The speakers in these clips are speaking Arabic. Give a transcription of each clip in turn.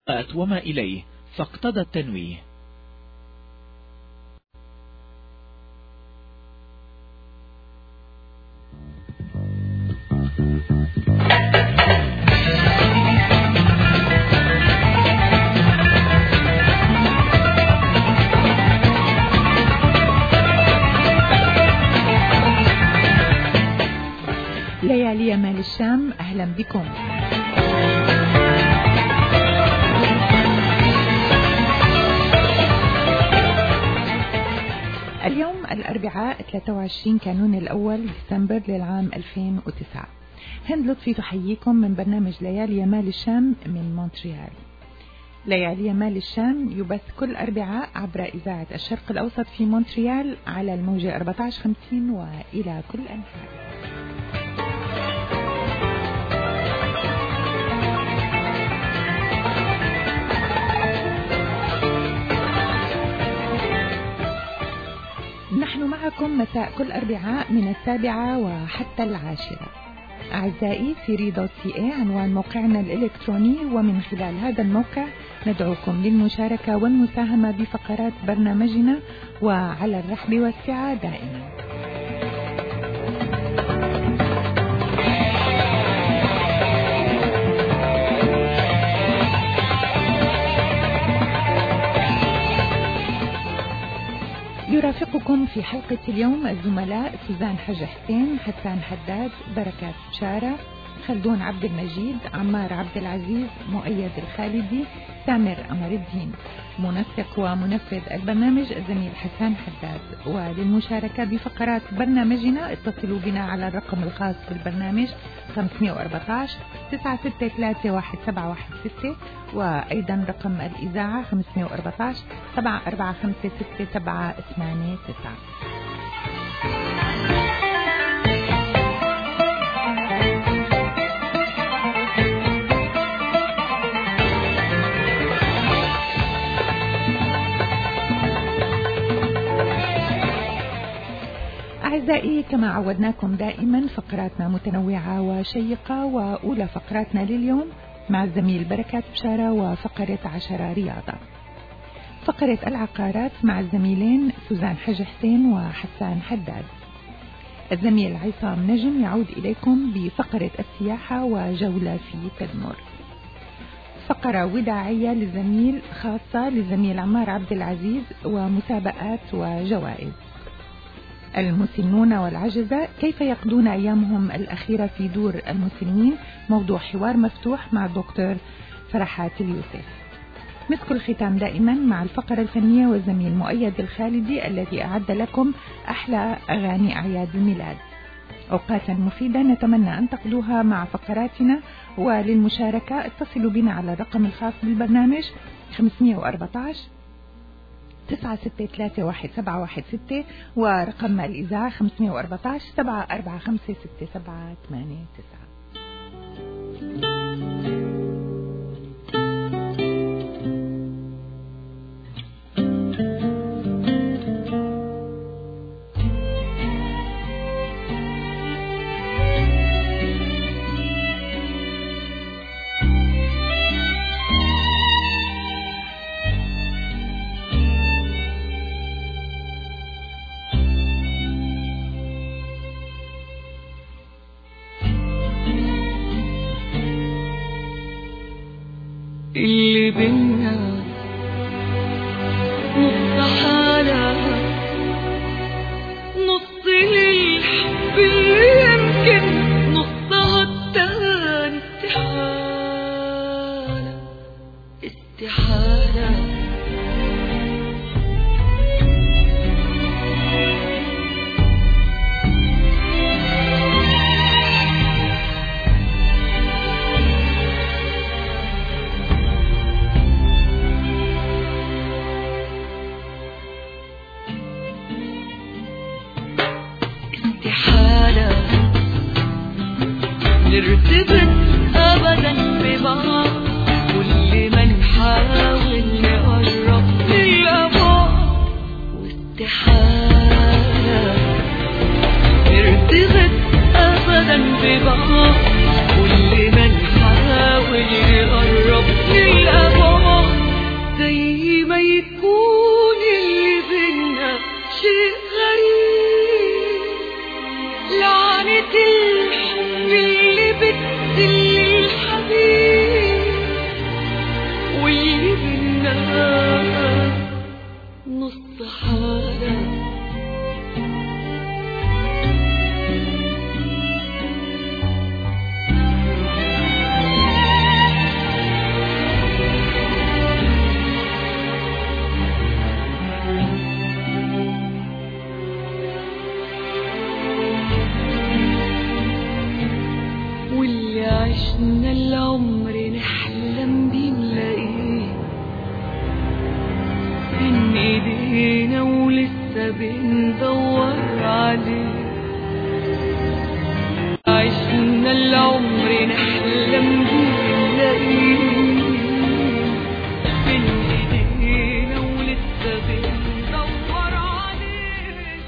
وما إليه فاقتضى التنويه. ليالي مال الشام، أهلا بكم. اليوم الأربعاء 23 كانون الأول ديسمبر للعام 2009. هند لطفي تحييكم من برنامج ليالي مال الشام من مونتريال. ليالي مال الشام يبث كل أربعاء عبر إذاعة الشرق الأوسط في مونتريال على الموجة 1450 وإلى كل أنحاء. نحن معكم مساء كل أربعاء من 7 وحتى 10. أعزائي siri.ca عنوان موقعنا الإلكتروني، ومن خلال هذا الموقع ندعوكم للمشاركة والمساهمة بفقرات برنامجنا وعلى الرحب والسعة دائما. يرافقكم في حلقة اليوم الزملاء سوزان حج حسين، حسان حداد، بركات بشارة، خلدون عبد المجيد، عمار عبد العزيز، مؤيد الخالدي، سامر أمر الدين. منسق ومنفذ البرنامج الزميل حسان حداد. وللمشاركة بفقرات برنامجنا اتصلوا بنا على الرقم الخاص بالبرنامج 514 9631716، وأيضا رقم الإذاعة 514 7456789. أعزائي، كما عودناكم دائما فقراتنا متنوعة وشيقة، وأولى فقراتنا لليوم مع الزميل بركات بشارة وفقرة 10 رياضة. فقرة العقارات مع الزميلين سوزان حج حسين وحسان حداد. الزميل عصام نجم يعود إليكم بفقرة السياحة وجولة في تدمر. فقرة وداعية للزميل خاصة للزميل عمار عبد العزيز ومسابقات وجوائز. المسنون والعجزة كيف يقضون أيامهم الأخيرة في دور المسنين، موضوع حوار مفتوح مع الدكتور فرحات اليوسف. مسك الختام دائما مع الفقرة الفنية والزميل مؤيد الخالدي الذي أعد لكم أحلى أغاني أعياد الميلاد. أوقاتا مفيدة نتمنى أن تقضوها مع فقراتنا، وللمشاركة اتصلوا بنا على الرقم الخاص بالبرنامج 514 9631716، ورقم الإذاعة 514 7456789. اللي بينا نص حالة، نص للحب اللي يمكن نصها التاني استحالة استحالة. نرتبط أبدا ببعض، كل ما نحاول نقرب للأبعد واستحالة. نرتبط أبدا ببعض، كل ما نحاول نقرب للأبعد الناس نص حالة. واللي عشنا العمر نحلم بيه نلاقيه بين ايدينا ولسه بندور عليه. عشنا العمر نحلم بيه نلاقيه بين ايدينا ولسه بندور عليه.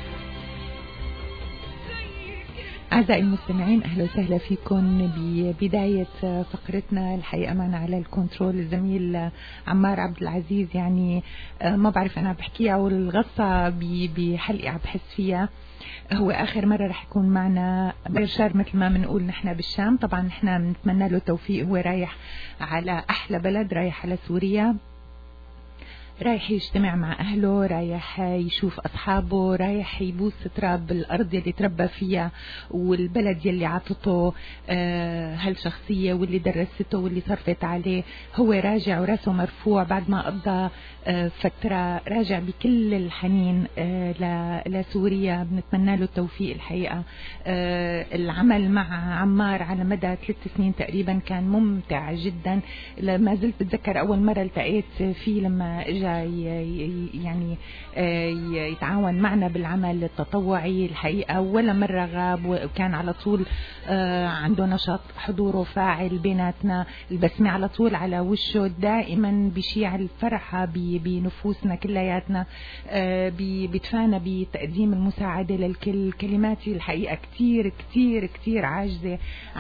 أعزائي المستمعين، أهلا وسهلا فيكم ببداية فقرتنا. الحقيقة معنا على الكنترول الزميل عمار عبد العزيز. يعني ما بعرف أنا بحكيها والغصة بحلقي عم بحس فيها. هو آخر مرة رح يكون معنا بشار مثل ما بنقول نحن بالشام. طبعا نحن بنتمنى له التوفيق. هو رايح على أحلى بلد، رايح على سوريا، رايح يجتمع مع أهله، رايح يشوف أصحابه، رايح يبوس تراب الأرض يلي تربى فيها والبلد يلي عطته هالشخصية واللي درسته واللي صرفت عليه. هو راجع وراسه مرفوع بعد ما قضى فترة، راجع بكل الحنين لسوريا. بنتمنى له التوفيق. الحقيقة العمل مع عمار على مدى 3 سنين تقريبا كان ممتع جدا. ما زلت بتذكر أول مرة التقيت فيه لما اجى يعني يتعاون معنا بالعمل التطوعي. الحقيقة ولا مرة غاب وكان على طول عنده نشاط، حضوره فاعل بيناتنا، البسمة على طول على وشه، دائما بيشيع الفرحة بنفوسنا كلياتنا، بيتفانى بتقديم المساعدة للكل. كلماتي الحقيقة كتير كتير كتير عاجزة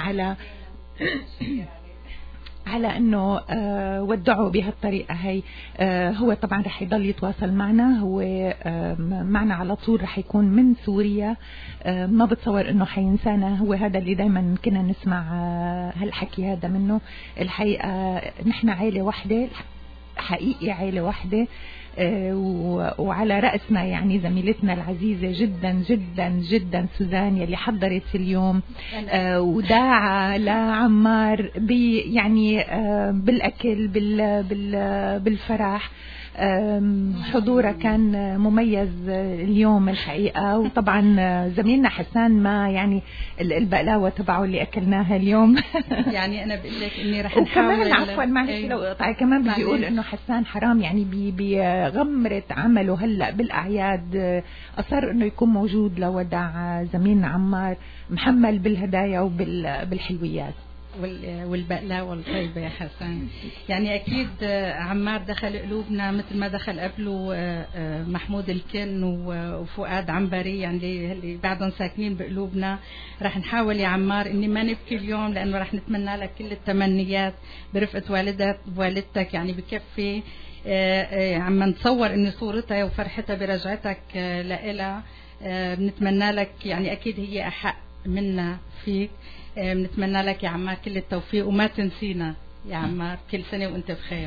على انه ودعوا بهالطريقه هي. هو طبعا رح يضل يتواصل معنا. هو معنا على طول، رح يكون من سوريا. ما بتصور انه حينسانا. هو هذا اللي دائما كنا نسمع هالحكي هذا منه. الحقيقه نحن عائله واحده، حقيقي عائله واحده. وعلى رأسنا يعني زميلتنا العزيزة جدا جدا جدا سوزان يلي حضرت اليوم وداعة لعمار يعني بالأكل بالفرح. حضوره كان مميز اليوم الحقيقة. وطبعا زميلنا حسان ما يعني البقلاوة تبعه اللي أكلناها اليوم يعني أنا بقول لك إني رح نحاول. وكمان عفوا معلش لو قطعي، كمان بدي أقول إنه حسان حرام يعني بغمرة عمله هلأ بالأعياد أصر إنه يكون موجود لوداع زميلنا عمار محمل بالهدايا وبالحلويات والبقلاوة الطيبة يا حسن. يعني أكيد عمار دخل قلوبنا مثل ما دخل قبله محمود الكن وفؤاد عنبري، يعني اللي بعدهم ساكنين بقلوبنا. رح نحاول يا عمار إني ما نبكي اليوم، لأنه رح نتمنى لك كل التمنيات برفقة والدتك. يعني بكفي عم نتصور إن صورتها وفرحتها برجعتك لإلها. بنتمنى لك، يعني أكيد هي أحق منا فيك. بنتمنى لك يا عمار كل التوفيق، وما تنسينا يا عمار. كل سنة وانت بخير.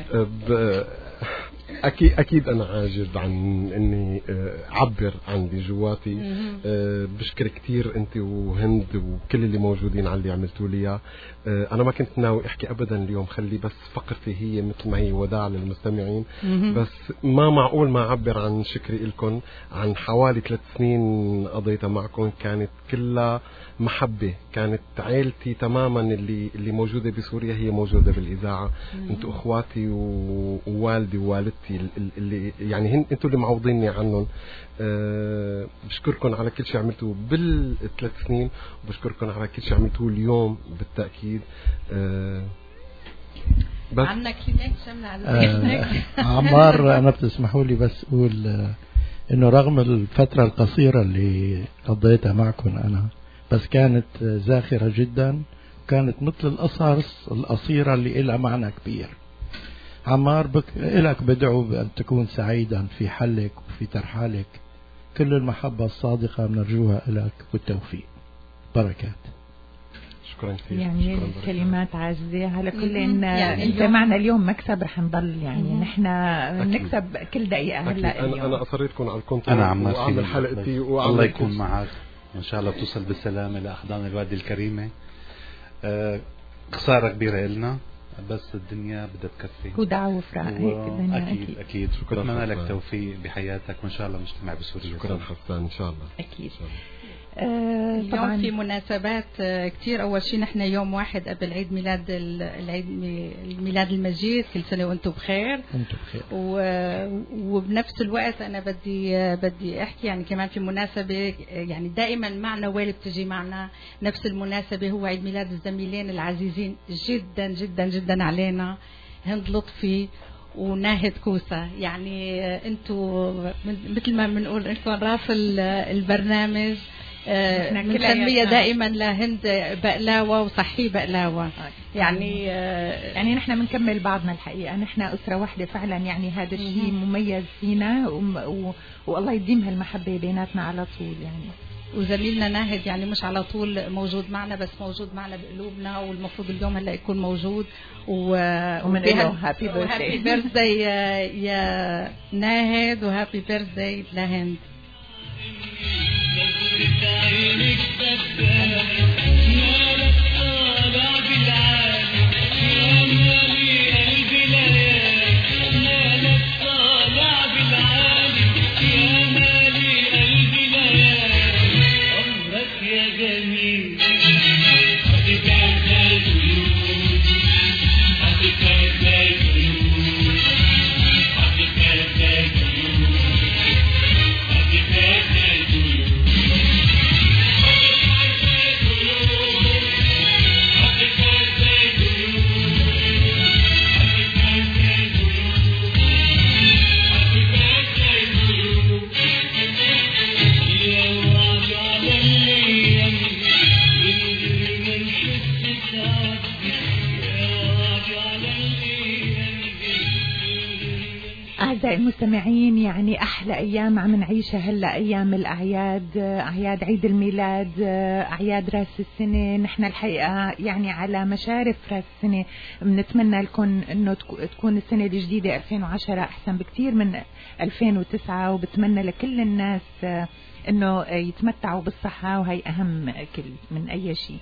أكيد أنا عاجز عن إني أعبر عن اللي جواتي. بشكر كتير أنت وهند وكل اللي موجودين على اللي عملتوا لي. أنا ما كنت ناوي أحكي أبدا اليوم، خلي بس فقرتي هي مثل ما هي وداع للمستمعين. بس ما معقول ما أعبر عن شكري لكم عن حوالي 3 سنين قضيتها معكم. كانت كلها محبة، كانت عائلتي تماما اللي موجودة بسوريا هي موجودة بالإذاعة. أنتوا أخواتي ووالدي ووالدتي اللي يعني أنتوا اللي معوضيني عنهم. بشكركم على كل شيء عملتوه بال3 سنين، وبشكركم على كل شيء عملتوه اليوم بالتأكيد. بس عنك ليك شمنا على عمار، أنا بتسمحوا لي بس أقول إنه رغم الفترة القصيرة اللي قضيتها معكم أنا، بس كانت زاخرة جدا، كانت مثل القصص القصيرة اللي إلها معنى كبير. عمار إلك بدعو بأن تكون سعيدا في حلك وفي ترحالك. كل المحبة الصادقة بنرجوها إلك والتوفيق. بركات. شكرا كثير. يعني شكراً كلمات عاجزة على كل إن يعني أنت معنا اليوم مكسب رح نضل يعني نحن نكسب كل دقيقة هلا اليوم. أنا أصريت أكون على الكنترول أنا عمار وأعمل حلقتي الله يكون معك وإن شاء الله بتوصل بالسلامة لأحضان الوادي الكريمة. خسارة كبيرة إلنا بس الدنيا بدها تكفي ودعوة وفراق هيك الدنيا. أكيد بتمنى لك توفيق بحياتك وإن شاء الله نجتمع بسوريا. شكرا حسان إن شاء الله. أكيد. طبعا في مناسبات كتير. أول شيء نحن يوم 1 قبل عيد ميلاد الميلاد المجيد، كل سنة وأنتم بخير. وبنفس الوقت أنا بدي أحكي يعني كمان في مناسبة يعني دائما معنا والي بتجي معنا نفس المناسبة، هو عيد ميلاد الزميلين العزيزين جدا جدا جدا علينا، هند لطفي وناهد كوسة. يعني انتوا مثل ما بنقول انتوا راس البرنامج. بنسميها دائما لهند بقلاوة وصحي بقلاوة. يعني نحن بنكمل بعضنا الحقيقة، نحن أسرة واحدة فعلا. يعني هذا الشيء مميز فينا والله يديم هالمحبة بيناتنا على طول. يعني وزميلنا ناهد يعني مش على طول موجود معنا بس موجود معنا بقلوبنا، والمفروض اليوم هلا يكون موجود. ومنقول هابي بيرثداي يا ناهد وهابي بيرثداي لهند. أعزائي المستمعين، يعني أحلى أيام عم نعيشها هلأ، أيام الأعياد، أعياد عيد الميلاد، أعياد رأس السنة. نحن الحقيقة يعني على مشارف رأس السنة بنتمنى لكم أنه تكون السنة الجديدة 2010 أحسن بكتير من 2009، وبتمنى لكل الناس أنه يتمتعوا بالصحة، وهي أهم من أي شيء.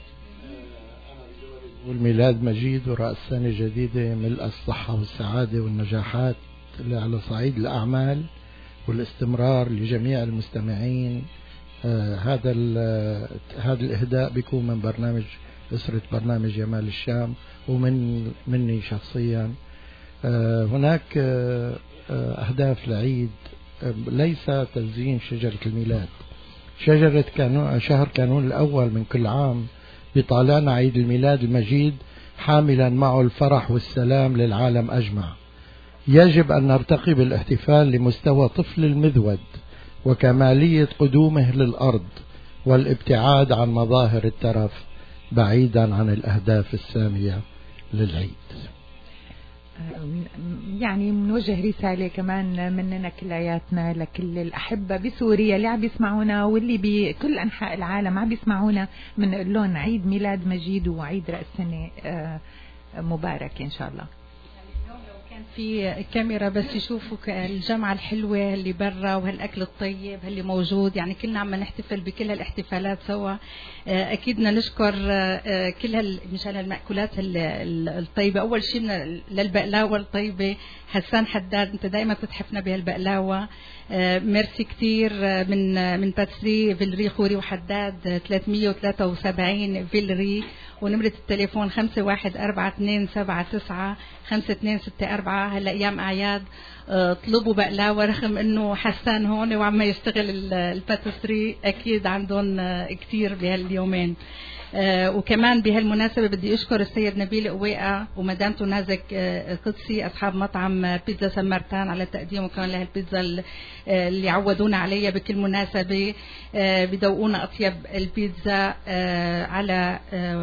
والميلاد مجيد ورأس سنة جديدة ملء الصحة والسعادة والنجاحات على صعيد الأعمال والاستمرار لجميع المستمعين. هذا الإهداء بيكون من برنامج أسرة برنامج جمال الشام ومني شخصيا. هناك أهداف العيد، ليس تزيين شجرة الميلاد. شهر كانون الأول من كل عام بيطالعنا عيد الميلاد المجيد حاملا معه الفرح والسلام للعالم أجمع. يجب أن نرتقي بالاحتفال لمستوى طفل المذود وكمالية قدومه للأرض، والابتعاد عن مظاهر الترف بعيدا عن الأهداف السامية للعيد. يعني منوجه رسالة كمان مننا كلياتنا لكل الأحبة بسوريا اللي عم يسمعونا واللي بكل أنحاء العالم عم يسمعونا، بنقول لهم عيد ميلاد مجيد وعيد رأس سنة مبارك إن شاء الله. كان في كاميرا بس يشوفوا الجامعة الحلوة اللي برا وهالأكل الطيب اللي موجود، يعني كلنا عم نحتفل بكل هالاحتفالات سوا. أكيد بدنا نشكر كل مشان المأكولات الطيبة. أول شيء للبقلاوة الطيبة حسان حداد، أنت دائما تتحفنا بهالبقلاوة. ميرسي كتير من باتري فيلري خوري وحداد 373 فيلري، ونمرة التليفون 5142795264. هلا أيام أعياد طلبوا بقلاوة، رغم إنه حسان هون وعم يشتغل الباتري أكيد عندهم كتير بهاليومين. وكمان بهالمناسبة بدي أشكر السيد نبيل قويقة ومدامته نازك قدسي أصحاب مطعم بيتزا سمرتان على تقديم وكان لها البيتزا اللي عودونا عليها بكل مناسبة. بدوقونا أطيب البيتزا على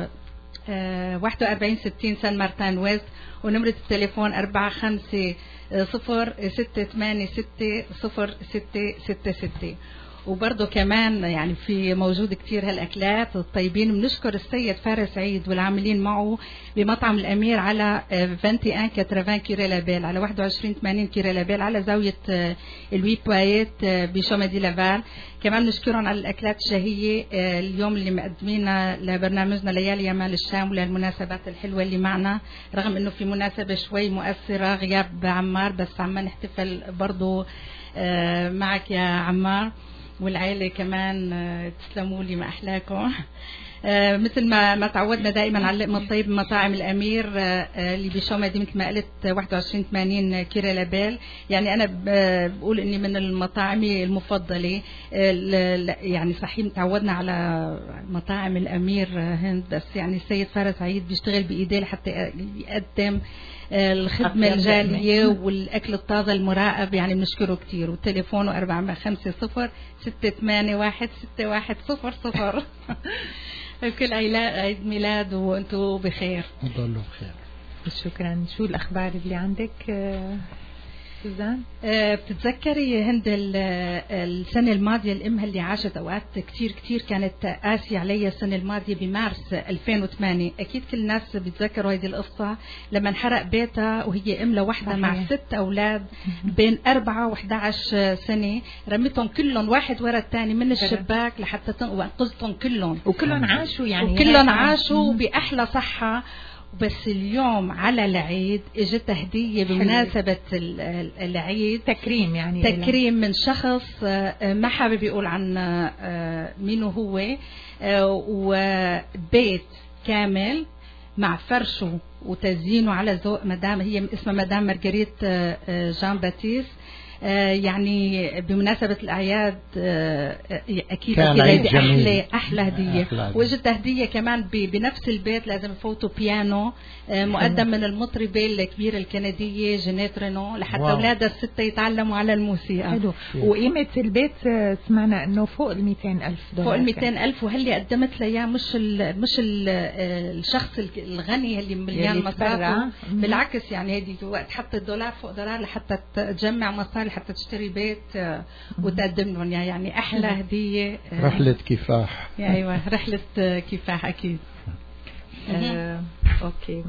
4160 سان مارتان ويست، ونمرة التليفون 4506866066. وبرضه كمان يعني في موجود كتير هالأكلات الطيبين. بنشكر السيد فارس عيد والعاملين معه بمطعم الأمير على 2180 كيري لابيل، على 2180 كيري لابيل، على زاوية الوي بايت بشومدي لافال. كمان نشكرهم على الأكلات الشهية اليوم اللي مقدمينها لبرنامجنا ليالي يمال الشام وللمناسبات الحلوة اللي معنا، رغم إنه في مناسبة شوي مؤثرة غياب عمار، بس عم نحتفل برضو معك يا عمار والعائلة كمان. تسلموا لي ما أحلاكم. مثل ما تعودنا دائما على اللقمة الطيب بمطاعم الأمير اللي بشومدي مثل ما قلت 2180 كيري لابيل. يعني أنا بقول إني من المطاعم المفضلة. يعني صحيح تعودنا على مطاعم الأمير هند، بس يعني السيد فارس عيد بيشتغل بإيديه حتى يقدم الخدمة الجالية والأكل الطازة المراقب. يعني بنشكره كتير. وتليفونه 450-681-6100. كل عيد ميلاد وانتم بخير. ضلوا بخير. شكرا. شو الأخبار اللي عندك سوزان؟ بتتذكري هند السنة الماضية الأم اللي عاشت أوقات كتير كانت قاسية علي السنة الماضية بمارس 2008. أكيد كل الناس بتذكروا هذه القصة لما انحرق بيتها وهي أم لوحدة مع 6 أولاد بين 4 و11 سنة. رميتهم كلهم واحد ورا الثاني من الشباك لحتى وانقذتهم كلهم. وكلهم عاشوا يعني وكلهم عاشوا بأحلى صحة. بس اليوم على العيد اجت هدية بمناسبة العيد، تكريم يعني تكريم من شخص ما حابب يقول عن مين هو، وبيت كامل مع فرشه وتزيينه على ذوق مدام، هي اسمها مدام مارغريت جان باتيس. يعني بمناسبة الأعياد أكيد أحلى هدية. وإجت هدية كمان بنفس البيت لازم يفوتوا بيانو مقدم من المطربة الكبيرة الكندية جينيت رينو لحتى أولادها الستة يتعلموا على الموسيقى. حلو. وقيمة البيت سمعنا إنه فوق 200,000 دولار. فوق 200,000. وهلي قدمت لها مش الشخص الغني اللي مليان مصاري، بالعكس يعني هذه وقت حتى $1 فوق $1 لحتى تجمع مصاري حتى تشتري بيت وتقدم لهم يعني أحلى هدية. رحلة كفاح. أيوة رحلة كفاح أكيد. أوكي.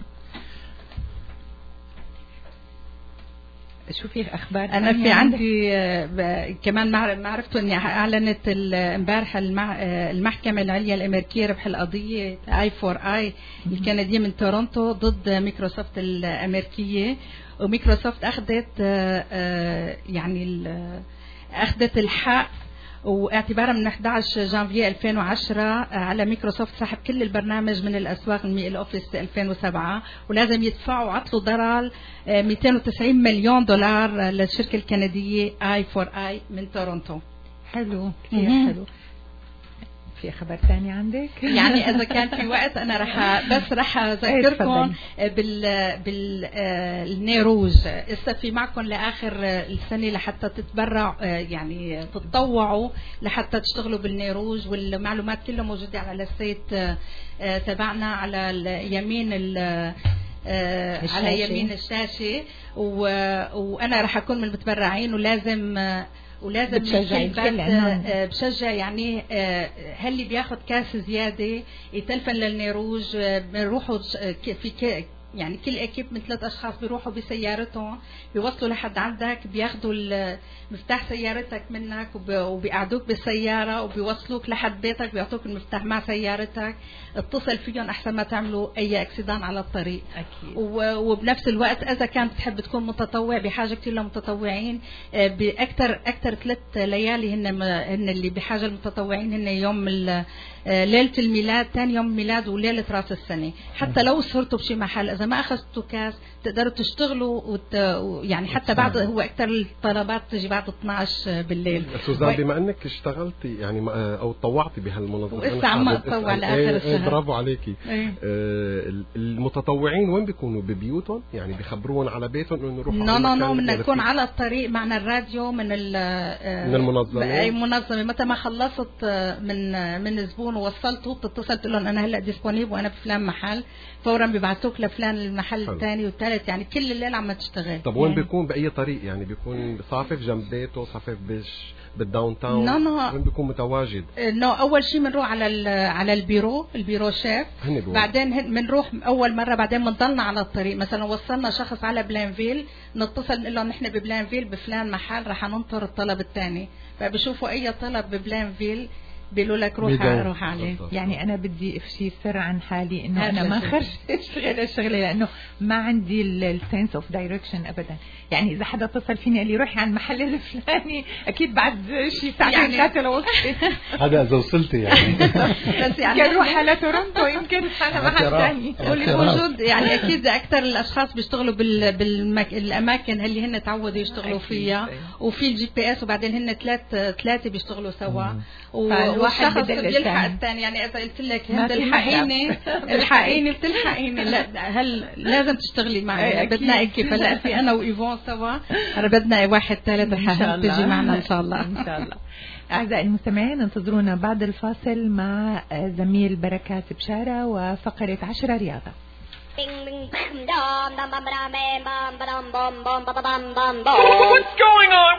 شو في أخبار؟ أنا في عندي كمان ما عرفتوا إني أعلنت امبارح المحكمة العليا الأمريكية ربح القضية I4I الكندية من تورونتو ضد مايكروسوفت الأمريكية. ومايكروسوفت أخذت يعني أخذت الحق، واعتبارا من 11 جانفية 2010 على مايكروسوفت سحب كل البرنامج من الأسواق من الأوفيس 2007، ولازم يدفعوا عطل ضرر $290 مليون للشركة الكندية I4I من تورونتو. حلو كثير حلو. في خبر ثاني عندك؟ يعني إذا كان في وقت أنا رح أذكركم بالنيروز. استفي معكم لآخر السنة لحتى تتبرع يعني تتطوعوا لحتى تشتغلوا بالنيروز، والمعلومات كلها موجودة على السيت تبعنا على اليمين على يمين الشاشة. وأنا رح أكون من المتبرعين، ولازم بشجع يعني هاللي بياخد كاس زيادة يتلفن للنيروج. بنروحوا في يعني كل اكيب من 3 أشخاص بيروحوا بسيارتهم بيوصلوا لحد عندك، بياخدوا مفتاح سيارتك منك وبيقعدوك بالسيارة وبيوصلوك لحد بيتك، بيعطوك المفتاح مع سيارتك. اتصل فيهم أحسن ما تعملوا أي أكسيدان على الطريق. أكيد. وبنفس الوقت إذا كانت تحب تكون متطوع، بحاجة كتير لمتطوعين. بأكتر 3 ليالي هن اللي بحاجة المتطوعين، هن يوم ليلة الميلاد، ثاني يوم الميلاد، وليلة رأس السنة. حتى لو صرتوا بشي محل إذا ما أخذتوا كاس تقدروا تشتغلوا يعني حتى بعد هو أكتر الطلبات تجي بعد 12 بالليل. سوزان بما أنك اشتغلتي يعني أو تطوعتي بهالمنظمة، ولسه عم أتطوع لآخر الشهر. برافو عليكي. المتطوعين وين بيكونوا؟ ببيوتهم يعني بيخبرون على بيتهم إنه نروح؟ نو من نكون على الطريق معنا الراديو من المنظمة. أي منظمة متى ما خلصت من زبون ووصلته بتتصل تقول لهم أنا هلا ديسبونيبل وأنا بفلان محل، فورا بيبعتوك لفلان فلان المحل الثاني والثالث، يعني كل الليل عم تشتغل. طب وين بيكون بأي طريق؟ يعني بيكون صافف جنب بيته، صافف بالداون تاون؟ وين بيكون متواجد؟ اول شيء بنروح على البيرو شيف، بعدين بنروح اول مره، بعدين بنضلنا على الطريق. مثلا وصلنا شخص على بلانفيل، نتصل نقول لهم نحن ببلانفيل بفلان محل، رح ننطر الطلب الثاني، فبشوفوا اي طلب ببلانفيل بيقولوا لك روح عليه. يعني انا بدي افشي سر عن حالي انه انا ما خرجت اشتغل الشغله، لانه ما عندي السنس اوف دايركشن ابدا. يعني اذا حدا اتصل فيني قال لي روحي على المحل الفلاني، اكيد بعد شيء ساعتين ثلاثه لوصلت. هذا اذا وصلتي يعني. بس يعني يمكن روح على تورنتو، يمكن على محل ثاني. واللي موجود يعني اكيد اكثر الاشخاص بيشتغلوا بالاماكن اللي هن تعودوا يشتغلوا فيها، وفي الجي بي اس، وبعدين هن ثلاثه بيشتغلوا سوا، والشخص بيلحق الثاني. يعني اذا قلت لك هند الحقيني بتلحقيني، لا هل لازم تشتغلي معي؟ بدنا كيف هلا في انا وايفون سوا، بدنا واحد ثالث رح تيجي معنا ان شاء الله. ان شاء الله. اعزائي المستمعين، انتظرونا بعد الفاصل مع زميل بركات بشارة وفقرة 10 رياضة. What's going on?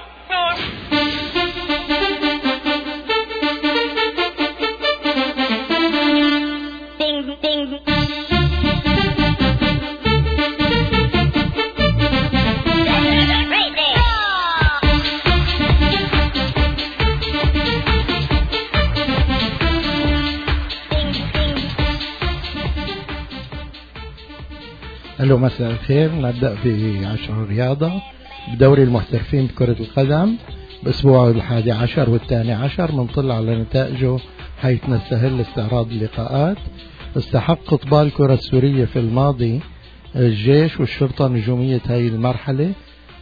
الو، مساء الخير. نبدأ ب10 رياضة بدوري المحترفين بكرة القدم بأسبوعه 11 وال12. منطل على نتائجه حيث نستهل استعراض اللقاءات. استحق قطباء الكرة السورية في الماضي الجيش والشرطة نجومية هذه المرحلة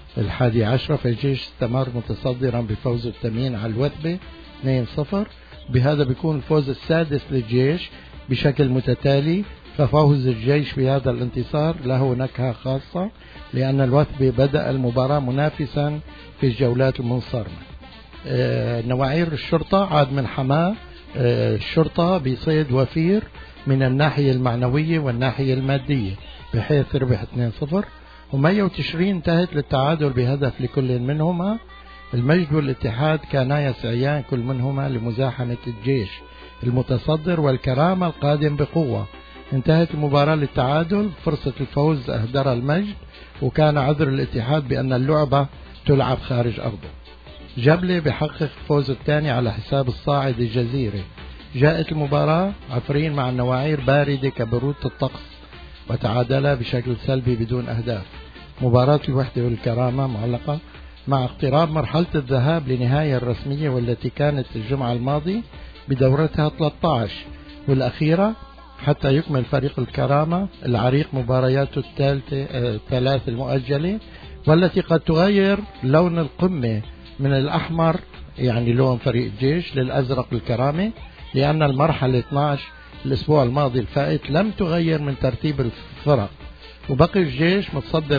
11. فالجيش استمر متصدرا بفوز التمين على الوثبة 2-0. بهذا بيكون الفوز السادس للجيش بشكل متتالي. ففوز الجيش بهذا الانتصار له نكهة خاصة، لأن الوثبة بدأ المباراة منافسا في الجولات المنصرمة. نواعير الشرطة عاد من حماة الشرطة بصيد وفير من الناحية المعنوية والناحية المادية، بحيث ربح 2-0. ومية وتشرين انتهت للتعادل بهدف لكل منهما. المجد والاتحاد كانا يسعيان كل منهما لمزاحمة الجيش المتصدر والكرامة القادم بقوة. انتهت المباراة للتعادل. فرصة الفوز أهدر المجد، وكان عذر الاتحاد بأن اللعبة تلعب خارج أرضه. جبلة بحقق الفوز الثاني على حساب الصاعد الجزيرة. جاءت المباراة عفرين مع النواعير باردة كبرودة الطقس، وتعادلا بشكل سلبي بدون أهداف. مباراة الوحدة والكرامة معلقة مع اقتراب مرحلة الذهاب لنهاية الرسمية، والتي كانت الجمعة الماضي بدورتها 13 والأخيرة، حتى يكمل فريق الكرامة العريق مبارياته الثلاث المؤجلة، والتي قد تغير لون القمة من الأحمر يعني لون فريق الجيش للأزرق الكرامة، لأن المرحلة 12 الأسبوع الماضي الفائت لم تغير من ترتيب الفرق، وبقي الجيش متصدر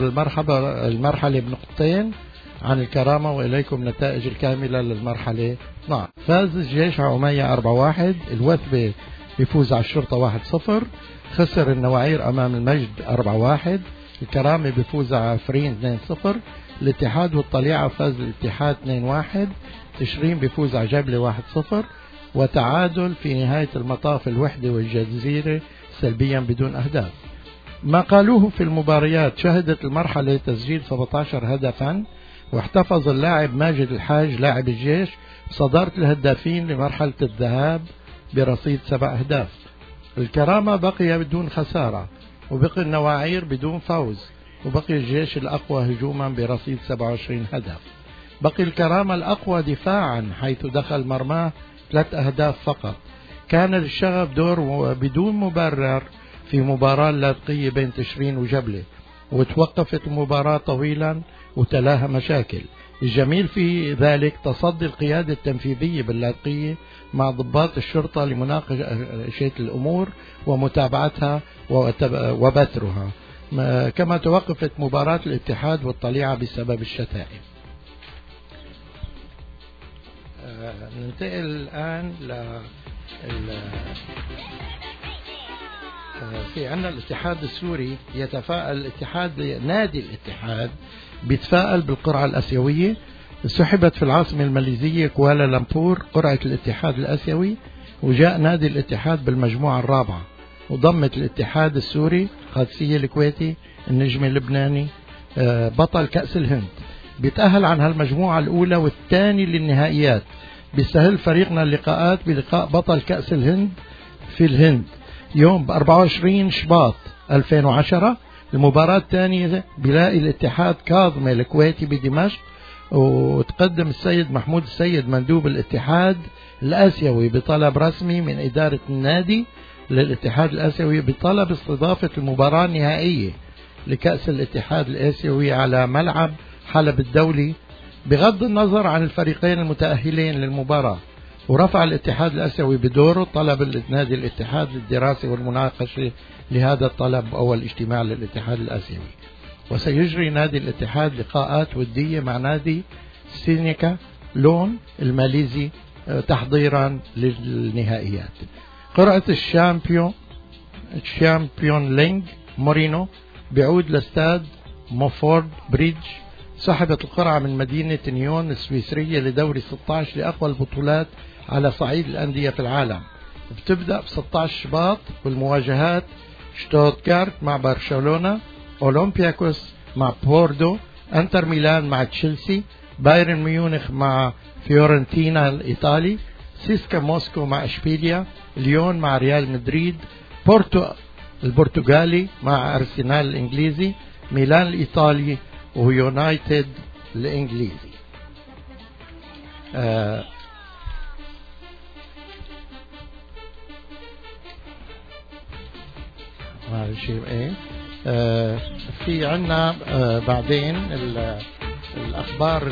المرحلة بنقطتين عن الكرامة. وإليكم نتائج الكاملة للمرحلة 12. فاز الجيش على أمية 4-1. الوثبة بيفوز على الشرطة 1-0. خسر النواعير أمام المجد 4-1. الكرامة بيفوز على عفرين 2-0. الاتحاد والطليعة فاز الاتحاد 2-1. تشرين بيفوز على جبلة 1-0. وتعادل في نهاية المطاف الوحدة والجزيرة سلبيا بدون أهداف. ما قالوه في المباريات: شهدت المرحلة تسجيل 17 هدفا، واحتفظ اللاعب ماجد الحاج لاعب الجيش بصدارة الهدافين لمرحلة الذهاب برصيد 7 أهداف. الكرامة بقي بدون خسارة، وبقي النواعير بدون فوز، وبقي الجيش الأقوى هجوما برصيد 27 هدف. بقي الكرامة الأقوى دفاعا حيث دخل مرماه 3 أهداف فقط. كان للشغب دور بدون مبرر في مباراة لاذقية بين تشرين وجبلة، وتوقفت المباراة طويلا وتلاها مشاكل. الجميل في ذلك تصدي القيادة التنفيذية باللاذقية مع ضباط الشرطة لمناقشة الأمور ومتابعتها وبثرها، كما توقفت مباراة الاتحاد والطليعة بسبب الشتائم. ننتقل الآن في عندنا الاتحاد السوري يتفائل، نادي الاتحاد بيتفائل بالقرعة الآسيوية. سحبت في العاصمة الماليزية كوالالمبور قرعة الاتحاد الآسيوي، وجاء نادي الاتحاد بالمجموعة الرابعة، وضمت الاتحاد السوري، قادسية الكويتي، النجم اللبناني، بطل كأس الهند. بيتأهل عن هالمجموعة الأولى والثاني للنهائيات. بيستهل فريقنا اللقاءات بلقاء بطل كأس الهند في الهند يوم 24 شباط 2010. المباراة الثانية بيلاقي الاتحاد كاظمة الكويتي بدمشق، وتقدم السيد محمود السيد مندوب الاتحاد الآسيوي بطلب رسمي من إدارة النادي للاتحاد الآسيوي بطلب استضافة المباراة النهائية لكأس الاتحاد الآسيوي على ملعب حلب الدولي، بغض النظر عن الفريقين المتأهلين للمباراة. ورفع الاتحاد الآسيوي بدوره طلب نادي الاتحاد للدراسة والمناقشة لهذا الطلب أول اجتماع للاتحاد الآسيوي. وسيجري نادي الاتحاد لقاءات ودية مع نادي سينيكا لون الماليزي تحضيرا للنهائيات. قرعة الشامبيون لينج مورينو بيعود لاستاد موفورد بريدج. سحبت القرعة من مدينة نيون السويسرية لدوري 16 لأقوى البطولات على صعيد الأندية في العالم. بتبدأ ب 16 شباط والمواجهات شتوتغارت مع برشلونة، أولمبياكوس مع بوردو، انتر ميلان مع تشيلسي، بايرن ميونخ مع فيورنتينا الإيطالي، سيسكا موسكو مع إشبيليا، ليون مع ريال مدريد، بورتو البرتغالي مع أرسنال الإنجليزي، ميلان الإيطالي ويونايتد الإنجليزي. في عنا بعدين الأخبار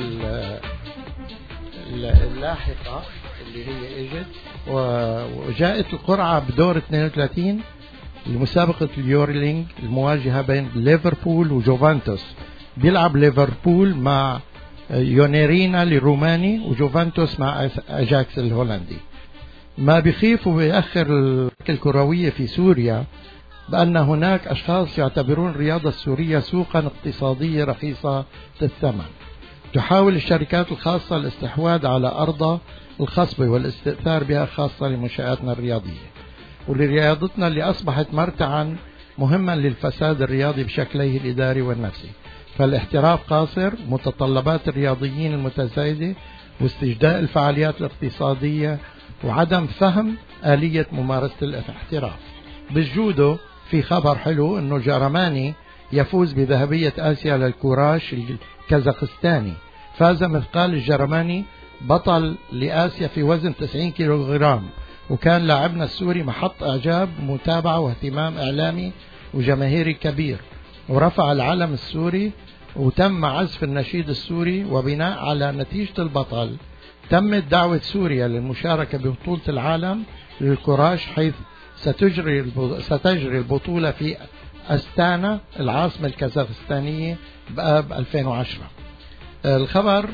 اللاحقة اللي هي اجت، وجاءت القرعة بدور 32 لمسابقة اليورلينج، المواجهة بين ليفربول وجوفانتوس. بيلعب ليفربول مع يونيرينا الروماني وجوفانتوس مع أجاكس الهولندي. ما بيخيف وبيأخر الكروية في سوريا بأن هناك أشخاص يعتبرون الرياضة السورية سوقا اقتصادية رخيصة الثمن. تحاول الشركات الخاصة الاستحواذ على أرض الخصبة والاستئثار بها خاصة لمنشآتنا الرياضية ولرياضتنا اللي أصبحت مرتعا مهما للفساد الرياضي بشكله الإداري والنفسي. فالاحتراف قاصر، متطلبات الرياضيين المتزايدة، واستجداء الفعاليات الاقتصادية، وعدم فهم آلية ممارسة الاحتراف. بالجودو في خبر حلو انه جرماني يفوز بذهبية آسيا للكوراش الكازاخستاني. فاز مثقال الجرماني بطل لآسيا في وزن 90 كيلوغرام، وكان لاعبنا السوري محط إعجاب ومتابعة واهتمام إعلامي وجماهيري كبير، ورفع العلم السوري، وتم عزف النشيد السوري. وبناء على نتيجة البطل تمت دعوة سوريا للمشاركة ببطولة العالم للكوراش، حيث ستجري البطولة في أستانا العاصمة الكازاخستانية بآب 2010. الخبر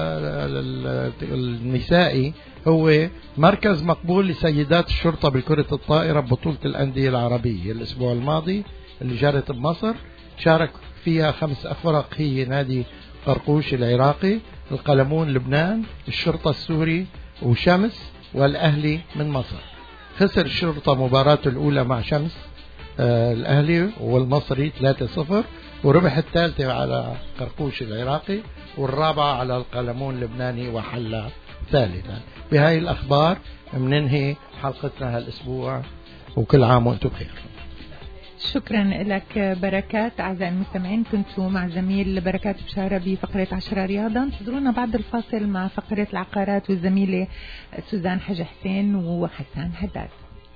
النسائي هو مركز مقبول لسيدات الشرطة بكرة الطائرة ببطولة الأندية العربية الأسبوع الماضي اللي جرت بمصر. شارك فيها 5 فرق، هي نادي قرقوش العراقي، القلمون لبنان، الشرطة السوري، وشمس، والأهلي من مصر. خسر الشرطة مباراته الأولى مع شمس الأهلي والمصري 3-0، وربح الثالثة على قرقوش العراقي، والرابعة على القلمون اللبناني وحل ثالثا. بهاي الأخبار مننهي حلقتنا هالأسبوع، وكل عام وأنتم بخير. شكرا لك بركات. أعزائي المستمعين، كنتوا مع زميل بركات بشارة بفقرة 10 رياضة. انتظرونا بعد الفاصل مع فقرة العقارات والزميلة سوزان حج حسين وحسان حداد.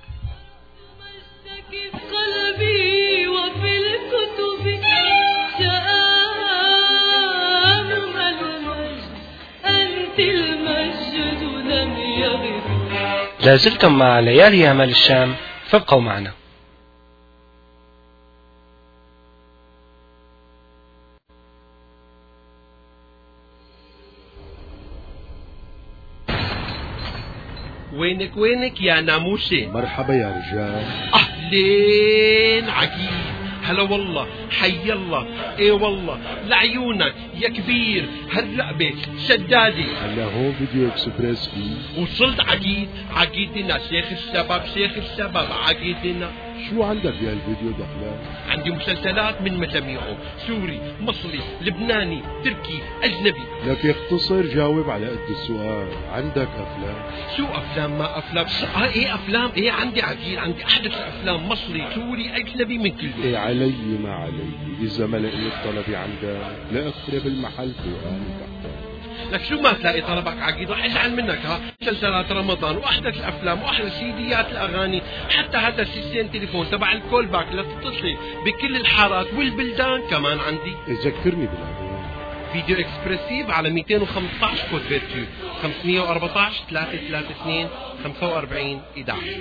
قلبي وفي الكتب أنت المجد لم يغب. لازلتم مع ليالي أمل الشام، فابقوا معنا. وينك يا ناموسي؟ مرحبا يا رجال. أهلين عقيد. هلا والله، حي الله، ايه والله، لعيونك يا كبير، هالرقبة شدادي. هلا هون فيديو اكسبريس فيه. وصلت عقيدنا شيخ الشباب عقيدنا. شو عندك بهالفيديو دخلان؟ عندي مسلسلات من مجاميعه، سوري، مصري، لبناني، تركي، أجنبي. لك اختصر جاوب على قد السؤال. عندك أفلام؟ شو أفلام ما أفلام؟ إيه أفلام؟ إيه عندي عقيد، عندي أحدث الأفلام، مصري، سوري، أجنبي، من كله. إيه علي ما علي، إذا ما لقيت طلبي عندك لا أقرب المحل فوقاني تحتك. لك شو ما تلاقي طلبك عقيد رح ازعل منك. مسلسلات رمضان واحدث الافلام واحلى سيديات الاغاني، حتى هذا السيستم تليفون تبع الكول باك لتتصل بكل الحارات والبلدان كمان عندي. ذكرني بالأغاني. فيديو اكسبرسيف على 215 كود فيرتو 514 332 45 11.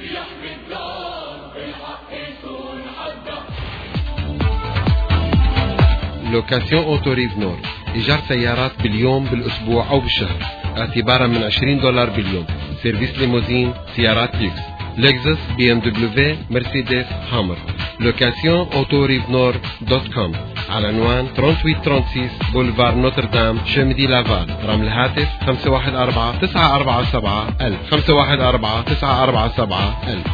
لوكاسيون اوتوريف نور، إيجار سيارات باليوم بالأسبوع أو بالشهر اعتبارا من $20 باليوم. سيرفيس ليموزين، سيارات ليكس، لكزس، BMW، مرسيدس، هامر. لوكاسيون اوتوريف نور .com على عنوان 3836 بولفار نوتردام شمدي لافال. رقم الهاتف 514 947 1000 514 947 1000.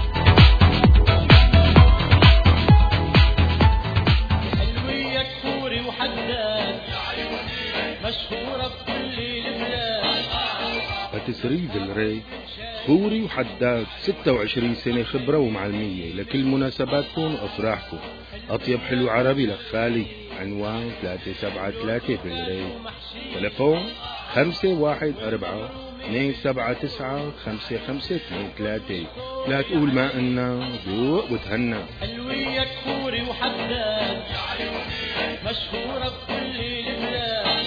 تسريب الري سوري وحداد، 26 سنة خبرة ومعلمية لكل مناسباتكم وأفراحكم. أطيب حلو عربي لخالي. عنوان 373 في الري. تلفون 514-279-5523. لا تقول ما إنا ذوق وتهنى. حلوية سوري وحداد مشهورة بكل البلاد.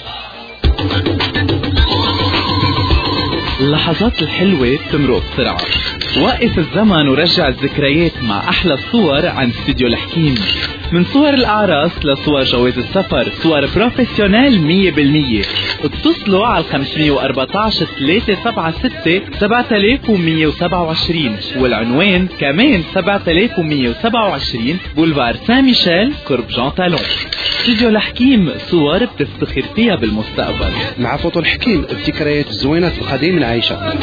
اللحظات الحلوة بتمرق بسرعة. وقف الزمن ورجع الذكريات مع أحلى الصور عن استوديو الحكيم. من صور الأعراس لصور جواز السفر، صور بروفيسيونيل 100%. اتصلوا على 514 376 7127 والعنوان كمان 7127 بولفار سان ميشيل قرب جان تالون. استوديو الحكيم، صور بتفتخر فيها بالمستقبل. مع فوتو الحكيم، الذكريات الزوينة القديم العيشة.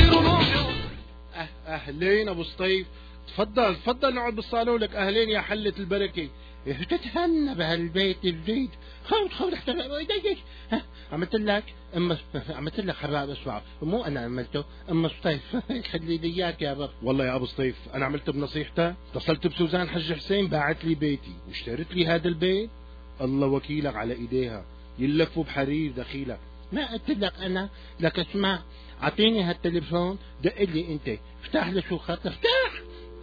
أهلين أبو سطيف، تفضل نقعد بالصالون. لك أهلين يا حلة البركة. تتهنى بهالبيت الجديد. خذ عملت لك حباب. اسمع، مو أنا عملته، أم سطيف خلي لي إياك يا بابا. والله يا أبو سطيف أنا عملت بنصيحته. اتصلت بسوزان حج حسين، باعت لي بيتي واشترت لي هذا البيت. الله وكيلك على إيديها، يلفوا بحرير دخيلة. ما قلت لك أنا؟ لك اسمع، أعطيني هالتليفون، دق لي أنت، افتح لي شو خط، افتح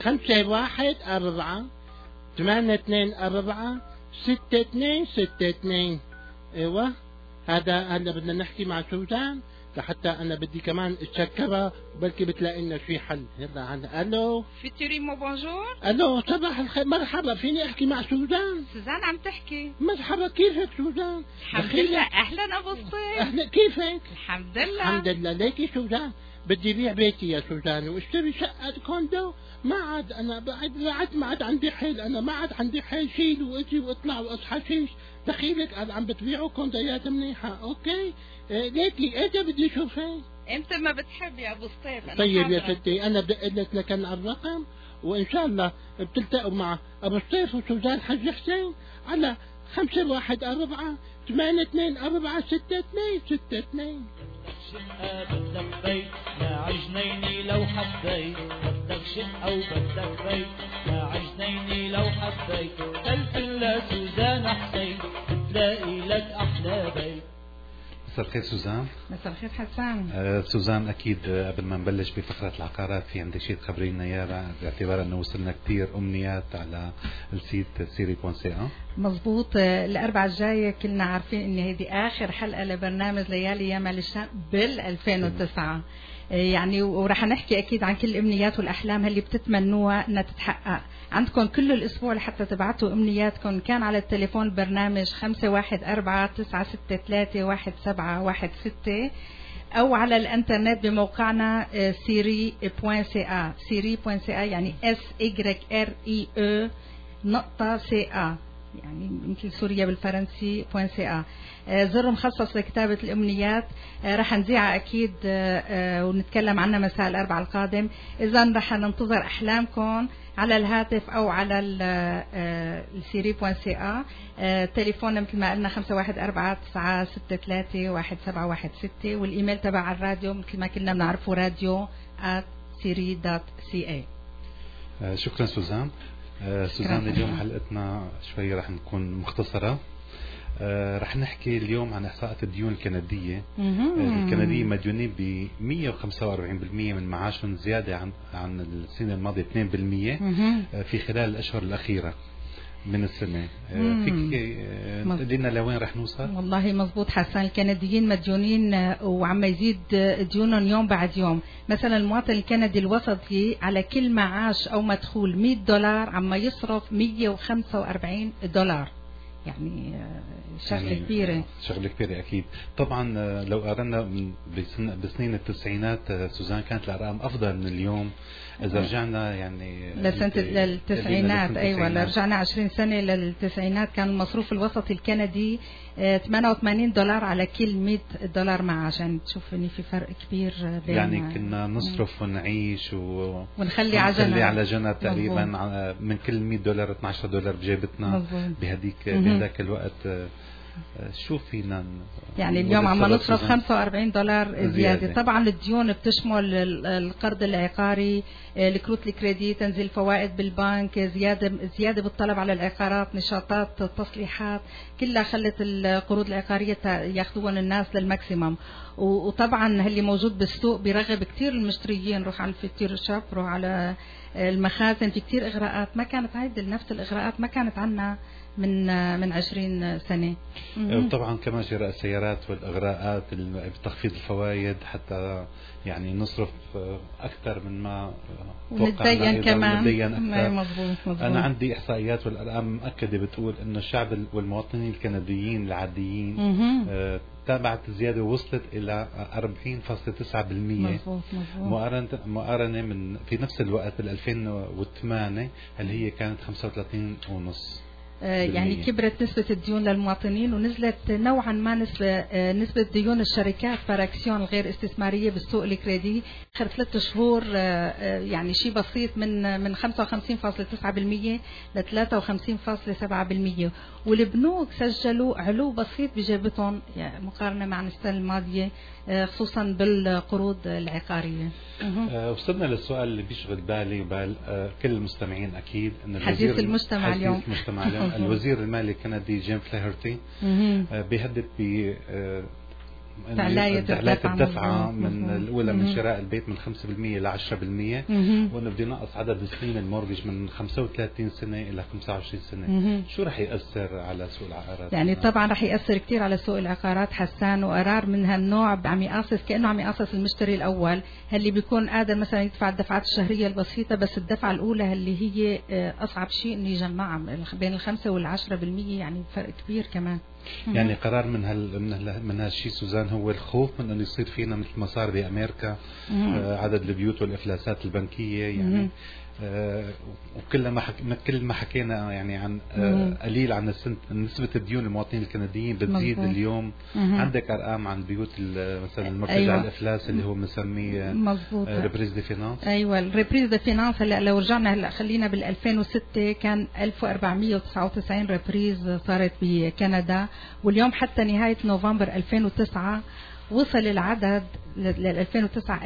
514-824-6262. ايوه هذا بدنا نحكي مع سوزان لحتى انا بدي كمان اتشكرها بلكي بتلاقي لنا في حل. يلا عنا. الو فيتوريمو بونجور. الو صباح الخير، مرحبا، فيني احكي مع سوزان؟ سوزان عم تحكي. مرحبا، كيفك سوزان؟ الحمد لله. اهلا ابو سطيف. اهلا، كيفك؟ الحمد لله. الحمد لله. ليكي سوزان، بدي بيع بيتي يا سوزان واشتري شقة كوندو. ما عاد انا ما عاد عندي حيل، انا ما عاد عندي حيل شيل واجي واطلع واصحى شيش. دخيلك عم بتبيعوا كوندويات منيحة. اوكي ليكي اجا بدي اشوفك. انت ما بتحب يا ابو سطيف. طيب يا ستي، انا بدق لك لكن الرقم، وان شاء الله بتلتقوا مع ابو سطيف وسوزان حج حسين على 514-824-6262. بدك بيت يا عجنيني لو حبيت، بدك شقة وبدك بيت يا عجنيني لو حبيت، تلفن لسوزان حسين بتلاقي لك أحلى بيت. مساء الخير سوزان. مساء الخير حسان. سوزان أكيد قبل ما نبلش بفقرة العقارات في عندك شيء تخبرينا إياه، باعتبار أنه وصلنا كتير أمنيات على السيت سيري.ca. مظبوط. الأربعة الجاية كلنا عارفين إن هذه آخر حلقة لبرنامج ليالي يمال الشام بال2009 يعني، ورح نحكي أكيد عن كل الأمنيات والأحلام اللي بتتمنوها إنها تتحقق. عندكم كل الأسبوع لحتى تبعتوا أمنياتكم، كان على التليفون البرنامج 514-963-1716 أو على الإنترنت بموقعنا siri.ca يعني SYREE.ca يعني مثل سوريا بالفرنسي .ca. زر مخصص لكتابة الأمنيات رح نذيعها أكيد ونتكلم عنها مساء الأربعاء القادم. إذن رح ننتظر أحلامكم على الهاتف أو على السيري.ca. تليفوننا مثل ما قلنا 514-963-1716 والإيميل تبع الراديو مثل ما كنا بنعرفه radio@siri.ca. شكرا سوزان. سوزان اليوم حلقتنا شوي رح نكون مختصرة. رح نحكي اليوم عن إحصاءات الديون الكندية. الكندية مديونين ب 145% من معاشهم، زيادة عن السنة الماضية 2% في خلال الأشهر الأخيرة من السنة. فيك تقول لنا لوين رح نوصل؟ والله مزبوط حسن، الكنديين مديونين وعم يزيد ديونهم يوم بعد يوم. مثلا المواطن الكندي الوسطي على كل معاش أو مدخول $100 عم يصرف $145، يعني شغلة كبيرة. شغلة كبيرة أكيد. طبعا لو قارنا بسنين التسعينات سوزان كانت الأرقام أفضل من اليوم. إذا رجعنا يعني لسنة التسعينات، أيوة رجعنا 20 سنة للتسعينات، كان المصروف الوسطي الكندي $88 على كل $100 معاش. عشان تشوف إن في فرق كبير بين يعني كنا نصرف ونعيش ونخلي على جنب تقريبا من كل $100 $12 بجيبتنا بهذاك الوقت. شو فينا يعني اليوم عم نصرف $45 زيادة. طبعا الديون بتشمل القرض العقاري، الكروت الكريدي، تنزيل الفوائد بالبنك، زيادة بالطلب على العقارات، نشاطات، تصليحات، كلها خلت القروض العقارية ياخذوها الناس للماكسيمم. وطبعا اللي موجود بالسوق بيرغب كتير المشتريين، روح على الفطير شاب، روح على المخازن، في كتير إغراءات ما كانت هيدي نفس الإغراءات ما كانت عنا من 20 سنة. وطبعا كمان شراء السيارات والإغراءات بتخفيض الفوائد حتى يعني نصرف أكثر من ما ونتدين كمان. مظبوط. أنا عندي إحصائيات والأرقام مؤكدة بتقول إنه الشعب والمواطنين الكنديين العاديين تابعت الزيادة وصلت إلى 40.9%. مقارنة من في نفس الوقت 2008 اللي هي كانت 35.5%. يعني كبرت نسبة الديون للمواطنين ونزلت نوعا ما نسبة ديون الشركات فراكسيون الغير استثمارية بالسوق الكريدي آخر 3 شهور يعني شيء بسيط من 55.9% ل 53.7%. والبنوك سجلوا علو بسيط بجيبتهم يعني مقارنة مع السنة الماضية خصوصا بالقروض العقارية. وصلنا للسؤال اللي بيشغل بالي وبال كل المستمعين أكيد، إن حديث المجتمع اليوم الوزير المالي الكندي جيم فلاهرتي بيهدد ب تعلية الدفعة من الأولى من شراء البيت من 5% ل 10%، وإنه بده ينقص عدد سنين المورجج من 35 سنة إلى 25 سنة. شو رح يأثر على سوق العقارات؟ يعني طبعا رح يأثر كتير على سوق العقارات حسان، وقرار من هالنوع عم يقاصص كأنه عم يقاصص المشتري الأول اللي بيكون قادر مثلا يدفع الدفعات الشهرية البسيطة، بس الدفعة الأولى اللي هي أصعب شيء إنه يجمعها بين 5% وال 10%، يعني فرق كبير كمان. يعني قرار من هالشيء سوزان هو الخوف من انه يصير فينا مثل ما صار بامريكا، عدد البيوت والافلاسات البنكيه يعني. وكل ما حكينا يعني عن قليل عن نسبة الديون المواطنين الكنديين بتزيد. مزبوط. اليوم عندك أرقام عن بيوت مثلا المرتجع. أيوة. الإفلاس اللي هو مسميه ريبريز دي فينانس. أيوة الريبريز دي فينانس. هلا لو رجعنا هلا خلينا بال2006 كان 1499 ريبريز صارت بكندا، واليوم حتى نهاية نوفمبر 2009 وصل العدد لل 2009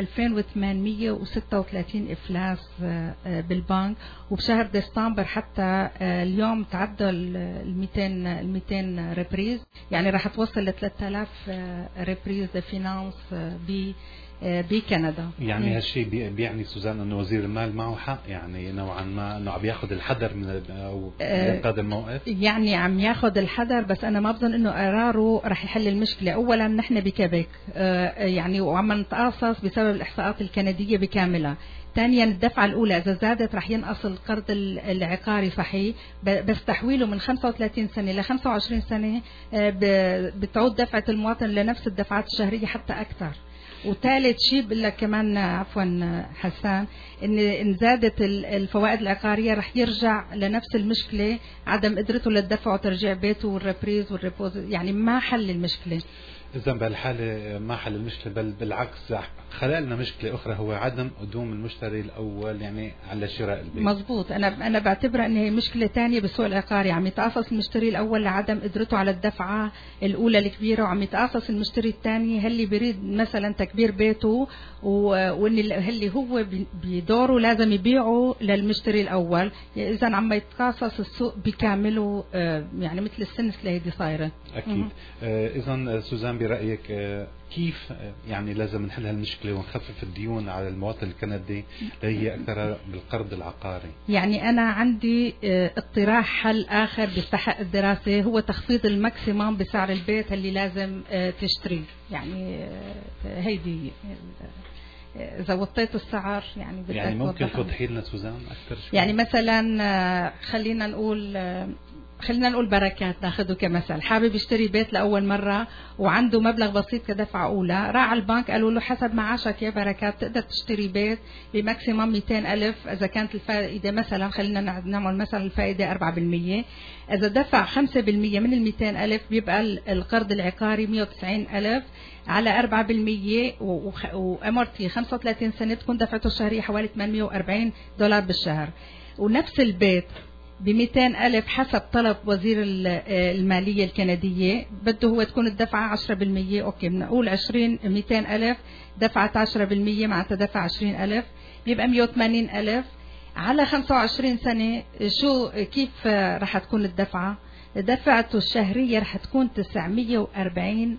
2836 إفلاس بالبنك، وبشهر ديسمبر حتى اليوم تعدى ال 200 ريبريز، يعني راح توصل ل 3000 ريبريز لفينانس بكندا. يعني هالشيء بيعني سوزان انه وزير المال معه حق، يعني نوعا ما انه عم ياخذ الحذر من او انقاذ الموقف، يعني عم ياخذ الحذر، بس انا ما بظن انه قراره رح يحل المشكله. اولا نحن بكيبيك يعني وعم نتقاصص بسبب الاحصاءات الكنديه بكاملها. ثانيا الدفعه الاولى اذا زادت رح ينقص القرض العقاري صحيح، بس تحويله من 35 سنه ل 25 سنه بتعود دفعه المواطن لنفس الدفعات الشهريه حتى اكثر. وثالث شيء بقول لك كمان عفوا حسان، ان زادت الفوائد العقاريه رح يرجع لنفس المشكله، عدم قدرته للدفع وترجيع بيته والريبريز والريبوز، يعني ما حل المشكله. إذا بهالحالة ما حل المشكلة، بل بالعكس خلق لنا مشكلة أخرى، هو عدم قدوم المشتري الأول يعني على شراء البيت. مزبوط، أنا بعتبرها أن هي مشكلة تانية بالسوق العقاري، عم يتقاصص المشتري الأول لعدم قدرته على الدفعة الأولى الكبيرة، وعم يتقاصص المشتري الثاني اللي بيريد مثلا تكبير بيته، وإن اللي هو بدوره لازم يبيعه للمشتري الأول. إذا عم يتقاصص السوق بكامله، يعني مثل السنس اللي هيدي صايرة. أكيد. إذا سوزان برأيك كيف يعني لازم نحل هالمشكلة ونخفف الديون على المواطن الكندي اللي هي أكثر بالقرض العقاري؟ يعني أنا عندي اقتراح حل آخر بيستحق الدراسة، هو تخفيض الماكسيموم بسعر البيت اللي لازم تشتري. يعني هيدي إذا وطيت السعر يعني ممكن توضحي لنا سوزان أكثر شوي؟ يعني مثلا خلينا نقول بركات ناخذه كمثل، حابب يشتري بيت لأول مرة وعنده مبلغ بسيط كدفعة أولى، راح على البنك قالوا له حسب معاشك يا بركات تقدر تشتري بيت بماكسيموم 200,000 إذا كانت الفائدة مثلا، خلينا نعمل مثلا الفائدة 4%، إذا دفع 5% من 200,000 بيبقى القرض العقاري 190,000 على 4% وأمرتي 35 سنة تكون دفعته الشهرية حوالي $840 بالشهر. ونفس البيت ب200,000 حسب طلب وزير المالية الكندية، بده هو تكون الدفعة 10%. أوكي بنقول 200,000 دفعت 10% معناتها دفع 20,000 بيبقى 180,000 على 25 سنة. كيف رح تكون الدفعة؟ دفعته الشهرية رح تكون $940.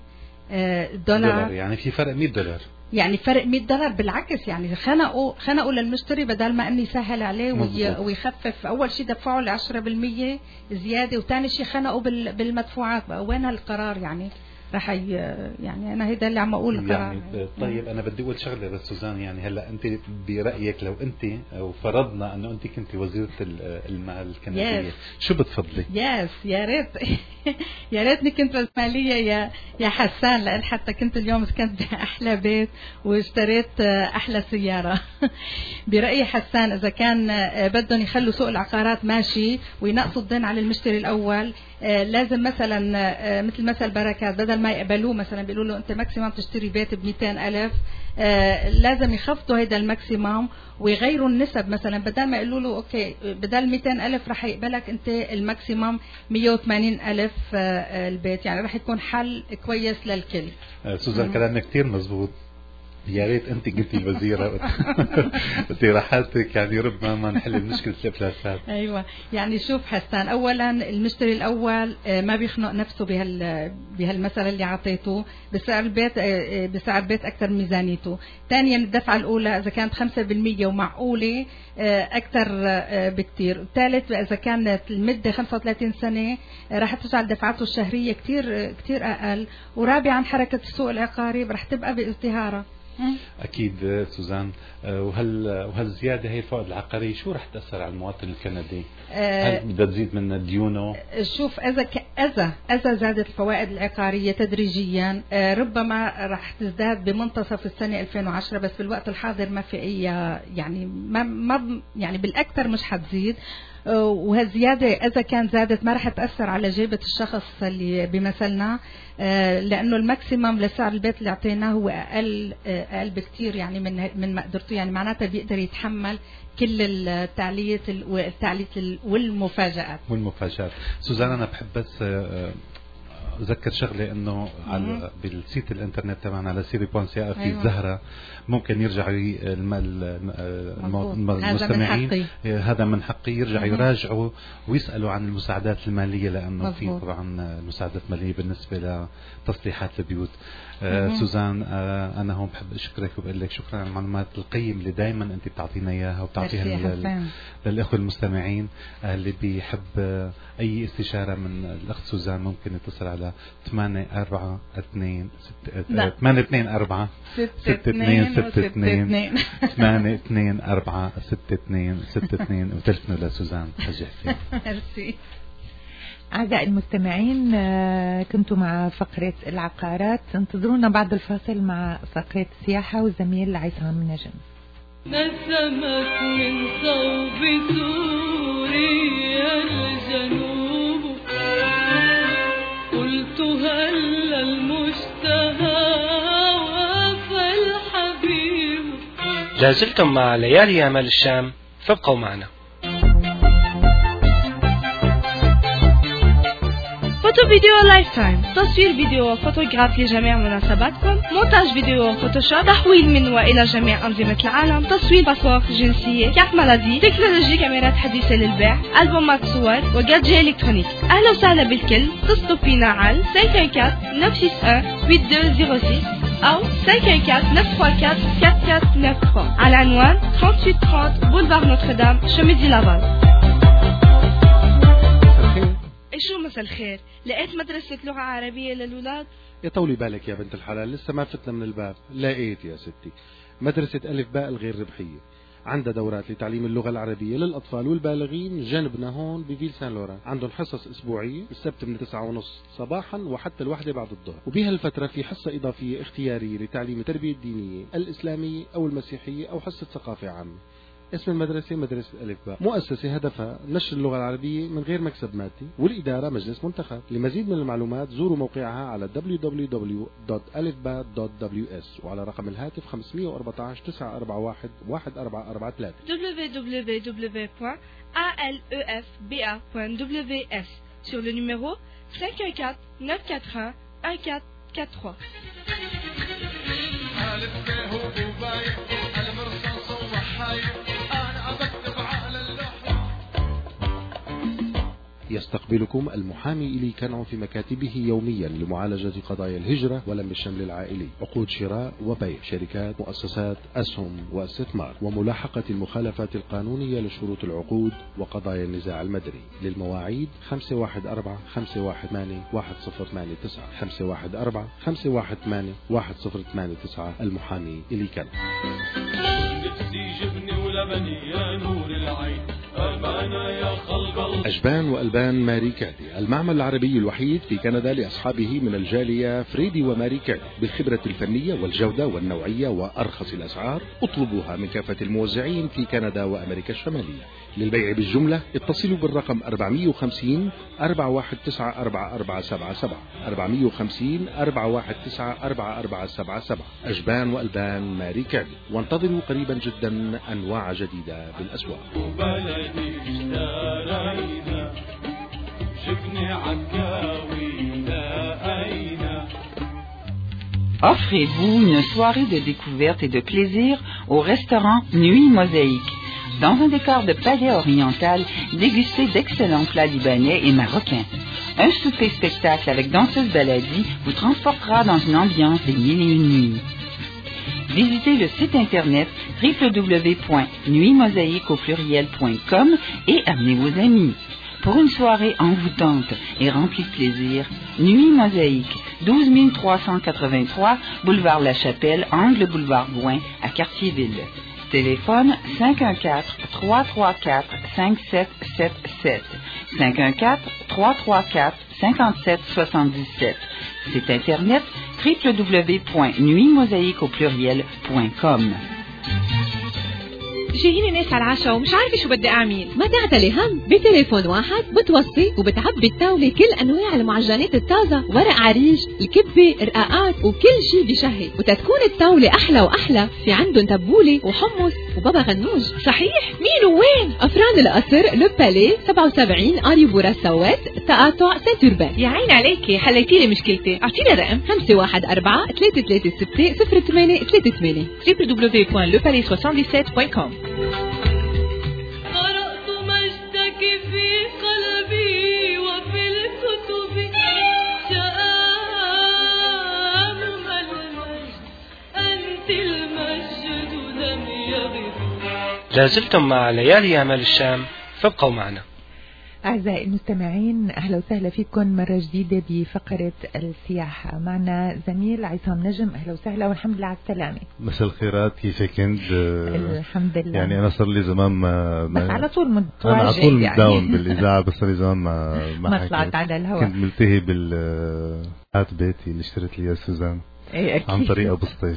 يعني في فرق $100، يعني فرق $100 بالعكس، يعني خنقوا للمشتري بدل ما انه يسهل عليه ويخفف. اول شيء دفعوا ل 10% زياده، وثاني شيء خنقوا بالمدفوعات. بقى وين هالقرار؟ يعني رح يعني انا هيدا اللي عم اقول القرار. يعني طيب انا بدي اقول شغله بس سوزان، يعني هلا انت برايك لو انت او فرضنا انه انت كنت وزيره المال الكنديه شو بتفضلي؟ يا ريت يا ريتني كنت الماليه يا حسان، لان حتى كنت اليوم سكنت باحلى بيت واشتريت احلى سياره. برايي حسان اذا كان بدهم يخلوا سوق العقارات ماشي وينقصوا الدين على المشتري الاول، لازم مثلا مثل مثل بركات بدل ما يقبلوه مثلا بيقولوا له انت ماكسيموم تشتري بيت ب200,000، لازم يخفضوا هيدا الماكسيموم ويغيروا النسب. مثلا بدل ما يقولوا له اوكي بدل 200,000 رح يقبلك انت الماكسيموم 180,000 البيت، يعني رح يكون حل كويس للكل. سوزان كلامك كتير مزبوط، يا ريت انت قلتي الوزيره اقتراحاتك يعني ربما نحل مشكله الافلاسات. ايوه يعني شوف حسان، اولا المشتري الاول ما بيخنق نفسه بهالمثل اللي عطيته بسعر البيت اكثر من ميزانيته. ثانيا الدفعه الاولى اذا كانت 5% ومعقوله اكثر بكثير. ثالث اذا كانت المده 35 سنه راح تجعل دفعاته الشهريه كثير اقل. ورابعا حركه السوق العقاري راح تبقى بازدهارها. أكيد سوزان، وهالزيادة هي الفوائد العقارية شو رح تأثر على المواطن الكندي؟ هل بدها تزيد من ديونه؟ شوف إذا زادت الفوائد العقارية تدريجيا ربما رح تزداد بمنتصف السنة 2010، بس بالوقت الحاضر ما في أي يعني ما يعني بالأكثر مش حتزيد. وهالزيادة إذا كان زادت ما رح تأثر على جيبة الشخص اللي بمثلنا، لأنه الماكسيمم لسعر البيت اللي اعطيناه هو أقل بكتير يعني من مقدرته، يعني معناتها بيقدر يتحمل كل التعلية والمفاجآت. سوزان أنا بحب بس أذكر شغلة إنه على بالسيت الإنترنت تبعنا على siri.ca في الزهرة ممكن يرجعوا المستمعين هذا من حقي يرجعوا يراجعوا ويسألوا عن المساعدات المالية لأنه في طبعا مساعدات مالية بالنسبة لتصليحات البيوت. سوزان أنا هون بحب أشكرك وبقول لك شكرا على المعلومات القيمة اللي دايما أنت بتعطينا إياها وبتعطيها للإخوة المستمعين. اللي بيحب أي استشارة من الأخت سوزان ممكن يتصل على 824 824 6262 824 6262 وتلفنوا لسوزان حجي حسين. ميرسي. أعزائي المستمعين كنتوا مع فقرة العقارات، انتظرونا بعد الفاصل مع فقرة السياحة والزميل عصام نجم. نسمت من صوب سوريا الجنوب قلت هل المشتهى وفى الحبيب. لازلتم مع ليالي أمل الشام، فابقوا معنا. فوتو فيديو لايف تايم، تصوير فيديو وفوتوغراف لجميع مناسباتكم، مونتاج فيديو وفوتوشوب، تحويل من وإلى جميع أنظمة العالم، تصوير باسبور جنسية، كارت مالادي، تكنولوجي، كاميرات حديثة للبيع، ألبومات صور وجادجي إلكترونيك. أهلا وسهلا بالكل، اتصلوا فينا على 514 961 8206 أو 514 934 4493 على عنوان 3830 بولفار نوتردام شميدي لافال. شو مساء الخير، لقيت مدرسة لغة عربية للولاد؟ يطولي بالك يا بنت الحلال، لسه ما فتنا من الباب. لقيت يا ستي مدرسة ألف باء الغير ربحية، عندها دورات لتعليم اللغة العربية للأطفال والبالغين جنبنا هون بفيل سان لوران. عندهم حصص أسبوعية السبت من 9:30 صباحا وحتى 1 بعد الظهر، وبهالفترة في حصة إضافية اختيارية لتعليم التربية الدينية الإسلامية أو المسيحية أو حصة ثقافة عامة. اسم المدرسة مدرسة ألف باء، مؤسسة هدفها نشر اللغة العربية من غير مكسب مادي، والإدارة مجلس منتخب. لمزيد من المعلومات زوروا موقعها على www.alifba.ws وعلى رقم الهاتف 514 941 1443 www.alefba.ws sur le numéro 514 941 1443. يستقبلكم المحامي إلي كنعو في مكاتبه يوميا لمعالجة قضايا الهجرة ولم الشمل العائلي، عقود شراء وبيع، شركات، مؤسسات، أسهم واستثمار، وملاحقة المخالفات القانونية لشروط العقود وقضايا النزاع المدني. للمواعيد 514 518 1089 514 518 1089. المحامي إلي كنعو. نفسي جبني ولبني يا نور العين، أمانة يا خلق الله. أجبان وألبان ماري كادي، المعمل العربي الوحيد في كندا لأصحابه من الجالية فريدي وماري كادي، بالخبرة الفنية والجودة والنوعية وأرخص الأسعار. اطلبوها من كافة الموزعين في كندا وأمريكا الشمالية. للبيع بالجملة اتصلوا بالرقم 450 419 4477 450 419 4477. أجبان وألبان ماري كادي، وانتظروا قريبا جدا أنواع جديدة بالأسواق. Offrez-vous une soirée de découverte et de plaisir au restaurant Nuit Mosaïque. Dans un décor de palais oriental, dégustez d'excellents plats libanais et marocains. Un souper spectacle avec danseuse baladi vous transportera dans une ambiance des 1001 nuits. Visitez le site internet www.nuitmosaïque.com et amenez vos amis. Pour une soirée envoûtante et remplie de plaisir, Nuit Mosaïque, 12 383 boulevard La Chapelle, angle boulevard Gouin, à Cartierville. Téléphone 514-334-5777. 514-334-5777. Site internet www.nuitmosaïque.com. جايين ناس على العشاء ومش عارفة شو بدي أعمل. ما تعتلي هم، بتليفون واحد بتوصي وبتعبي الطاولة كل أنواع المعجنات الطازة، ورق عريش، الكبة، رقاقات وكل شي بشهي. وتتكون الطاولة أحلى وأحلى في عندهم تبولة وحمص وبابا غنوج. صحيح؟ مين وين؟ أفران القصر، لو بالي 77 أريبورا السوات، تقاطع سنتوربان. يا عين عليكي، حليتيلي مشكلتي. أعطيني رقم 514-336-0838 www.lepalais77.com. قرأت مجدك في قلبي وفي الكتب شآم المجد أنت المجد لم يغب. لازلتم مع ليالي أمل الشام، فابقوا معنا. أعزائي المستمعين، أهلا وسهلا فيكم مرة جديدة بفقرة السياحة. معنا زميل عصام نجم. أهلا وسهلا والحمد لله على السلامة. مساء الخيرات، كيفك انت؟ الحمد لله. يعني أنا صار لي زمان ما بس على طول متواجد، أنا على طول يعني متداوم بالإذاعة، بس صار لي زمان ما طلعت على الهواء. كنت ملتهي بالهات بيتي اللي اشتريت لي سوزان عن طريق أبو سطيف.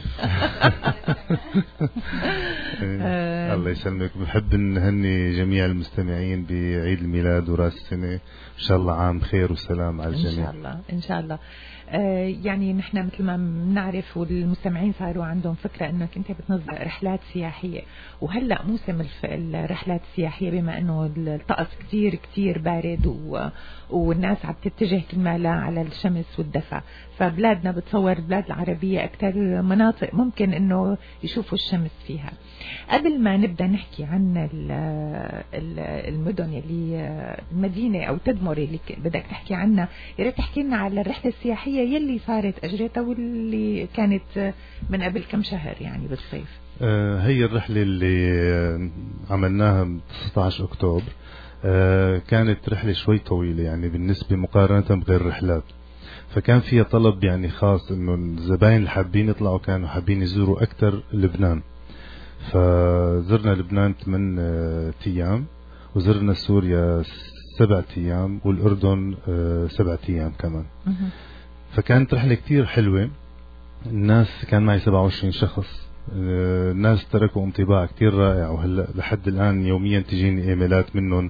الله يسلمك. بحب نهني جميع المستمعين بعيد الميلاد وراس السنة، إن شاء الله عام خير وسلام على الجميع. إن شاء الله إن شاء الله. يعني نحن مثل ما بنعرف والمستمعين صاروا عندهم فكرة انك انت بتنظم رحلات سياحية، وهلأ موسم الرحلات السياحية بما انه الطقس كتير كتير بارد والناس عم تتجه كلها على الشمس والدفا، فبلادنا بتصور البلاد العربية اكثر مناطق ممكن انه يشوفوا الشمس فيها. قبل ما نبدأ نحكي عن المدن اللي المدينة او تدمر اللي بدك تحكي عنها، يا ريت تحكي لنا على الرحلة السياحية يلي صارت أجريتها واللي كانت من قبل كم شهر يعني بالصيف. هي الرحلة اللي عملناها 19 أكتوبر كانت رحلة شوي طويلة يعني بالنسبة مقارنة بغير الرحلات، فكان فيها طلب يعني خاص انه الزباين اللي حابين يطلعوا كانوا حابين يزوروا أكثر لبنان، فزرنا لبنان 8 أيام، وزرنا سوريا 7 أيام، والأردن 7 أيام كمان. فكانت رحلة كتير حلوة. الناس كان معي 27 شخص، الناس تركوا انطباع كتير رائع، وهلا لحد الآن يوميا تجيني ايميلات منهم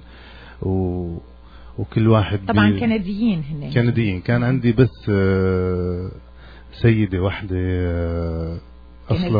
وكل واحد طبعا كنديين. هن كنديين. كان عندي بس سيدة واحدة أصلا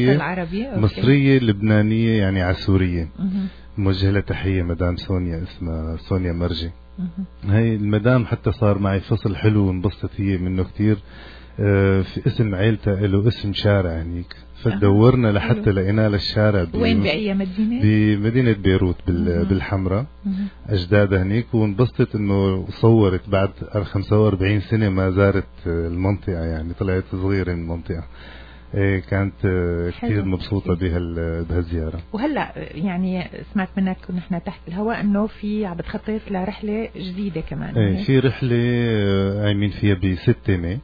مصرية لبنانية يعني عسورية، موجه لها تحية مدام سونيا، اسمها سونيا مرجي. هاي المدام حتى صار معي فصل حلو وانبسطت هي منه كتير. في اسم عيلتها له اسم شارع هنيك، فدورنا لحتى لقينا للشارع. وين بأي مدينة؟ بمدينة بيروت بالحمراء. أجدادها هنيك، وانبسطت انه صورت بعد 45 سنة ما زارت المنطقة، يعني طلعت صغيرة من المنطقة. كانت كثير مبسوطة بهالزيارة. وهلا يعني سمعت منك ونحن تحت الهواء انه في عم بتخطط لرحلة جديدة كمان. في رحلة قايمين فيها ب6 ماي.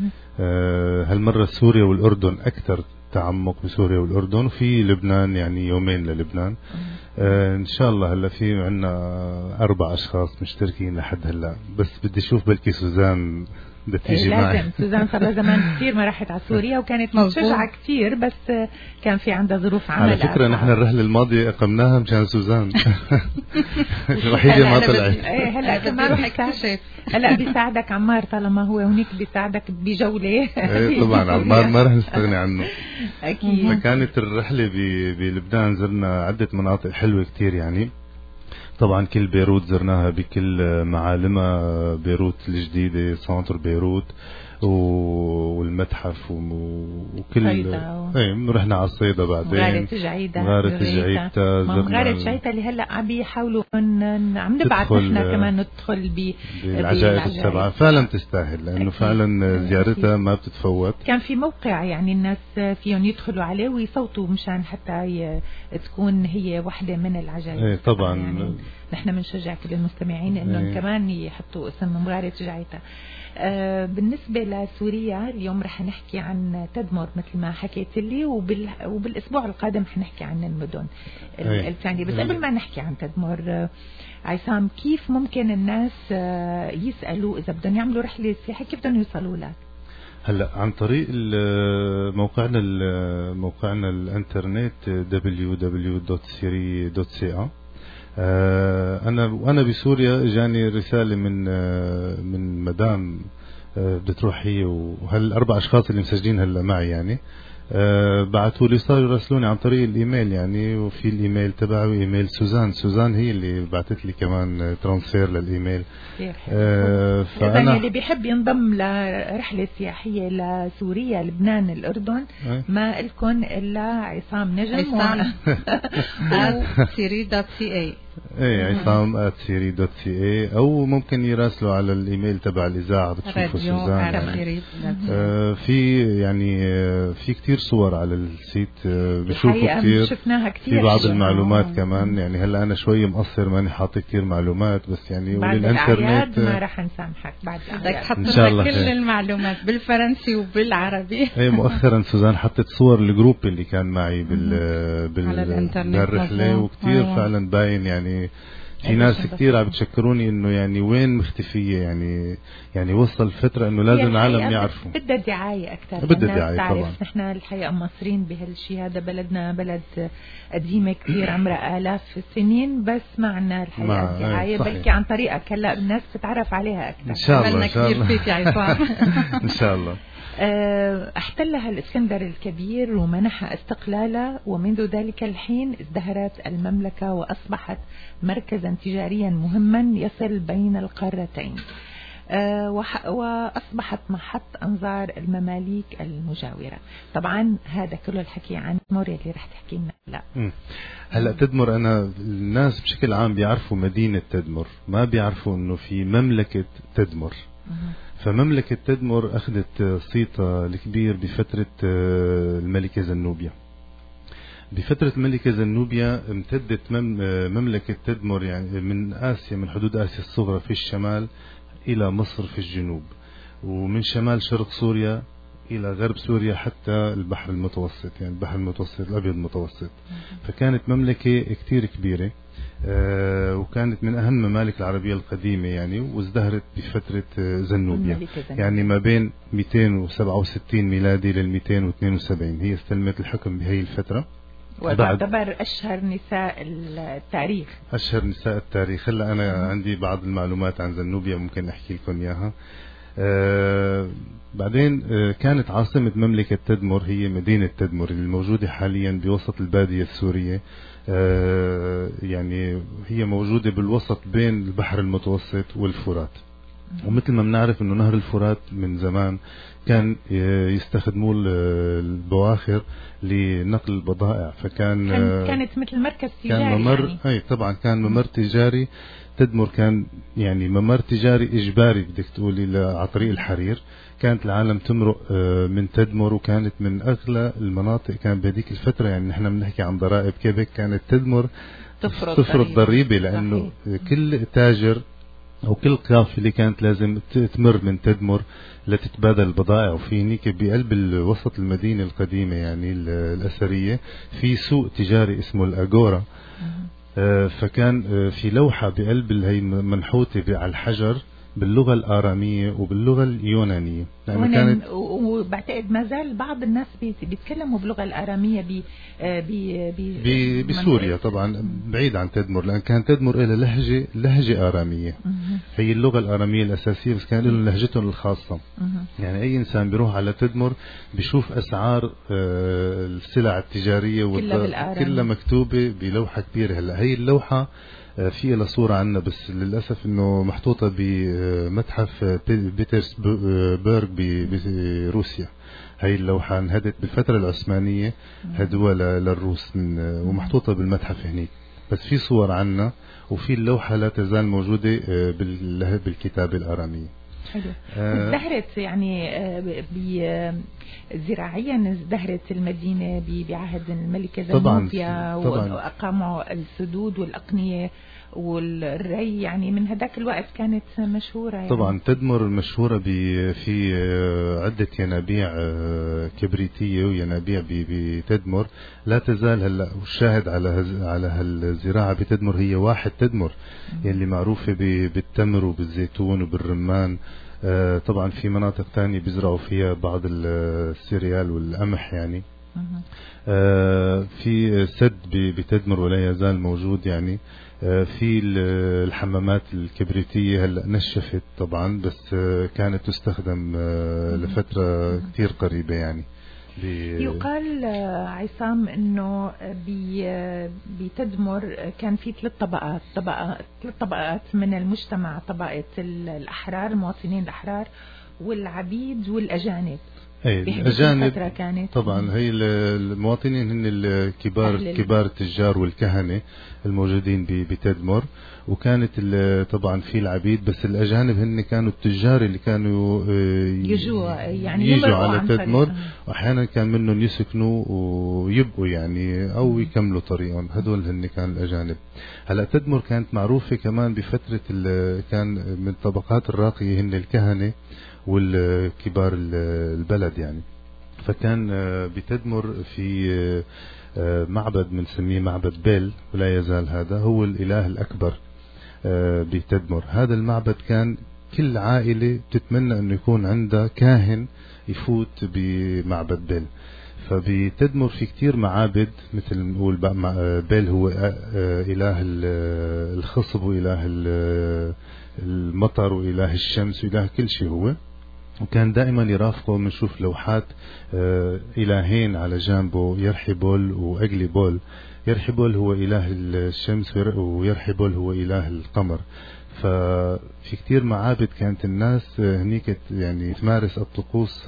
هالمرة سوريا والأردن أكثر تعمق، بسوريا والأردن، وفي لبنان يعني يومين للبنان. إن شاء الله هلا في عنا 4 أشخاص مشتركين لحد هلا، بس بدي أشوف بلكي سوزان بدها تيجي معي. لازم. سوزان صار لها زمان كثير ما راحت على سوريا، وكانت مشجعة كثير، بس كان في عندها ظروف عمل. على فكرة نحن الرحلة الماضية أقمناها مشان سوزان. الوحيدة ما طلعت. هلا كمان هلا بيساعدك عمار، طالما هو هونيك بيساعدك بجولة. طبعا عمار ما رح نستغني عنه. أكيد. فكانت الرحلة بلبنان زرنا عدة مناطق حلوة كتير يعني. طبعا كل بيروت زرناها بكل معالمها، بيروت الجديدة، سنتر بيروت والمتحف وكل رحنا على الصيدا، بعدين غارة جعيدة، غارة جعيدة اللي هلا عم بيحاولوا عم نبعث نحن كمان ندخل بالعجائب ال7. فعلا تستاهل، لانه فعلا زيارتها ما بتتفوت. كان في موقع يعني الناس فيهم يدخلوا عليه ويصوتوا مشان حتى تكون هي واحدة من العجائب. طبعا يعني نحن بنشجع كل المستمعين انهم كمان يحطوا اسم غارة جعيدة. بالنسبة لسوريا اليوم رح نحكي عن تدمر مثل ما حكيت لي، وبالأسبوع القادم رح نحكي عن المدن الثانية. بس قبل ما نحكي عن تدمر، عصام، كيف ممكن الناس يسألوا إذا بدهم يعملوا رحلة سياحة، كيف بدهم يوصلوا لك؟ هلا عن طريق موقعنا الانترنت www.siri.ca. انا بسوريا جاني رساله من مدام بدها تروح هي وهالاربع اشخاص اللي مسجلين هلا معي يعني بعثوا لي، صاروا يرسلوني عن طريق الايميل يعني، وفي الايميل تبعه ايميل سوزان هي اللي بعثت لي كمان ترانسفير للايميل. فانا اللي بيحب ينضم لرحله سياحيه لسوريا لبنان الاردن ما لكم الا عصام نجم siri.ca. ايه عصام @siri.ca، او ممكن يراسلوا على الايميل تبع الاذاعه بتشوفوا سوزان يعني. في كتير صور على السيت بشوفوا كتير، شفناها كتير، في بعض المعلومات كمان يعني. هلا انا شوي مقصر ماني حاطط كتير معلومات، بس يعني وللانترنت ما راح نسامحك بعد بدك تحط لنا كل المعلومات بالفرنسي وبالعربي. ايه مؤخرا سوزان حطت صور الجروب اللي كان معي على الانترنت بالرحله، وكتير فعلا باين يعني في ناس كتير عم بتشكروني انه يعني وين مختفيه يعني وصل فتره انه لازم العالم يعرفوا. بدها دعايه اكثر، بدها دعايه طبعا. نحن الحقيقه مصرين بهالشيء هذا، بلدنا بلد قديمه كثير عمرها آلاف السنين، بس ما عندنا الحقيقه دعايه، بلكي عن طريقك هلا الناس تتعرف عليها اكثر. ان شاء الله كثير فيك يا عصام. ان شاء الله. احتلها الإسكندر الكبير ومنح استقلاله، ومنذ ذلك الحين ازدهرت المملكة وأصبحت مركزا تجاريا مهما يصل بين القارتين، وأصبحت محط أنظار المماليك المجاورة. طبعا هذا كله الحكي عن تدمر اللي رح تحكي لنا. هلا تدمر، أنا الناس بشكل عام بيعرفوا مدينة تدمر، ما بيعرفوا إنه في مملكة تدمر. فمملكة تدمر أخذت صيتها الكبير بفترة الملكة زنوبيا. بفترة الملكة زنوبيا امتدت مملكة تدمر يعني من آسيا، من حدود آسيا الصغرى في الشمال إلى مصر في الجنوب، ومن شمال شرق سوريا إلى غرب سوريا حتى البحر المتوسط، يعني البحر المتوسط الأبيض المتوسط. فكانت مملكة كتير كبيرة، وكانت من أهم ممالك العربية القديمة يعني، وازدهرت بفترة زنوبيا يعني ما بين 267 ميلادي لل 272 هي استلمت الحكم بهي الفترة، وتعتبر أشهر نساء التاريخ. أشهر نساء التاريخ. هلا أنا عندي بعض المعلومات عن زنوبيا ممكن أحكي لكم إياها. بعدين كانت عاصمة مملكة تدمر هي مدينة تدمر الموجودة حاليا بوسط البادية السورية، يعني هي موجودة بالوسط بين البحر المتوسط والفرات. ومثل ما بنعرف انه نهر الفرات من زمان كان يستخدموه البواخر لنقل البضائع، فكان كانت مثل مركز تجاري، كان ممر يعني. اي طبعا كان ممر تجاري. تدمر كان يعني ممر تجاري اجباري بدك تقولي على طريق الحرير. كانت العالم تمرق من تدمر، وكانت من اغلى المناطق كان بهذيك الفتره. يعني نحن بنحكي عن ضرائب كيبك، كانت تدمر تفرض ضريبه، لانه كل تاجر أو كل قافلة كانت لازم تمر من تدمر لتتبادل البضائع. وفي هنيك بقلب وسط المدينة القديمة يعني الأثرية في سوق تجاري اسمه الأغورا. فكان في لوحة بقلب هي منحوتة على الحجر باللغة الآرامية وباللغة اليونانية، لأن كانت وبعتقد ما زال بعض الناس بيتكلموا باللغة الآرامية بسوريا طبعا بعيد عن تدمر، لأن كان تدمر إلى لهجة آرامية. هي اللغة الآرامية الأساسية، بس كان لهم لهجتهم الخاصة. يعني أي إنسان بيروح على تدمر بيشوف أسعار السلع التجارية كلها مكتوبة بلوحة كبيرة. هلا هي اللوحة في لها صورة عنا، بس للأسف إنه محطوطة بمتحف بيترسبرغ بروسيا. هاي اللوحة انهدت بالفترة العثمانية، هدوها للروس ومحطوطة بالمتحف هناك. بس في صور عنا، وفي اللوحة لا تزال موجودة بالكتابة الآرامية. ازدهرت يعني زراعيا، ازدهرت المدينة بعهد الملكة زنوبيا، وأقاموا السدود والأقنية والري. يعني من هذاك الوقت كانت مشهورة يعني. طبعا تدمر مشهورة في عدة ينابيع كبريتية وينابيع بتدمر لا تزال هلا. والشاهد على هالزراعة بتدمر هي واحد تدمر يلي معروفة بالتمر وبالزيتون وبالرمان طبعا في مناطق تانية بيزرعوا فيها بعض السيريال والقمح يعني. في سد بتدمر ولا يزال موجود يعني. في الحمامات الكبريتية هلا نشفت طبعا، بس كانت تستخدم لفترة كتير قريبة يعني. يقال عصام انه بتدمر كان في ثلاث طبقات من المجتمع، طبقة الأحرار، المواطنين الأحرار والعبيد والأجانب. الأجانب طبعا هي المواطنين هن كبار التجار والكهنة الموجودين بتدمر، وكانت طبعا في العبيد، بس الأجانب هن كانوا التجار اللي كانوا يجوا على تدمر، وأحيانا كان منهم يسكنوا ويبقوا يعني أو يكملوا طريقهم. هدول هن كان الأجانب. هلا تدمر كانت معروفة كمان بفترة كان من الطبقات الراقية هن الكهنة والكبار البلد يعني. فكان بتدمر في معبد بنسميه معبد بيل، ولا يزال هذا هو الإله الأكبر بتدمر. هذا المعبد كان كل عائلة بتتمنى أنه يكون عندها كاهن يفوت بمعبد بيل. فبتدمر في كتير معابد، مثل نقول بيل هو إله الخصب وإله المطر وإله الشمس وإله كل شيء هو. وكان دائما يرافقه، بنشوف لوحات إلهين على جانبه، يرحبول وأجليبول. يرحبول هو إله الشمس ويرحبول هو إله القمر. ففي كتير معابد كانت الناس هنيك يعني تمارس الطقوس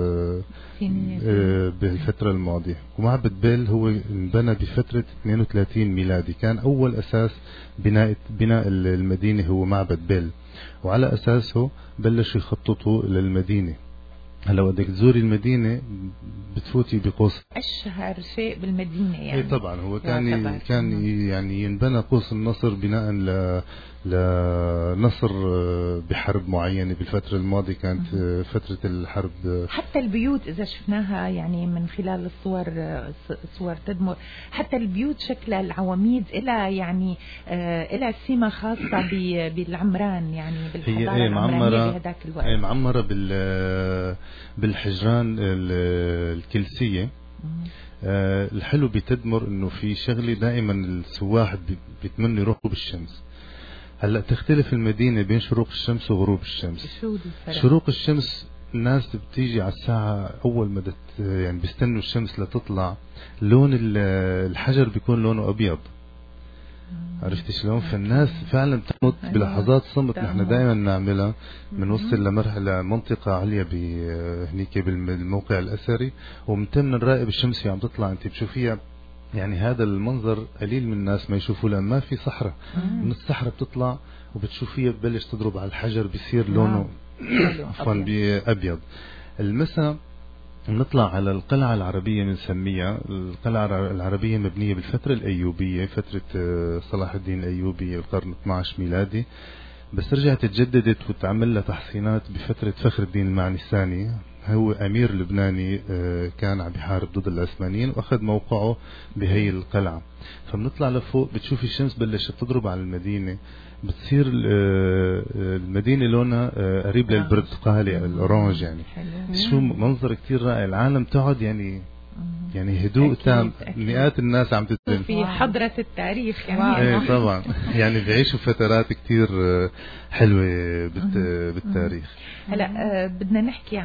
بالفترة الماضية. ومعبد بيل هو انبنى بفترة 32 ميلادي، كان أول أساس بناء المدينة هو معبد بيل، وعلى أساسه بلشوا يخططوا للمدينة. هلا بدك تزوري المدينة بتفوتي بقوس أشهر شيء بالمدينة يعني. طبعا هو كان يعني ينبنى قوس النصر بناء لنصر بحرب معينة بالفترة الماضية، كانت فترة الحرب. حتى البيوت إذا شفناها يعني من خلال صور تدمر، حتى البيوت شكلها العواميد إلى يعني إلى سمة خاصة بالعمران يعني بالحضارة العمرانية بهذاك الوقت. هي معمرة بالحجران الكلسية. الحلو بتدمر انه في شغلة دائما السواح بيتمنوا يروحوا بالشمس. هلا تختلف المدينة بين شروق الشمس وغروب الشمس. شروق الشمس الناس بتيجي على الساعة أول ما يعني بيستنوا الشمس لتطلع، لون الحجر بيكون لونه أبيض. عرفت شلون؟ فالناس فعلا بتموت بلحظات صمت نحن دائما نعملها. بنوصل لمرحلة منطقة عليا هنيك بالموقع الأثري، ومتمنا نراقب الشمس عم تطلع. انت بتشوفيها يعني هذا المنظر قليل من الناس ما يشوفوه، لأن ما في صحراء. من الصحراء بتطلع وبتشوفيها ببلش تضرب على الحجر، بيصير لونه أبيض. المساء نطلع على القلعة العربية بنسميها. القلعة العربية مبنية بالفترة الأيوبية، فترة صلاح الدين الأيوبي القرن 12 ميلادي، بس رجعت تجددت وتعمل لها تحسينات بفترة فخر الدين المعني الثاني. هو أمير لبناني كان عم بيحارب ضد العثمانيين وأخذ موقعه بهي القلعة. فبنطلع لفوق بتشوفي الشمس بلشت تضرب على المدينة، بتصير المدينة لونها قريب للبرتقالي الأورانج يعني. شو منظر كتير رائع. العالم تقعد يعني هدوء تام. مئات الناس عم تتلم في حضرة التاريخ يعني. ايه طبعا يعني بيعيشوا فترات كتير حلوة بالتاريخ. هلا بدنا نحكي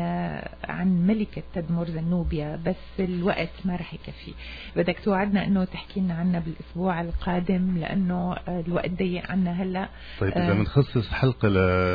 عن ملكة تدمر زنوبيا، بس الوقت ما رح يكفي. بدك توعدنا انه تحكي لنا عنها بالاسبوع القادم، لانه الوقت ضيق عنا هلا. طيب اذا بنخصص حلقة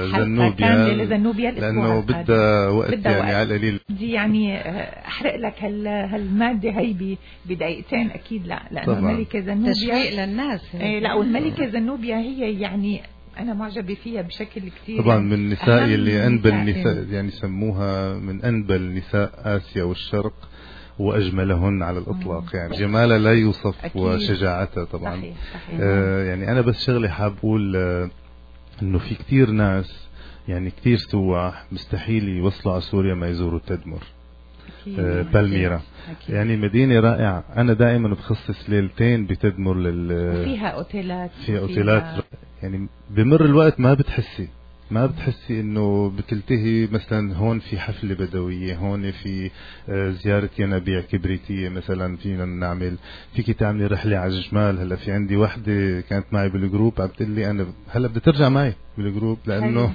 لزنوبيا لانه بدها وقت يعني على القليل. دي يعني احرق لك هالمادة هي بدقيقتين اكيد لا، لانه طبعاً. الملكة زنوبيا تشويق للناس. لا، والملكة زنوبيا هي يعني أنا معجبة فيها بشكل كتير. طبعا من النساء اللي أنبل النساء يعني سموها من أنبل نساء آسيا والشرق وأجملهن على الإطلاق. يعني جمالها لا يوصف أكيد. وشجاعتها طبعا. صحيح. يعني أنا بس شغلة حاب أقول إنه في كتير ناس يعني كتير سواح مستحيل يوصلوا على سوريا ما يزوروا تدمر. بالميرا أكيد. يعني مدينة رائعة. أنا دائما بخصص ليلتين بتدمر وفيها أوتيلات. فيها أوتيلات يعني بمر الوقت ما بتحسي ما بتحسي انه بتلتهي مثلا هون في حفلة بدوية، هون في زيارة ينابيع كبريتية مثلا فينا نعمل، فيكي تعملي رحلة على الجمال. هلا في عندي وحدة كانت معي بالجروب عم تقول لي انا هلا بدي ترجع معي بالجروب لانه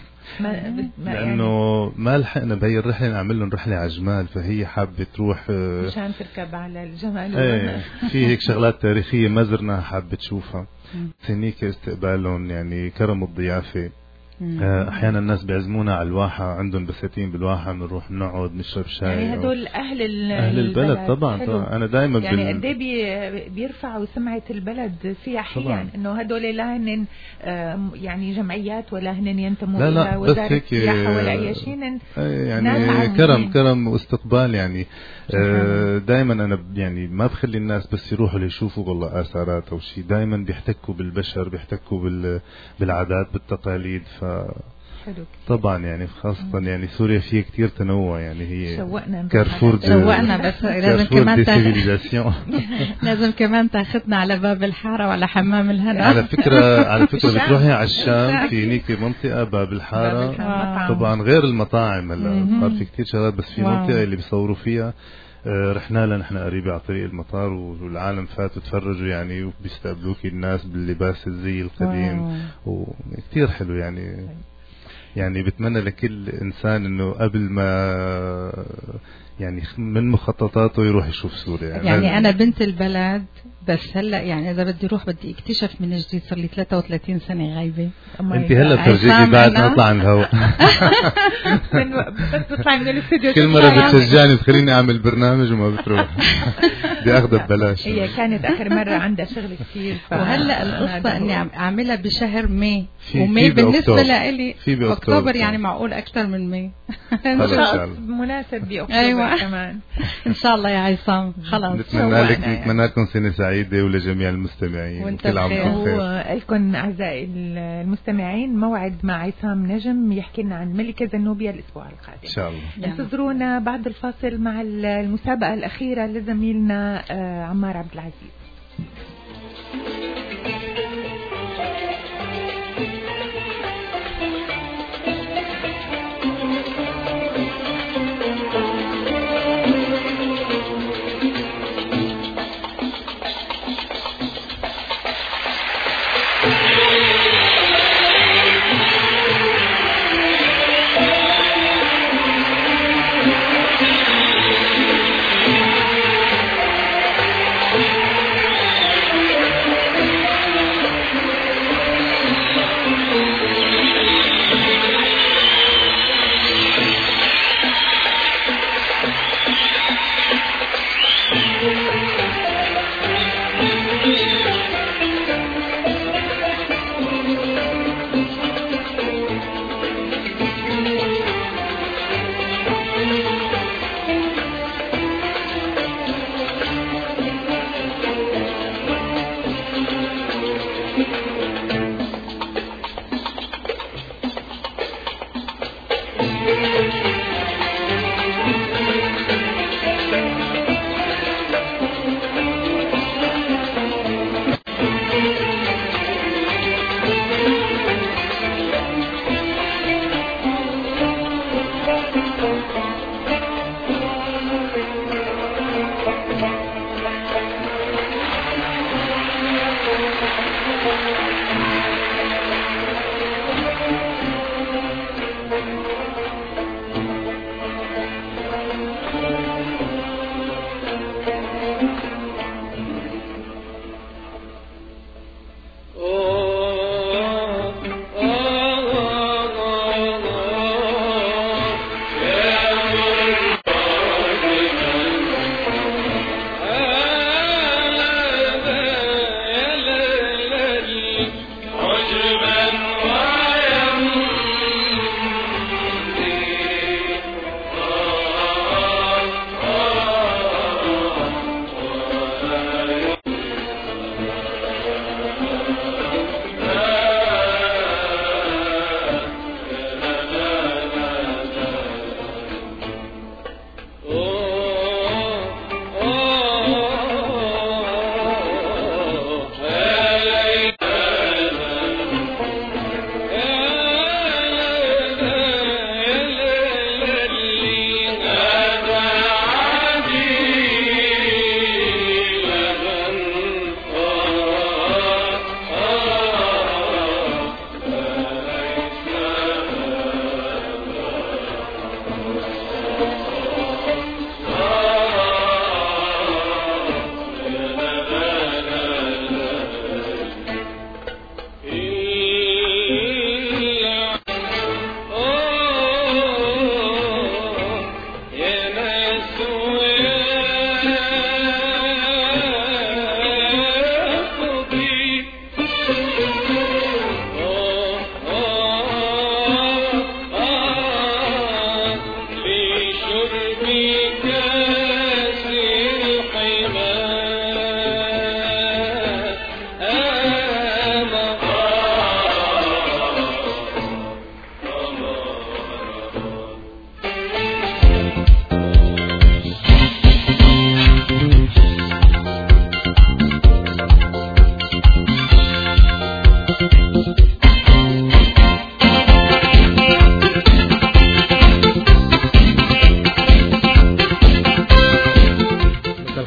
ما لحقنا بهي الرحلة نعمل لهم رحلة على الجمال، فهي حابة تروح مشان تركب على الجمال. في هيك شغلات تاريخية ما زرناها حابة تشوفها. ثانيك استقبالهم يعني كرم الضيافة. احيانا الناس بيعزمونا على الواحة، عندهم بساتين بالواحة، بنروح نقعد نشرب شاي. يعني هدول اهل البلد طبعا. انا دايما يعني قد ايه بيرفعوا سمعة البلد سياحيا، انه هدول لا هن يعني جمعيات ولا هن ينتموا الى وزارة السياحة ولا اي شيء، يعني كرم واستقبال يعني. دائما انا يعني ما بخلي الناس بس يروحوا ليشوفوا والله آثارات او شيء، دائما بيحتكوا بالبشر، بيحتكوا بالعادات بالتقاليد. طبعا يعني خاصة يعني سوريا فيها كتير تنوع، يعني هي كارفور بس لازم كمان لازم كمان تاخذنا على باب الحارة وعلى حمام الهنا. على فكرة بتروحي على الشام في هنيك منطقة باب الحارة طبعا غير المطاعم. هلا صار في كتير شغلات، بس في منطقة اللي بيصوروا فيها رحنا لها نحن قريبة على طريق المطار، والعالم فاتوا تفرجوا يعني، وبيستقبلوك الناس باللباس الزي القديم وكتير حلو يعني بتمنى لكل إنسان إنه قبل ما يعني من مخططاته يروح يشوف سوريا. يعني أنا بنت البلد، بس هلا يعني إذا بدي أروح بدي اكتشف من جديد. صار لي 33 سنة غايبة. أنت هلا بترجيكي بعد ما أطلع عن الهواء. بس تطلع من الاستوديو كل مرة بتشجعني تخليني أعمل برنامج وما بتروح. بدي أخذها ببلاش. هي كانت آخر مرة عندها شغل كثير. وهلا القصة إني أعملها بشهر ماي، وماي بالنسبة لإلي أكتوبر يعني معقول أكثر من ماي. مناسب بأكتوبر كمان. إن شاء الله يا عصام. خلاص نتمنى لكم سنة سعيدة ولجميع المستمعين. وكل عام وانتم بخير. لكم أعزائي المستمعين موعد مع عصام نجم يحكي لنا عن ملكة زنوبيا الأسبوع القادم إن شاء الله. انتظرونا بعد الفاصل مع المسابقة الأخيرة لزميلنا عمار عبد العزيز.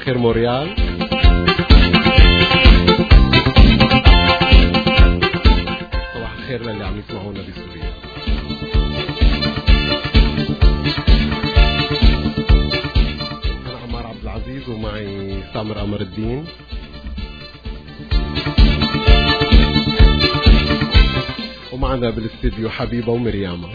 الخير موريال. صباح الخير للي عم يسمعونا بسوريا. أنا عمار عبد العزيز ومعي سامر قمر الدين. ومعنا بالاستديو حبيبة ومريامة.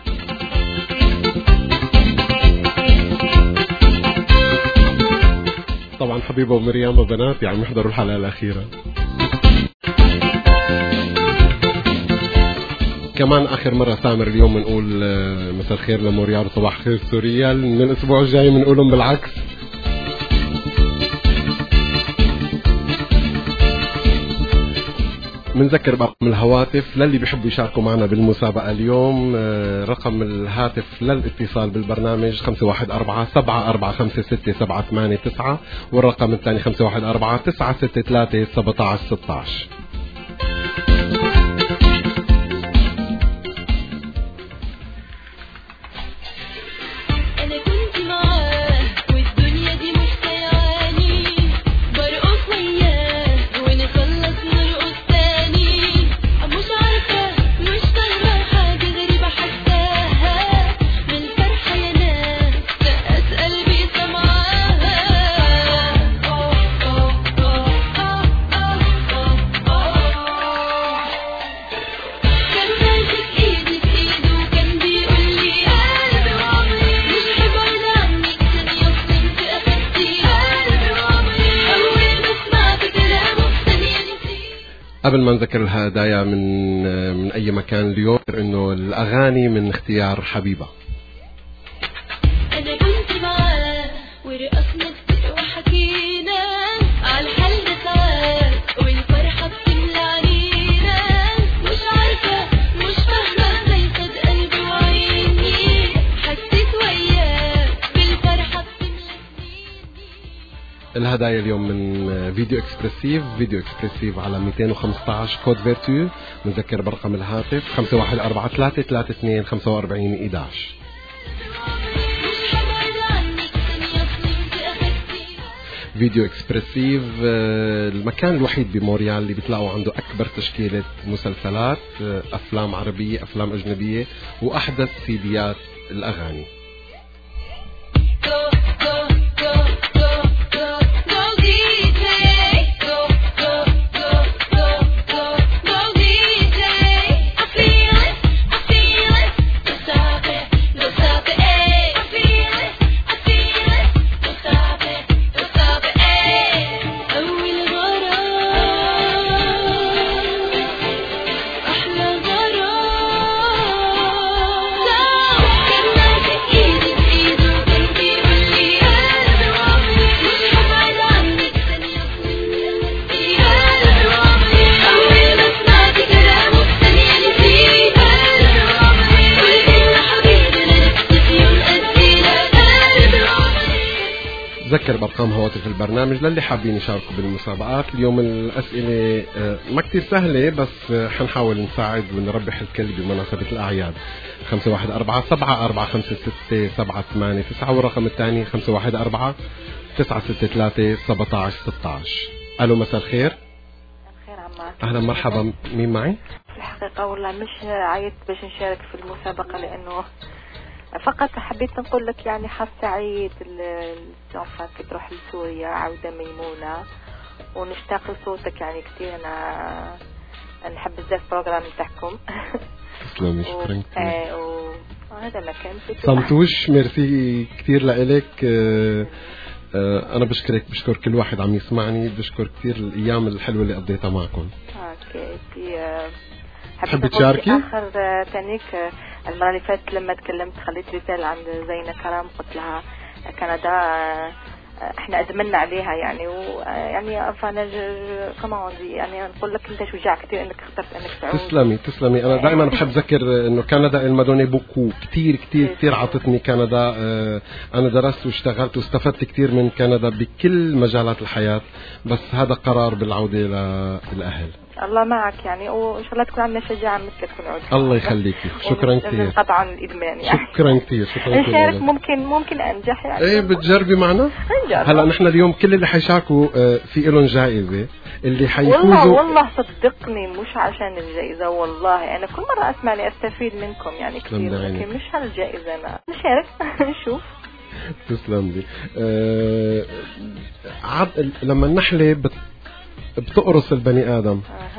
طبعا حبيبة ومريامة بناتي عم يحضروا الحلقة الأخيرة. كمان آخر مرة سامر اليوم بنقول مساء الخير لموريال وصباح خير سوريا. من الأسبوع الجاي بنقولهم بالعكس. منذكر برقم الهواتف للي بيحبوا يشاركوا معنا بالمسابقة اليوم. رقم الهاتف للاتصال بالبرنامج 514-745-6789 والرقم الثاني 514-963-1716. قبل ما نذكر الهدايا من أي مكان اليوم، إنه الأغاني من اختيار حبيبة. أنا كنت معاه ورقصنا كتير وحكينا على الحل ساعات والفرحة بتملى علينا. مش عارفة مش فاهمة زي صد قلبي وعيني، حسيت وياه بالفرحة بتملى سنيني. الهدايا اليوم من فيديو اكسبرسيف على 215 كود فيرتو. نذكر برقم الهاتف 514-332-4511. فيديو اكسبرسيف المكان الوحيد بموريال اللي بتلاقوا عنده أكبر تشكيلة مسلسلات، أفلام عربية، أفلام أجنبية، وأحدث سيديات الأغاني. ذكر بأرقام هواتف البرنامج للي حابين يشاركوا بالمسابقات. اليوم الأسئلة ما كتير سهلة، بس حنحاول نساعد ونربح الكل بمناسبة الأعياد. 514-745-6789 والرقم الثاني 514-963-1716. ألو مساء الخير. الخير عمار. أهلا مرحبا، مين معي؟ في الحقيقة والله مش عايت باش نشارك في المسابقة، لأنه فقط حبيت نقول لك يعني حظ سعيد السونفات كي تروح لسوريا، عودة ميمونة، ونشتاق لصوتك يعني كتير. أنا نحب بزاف البروجرام بتاعكم. تسلمي، شكرا كثير. وهذا مكان صمتوش، ميرسي كتير لإلك. أنا بشكر كل واحد عم يسمعني، بشكر كتير الأيام الحلوة اللي قضيتها معكم. حبيت تشاركي؟ آخر تانيك المرة اللي فاتت لما تكلمت خليت رسالة عند زينة كرام، قلت لها كندا احنا ادمنا عليها يعني، ويعني فانا كمان يعني نقول لك انت شجاع كثير انك اخترت انك تعود. تسلمي. انا دائما بحب اذكر انه كندا المدوني بوكو كثير عطتني كندا. انا درست واشتغلت واستفدت كثير من كندا بكل مجالات الحياة، بس هذا قرار بالعودة للاهل. الله معك يعني، وإن شاء الله تكون عندنا شجاعة مثلك ونعود. الله يخليكي، شكرا كثير. نقطع عن الإدمان يعني. شكرا كثير. نشارك ممكن أنجح يعني. إيه بتجربي معنا؟ نجرب. هلا نحن اليوم كل اللي حيشاركوا في لهم جائزة، اللي حيفوزوا والله صدقني مش عشان الجائزة، والله أنا كل مرة أسمع لي أستفيد منكم يعني كثير، لكن مش هالجائزة. أنا نشارك نشوف. تسلم لي. لما النحلة بتقرص البني آدم،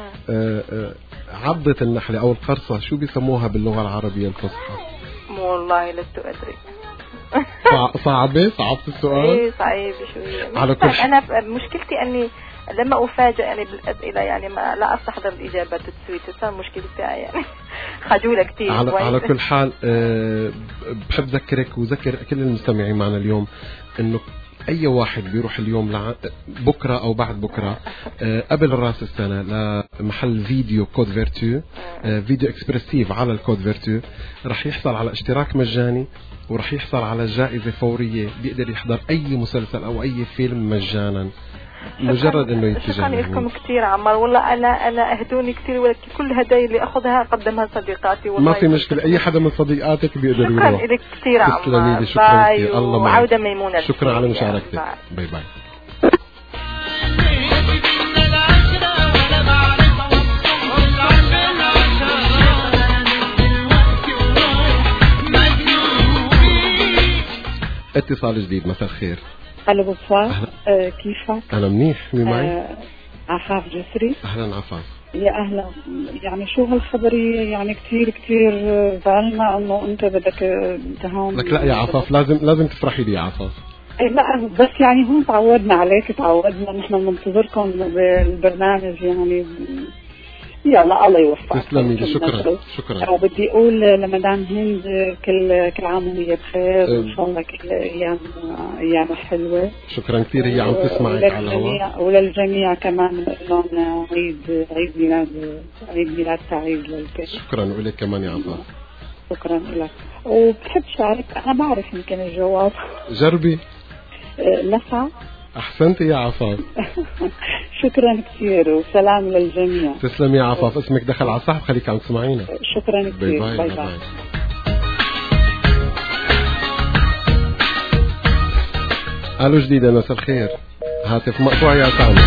عضة النحلة أو القرصة شو بيسموها باللغة العربية الفصحى؟ والله لست أدري. صعبة السؤال؟ إيه صعيب شوية. على كل أنا مشكلتي أني لما أفاجأ يعني بالأسئلة يعني ما لا أستحضر الإجابة تسوي مشكلتي يعني خجولة كتير. على كل حال بحب ذكرك وذكر كل المستمعين معنا اليوم إنه أي واحد بيروح اليوم بكرة أو بعد بكرة قبل رأس السنة لمحل فيديو كود فيرتو، فيديو اكسبرسيف على الكود فيرتو، رح يحصل على اشتراك مجاني، ورح يحصل على جائزة فورية، بيقدر يحضر أي مسلسل أو أي فيلم مجانا مجرد انه يتجه. شكرا لكم كثير عمار، والله انا اهدوني كثير، ولكن كل هدايا اللي اخذها اقدمها صديقاتي. والله ما في مشكله، اي حدا من صديقاتك بيقدر يروح. شكرا لك كثير عمار. شكرا كثير. الله معك. وعودة ميمونة. شكرا على مشاركتك. باي باي. اتصال جديد. مساء الخير. الو بصفاء. كيفك؟ انا منيح. مين معي؟ عفاف جسري. اهلا عفاف. يا اهلا. يعني شو هالخبريه يعني كثير زعلنا انه انت بدك تهون. لك لا يا عفاف، لازم تفرحي لي يا عفاف. لا بس يعني هون تعودنا عليك، تعودنا نحن ننتظركم بالبرنامج يعني. يلا الله يوفقك. تسلمي لي. شكرا. بدي اقول لمدام هند كل عام وهي بخير، وان شاء الله كل ايام حلوه. شكرا كثير. هي عم تسمعك على الهواء. وللجميع كمان لهم عيد ميلاد سعيد للكل. شكرا ولك كمان يا عفاف. شكرا لك. وبحب شارك، انا بعرف يمكن الجواب. جربي. نسعى. احسنتي يا عفاف. شكرا كثير وسلام للجميع. تسلمي يا عفاف. اسمك دخل على الصحب، خليك عم تسمعينا. شكرا كثير. باي باي. الو جديدة. مساء الخير. هاتف مقطوع يا سامي.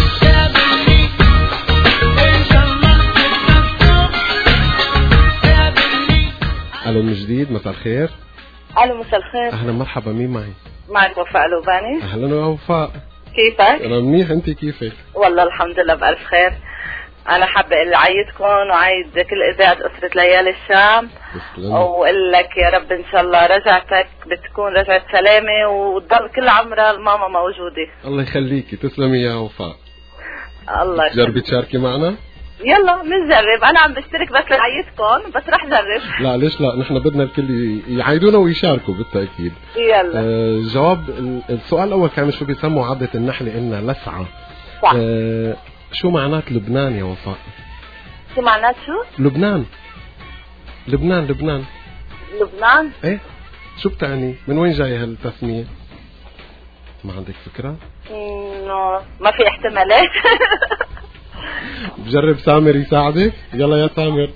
الو من جديد. مساء الخير. الو مساء الخير. اهلا مرحبا. مين معي؟ معك وفاء لوباني. اهلا وفاء. كيفك؟ انا منيح. انت كيفك؟ والله الحمد لله بألف خير. انا حابه اعيدكم وعيد كل اذاعه اسره ليالي الشام، واقول لك يا رب ان شاء الله رجعتك بتكون رجعت سلامه، وتضل كل عمرها الماما موجوده. الله يخليكي. تسلمي يا وفاء. الله يخليك. جربي تشاركي معنا. يلا بنجرب. انا عم بشترك بس لعيدكم، بس رح جرب. لا ليش لا، نحن بدنا الكل يعيدونا ويشاركوا بالتاكيد. يلا. جواب السؤال الاول كان شو بيسموا عضة النحله؟ إنها لسعة. صح. شو معنات لبنان يا وفاء؟ شو معنات شو؟ لبنان. لبنان؟ ايه شو بتعني؟ من وين جاي هالتسمية؟ ما عندك فكرة؟ ما في احتمالات. بجرب سامر يساعدك. يلا يا سامر.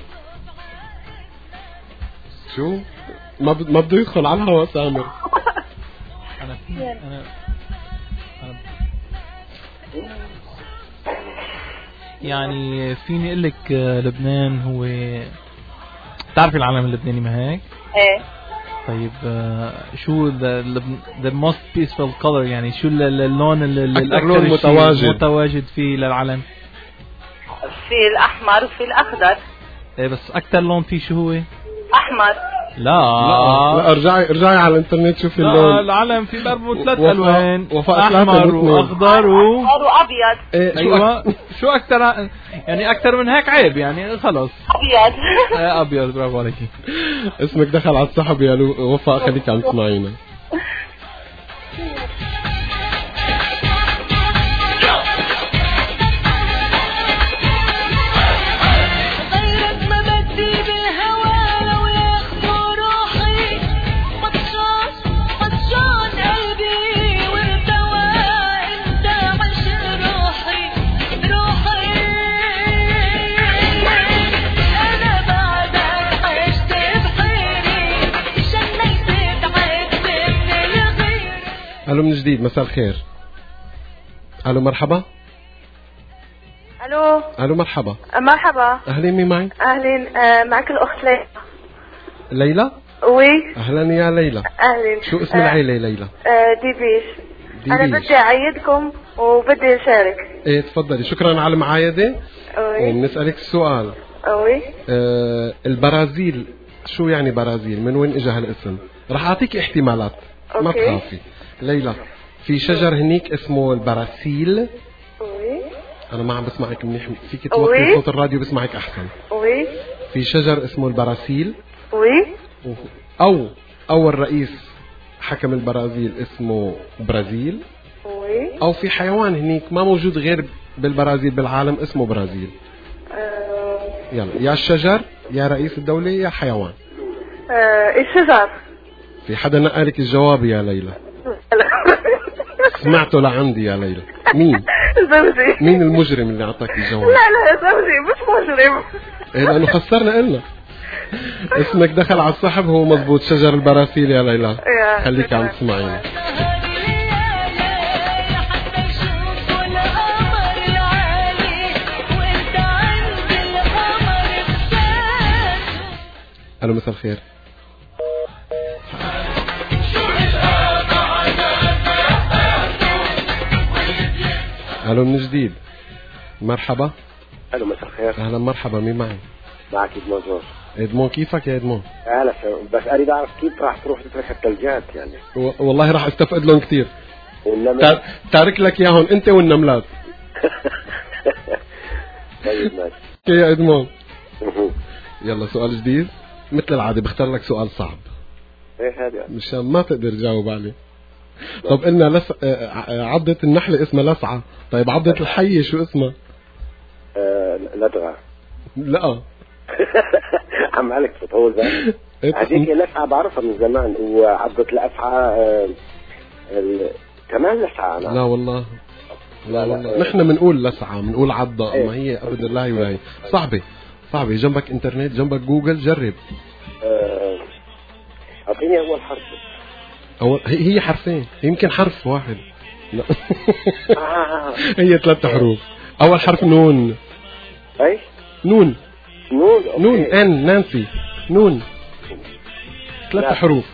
شو ما بده يدخل على الهواء سامر. أنا يعني فيني اقول لك لبنان هو، تعرفي العلم اللبناني ما هيك؟ ايه. طيب شو the most peaceful color، يعني شو اللون الاكثر متواجد فيه للعلم؟ في الاحمر وفي الاخضر. ايه بس اكثر لون فيه شو هو؟ احمر. لا ارجعي على الانترنت شوفي اللون. العلم في ضربه ثلاث الوان، احمر واخضر وابيض. ايوه. شو اكثر يعني؟ اكثر من هيك عيب يعني. خلص ابيض. ابيض. برافو عليكي. اسمك دخل على السحب يا وفاء. خليك عم تسمعينا. الو من جديد، مساء الخير. الو مرحبا. الو مرحبا. مرحبا. اهلين، مين معي؟ اهلين، معك الاخت ليلى. ليلى؟ وي. اهلا يا ليلى. اهلين. شو اسم العيلة ليلى؟ ديبيش. انا بدي اعيدكم وبدي اشارك. ايه تفضلي، شكرا على المعايدة. وبنسألك السؤال. وي. البرازيل، شو يعني برازيل؟ من وين اجى هالاسم؟ رح اعطيك احتمالات. ما تخافي ليلى. في شجر هنيك اسمه البرازيل. أنا ما عم بسمعك منيح، فيك توطي صوت الراديو بسمعك أحسن. في شجر اسمه البرازيل. أو أول رئيس حكم البرازيل اسمه برازيل. أو في حيوان هنيك ما موجود غير بالبرازيل بالعالم اسمه برازيل. يلا، يا الشجر يا رئيس الدولة يا حيوان. الشجر. في حدا نقلك الجواب يا ليلى؟ سمعته لعندي يا ليلى. مين؟ زوجي. مين المجرم اللي اعطاك الجواب؟ لا زوجي مش مجرم. ايه لانه خسرنا قلنا. اسمك دخل على الصحب، هو مزبوط، شجر البرازيل يا ليلى. خليك عم تسمعيني. الو مساء الخير. الو من جديد، مرحبا. الو مساء الخير. اهلا مرحبا، مين معي؟ معك ادمون جورج. ادمون، كيفك يا ادمون؟ اهلا، بس اريد اعرف كيف راح تروح تترك الثلجات يعني. والله راح استفقد لهم كثير. والنمل تارك لك اياهم انت والنملات. طيب ماشي يا ادمون. يلا سؤال جديد مثل العاده، بختار لك سؤال صعب. ايه هذا؟ مشان ما تقدر تجاوب عليه. طب قلنا عضة النحلة اسمها لسعة، طيب عضة الحية شو اسمها؟ لدغة. لا. عم عليك تطول بقى. هذيك لسعة بعرفها من زمان، وعضة الأفعى كمان لسعة. أنا لا والله. لا. نحن بنقول لسعة، بنقول عضة، أما هي أبدا لا هي ولا هي. صعبة. جنبك انترنت، جنبك جوجل، جرب. أعطيني أول حرف. هي حرفين، يمكن حرف واحد. لا. هي 3 حروف. أول حرف نون. أي؟ نون. نون. ان نانسي. نون. 3 حروف.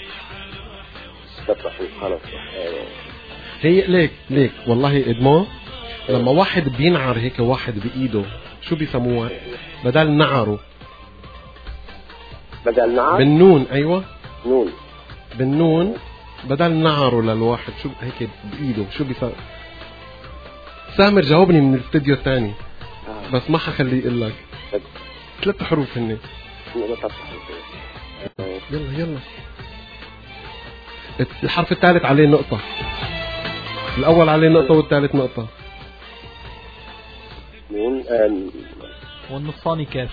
3 حروف خلاص. هي ليك والله ادمون، لما واحد بينعر هيك واحد بإيده شو بيسموها؟ بدل نعره. بدل نعر؟ بالنون. أيوة نون. بالنون بدل نعره للواحد شو هيك بإيده شو بيسموها؟ سامر جاوبني من الاستديو الثاني. بس ما حخليه يقول لك. 3 حروف هن. يلا الحرف الثالث عليه نقطة، الأول عليه نقطة والثالث نقطة. نون. والنصاني كاف.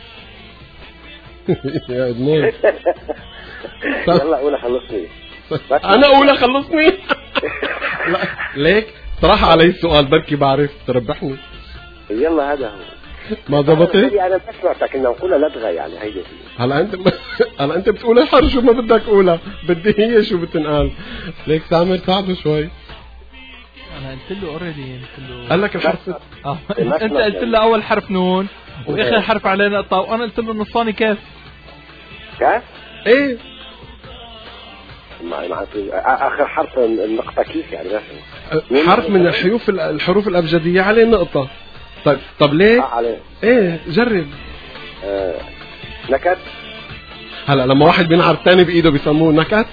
يا ادمون. يلا أولى خلصني. أنا أولى خلصني. لا ليك طرح علي السؤال بركي بعرف تربحني. يلا هذا هو. ما ضبطت؟ أنا بسمعك إنه نقولها لدغة يعني هيدي. هلا أنت بتقول الحرف شو ما بدك قولها، بدي هي شو بتنقال. ليك سامر ساعده شوي. أنا قلت له أوريدي، قال لك الحرف. أنت قلت له أول حرف نون وآخر حرف عليه نقطة، وأنا قلت له النصاني كاف. كاف؟ إيه. آخر حرف النقطة كيف يعني؟ حرف من الحروف الأبجدية عليه نقطة. طب ليه؟ ايه جرب. نكد. هلا لما واحد بينعر الثاني بايده بيسموه نكد.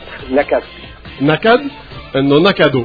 نكد انه نكدوا.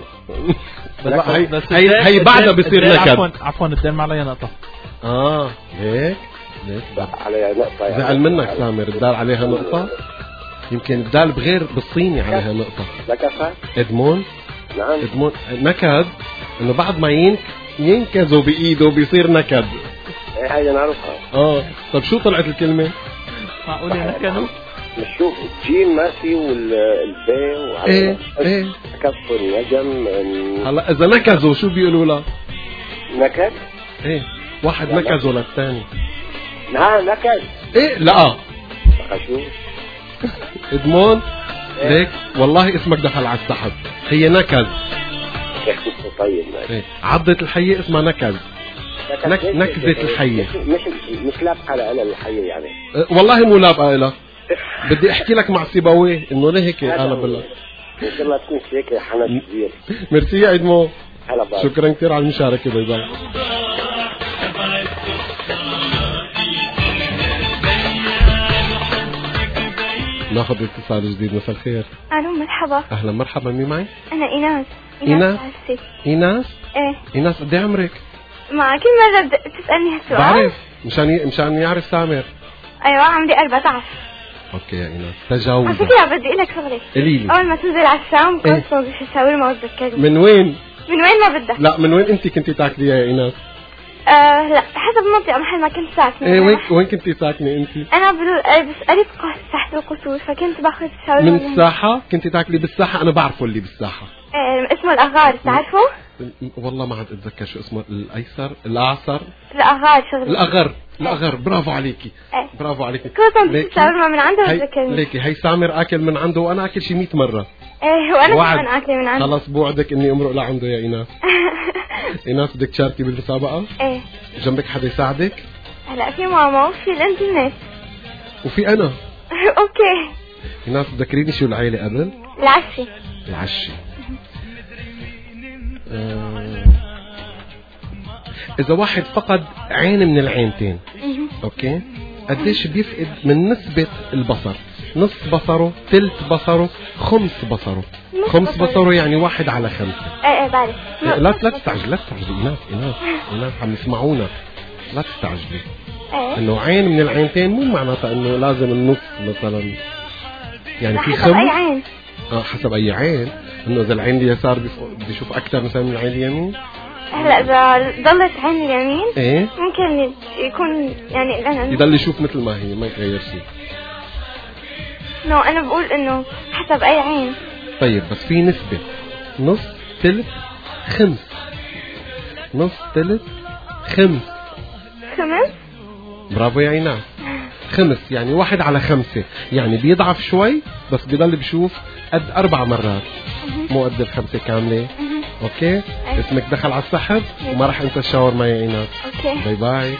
هي بعدها بصير نكد. عفوا الدال ما عليها نقطة. ليك عليها نقطة يعني. زعل منك سامر، الدال عليها نقطة. يمكن الدال بغير بالصيني عليها نقطة. نكفة. ادمون. نعم. ادمون نكد انه بعد ما ينكزوا بايده بيصير نكد. ايه هاي نعرفها. طب شو طلعت الكلمة؟ معقول نكدوا؟ نشوف الجيم ماشي والباء وعلى ايه كسر النجم. هلا اذا نكزوا شو بيقولوا لها؟ نكد. ايه واحد نكزوا للثاني. نكد. ايه لا شو ادمون ليك والله اسمك دخل على السحب. هي نكز. طيب عضة الحية اسمها نكز. نكزة الحية. مش لابقة لها الحية يعني. والله مو لابقة لها. بدي احكي لك مع سيبويه انه ليه هيك انا بالله. ان شاء الله تكون هيك حنان كبير. ميرسي يا عيد مو. هلا باي. شكرا كثير على المشاركة باي. ناخذ اتصال جديد. مساء الخير. الو مرحبا. اهلا مرحبا. مين معي؟ انا ايناس. ايناس؟ ايه. ايناس قد ايه عمرك؟ ما كل مرة تسألني هالسؤال. بعرف مشان يعرف سامر. ايوه عمري 14. اوكي يا ايناس تجاوز. على فكرة بدي اقول لك شغلة. قولي لي. اول ما تنزل على الشام كنت تنظف الشاورما وتذكرني. من وين؟ من وين ما بدك. لا من وين انت كنتي تاكليها يا ايناس؟ لا حسب المنطقة محل ما كنت ساكنة. ايه وين كنتي ساكنة انت؟ انا بسألت ساحة القصور فكنت باخذ الشاورما من الساحة. كنتي تاكلي بالساحة. انا بعرفه اللي بالساحة. اسمه الأغار تعرفه؟ والله ما عاد اتذكر شو اسمه. الايسر الاعصر الأغار شغل الأغر. برافو عليكي. برافو عليكي. كنت الشاورما من عنده وتذكرني. ليكي هي سامر اكل من عنده وانا اكل شي 100 مرة. وانا كمان اكل من عنده. خلص بوعدك اني امرق لعنده يا ايناس. ايناس بدك تشاركي بالمسابقة؟ ايه. جنبك حدا يساعدك؟ هلا في ماما وفي الانترنت وفي انا. اوكي. ايناس ذكريني شو العيلة قبل؟ العشي. إذا واحد فقد عين من العينتين أوكي قديش بيفقد من نسبة البصر؟ نص بصره، ثلث بصره، خمس بصره. خمس بصره يعني 1/5. ايه بعرف. لا تستعجلي إيناس عم يسمعونا. لا تستعجلي. إنه عين من العينتين مو معناتها إنه لازم النص مثلا. يعني في حسب أي عين. حسب أي عين. إنه إذا العين اليسار بيشوف أكثر مثلا من العين اليمين. هلا إذا ضلت عين اليمين إيه ممكن يكون يعني يضل يشوف مثل ما هي ما يتغير شيء. أنا بقول إنه حسب أي عين. طيب بس في نسبة نص ثلث خمس. نص ثلث خمس. برافو يا ايناس. 5 يعني 1/5 يعني بيضعف شوي بس بيضل بشوف قد 4 مرات مو قد 5 كاملة. اوكي اسمك دخل على السحب وما راح انسى الشاورما يا ايناس. اوكي باي.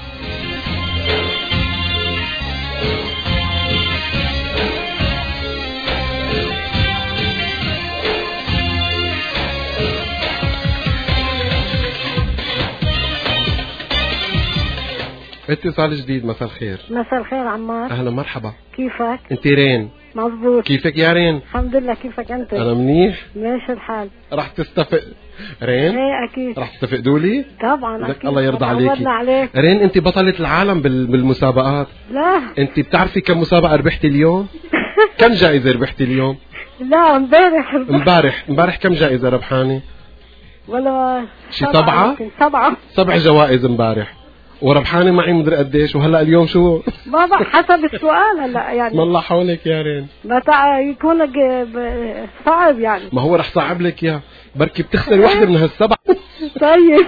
اتصال جديد. مساء الخير. مساء الخير عمار. اهلا مرحبا. كيفك؟ انت رين؟ مظبوط. كيفك يا رين؟ الحمد لله. كيفك انت؟ انا منيح. ماشي الحال. راح تستفق رين؟ ايه اكيد. راح تستفقدوا لي؟ طبعا اكيد. الله يرضى عليكي. عليك. رين انت بطلة العالم بالمسابقات. لا انت بتعرفي كم مسابقة ربحتي اليوم؟ كم جائزة ربحتي اليوم؟ لا امبارح كم جائزة ربحاني؟ ولا شي 7 7 جوائز امبارح وربحاني معي مدري قديش. وهلا اليوم شو؟ بابا حسب السؤال هلا يعني. ما الله حولك يا رين. يكون صعب يعني. ما هو رح صعب لك يا بركي بتخسر وحده من هال7. طيب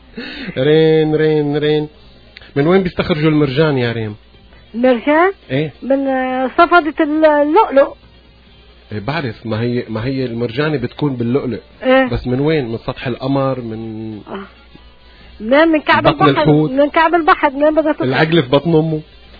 رين من وين بيستخرجوا المرجان يا رين؟ المرجان؟ ايه من صفدة اللؤلؤ. إيه بعرف. ما هي المرجانة بتكون باللؤلؤ. إيه؟ بس من وين؟ من سطح القمر من من كعب البحر. من كعب البحر. من بدها تطلع العقل في بطن امه.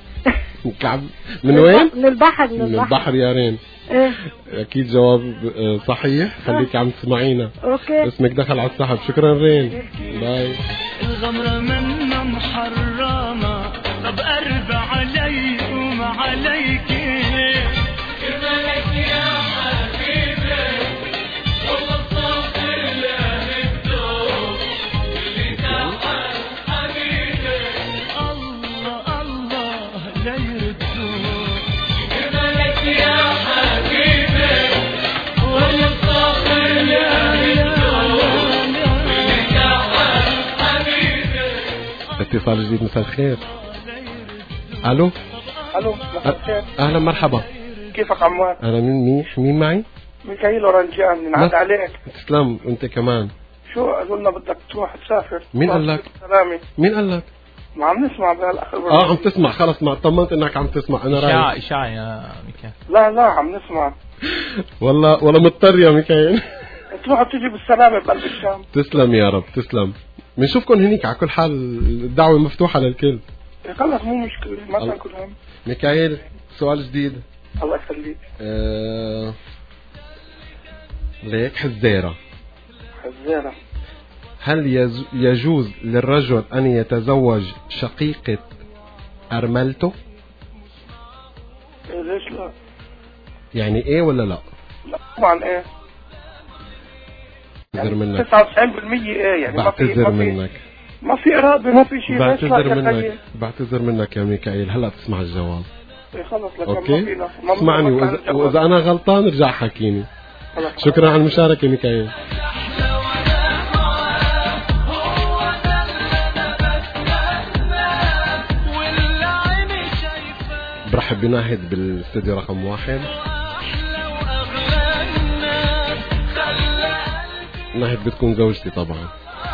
من وين؟ من البحر. من البحر يا رين. ايه اكيد جواب صحيح. خليك عم تسمعينا. اوكي اسمك دخل على السحب. شكرا رين. باي. الغمرة منا محرمة طب اربع علي وما عليك. كرمالك يا حبيبي والله الصافي له الدور اللي تعال حبيبي الله لا يردوه. كرمالك يا حبيبي والله الصافي له الدور اللي تعال حبيبي. اتصال جديد. مساء الخير. الو مساء الخير. اهلا مرحبا. كيفك عمار؟ انا منيح. مين معي؟ ميكائيل ورنجان. ننعاد عليك. تسلم وانت كمان. شو قالوا لنا بدك تروح تسافر؟ مين قال لك؟ سلامي. مين قال لك؟ ما عم نسمع بهالاخر. عم تسمع، خلص ما طمنت انك عم تسمع. انا رايح اشاعة يا ميكائيل. لا عم نسمع. والله مضطر يا ميكائيل. تروحوا تيجي بالسلامة بقلب الشام. تسلم يا رب، تسلم. بنشوفكم هنيك على كل حال، الدعوة مفتوحة للكل. خلص مو مشكلة، ما تاكل هم. ميكائيل سؤال جديد. الله يخليك. ليك حزيرة. هل يجوز للرجل أن يتزوج شقيقة أرملته؟ ليش لا؟ يعني إيه ولا لا؟ لا طبعا إيه. بعتذر منك. 99% إيه يعني. بعتذر منك. ما في إرادة، ما في شيء. بعتذر منك يا ميكائيل. هلا تسمع الجواب. إيه خلص لك. أوكي. اسمعني وإذا أنا غلطان رجع حكيني. شكرا على المشاركة ميكائيل. برحب بناهد بالاستوديو رقم 1. ناهد بتكون زوجتي طبعا.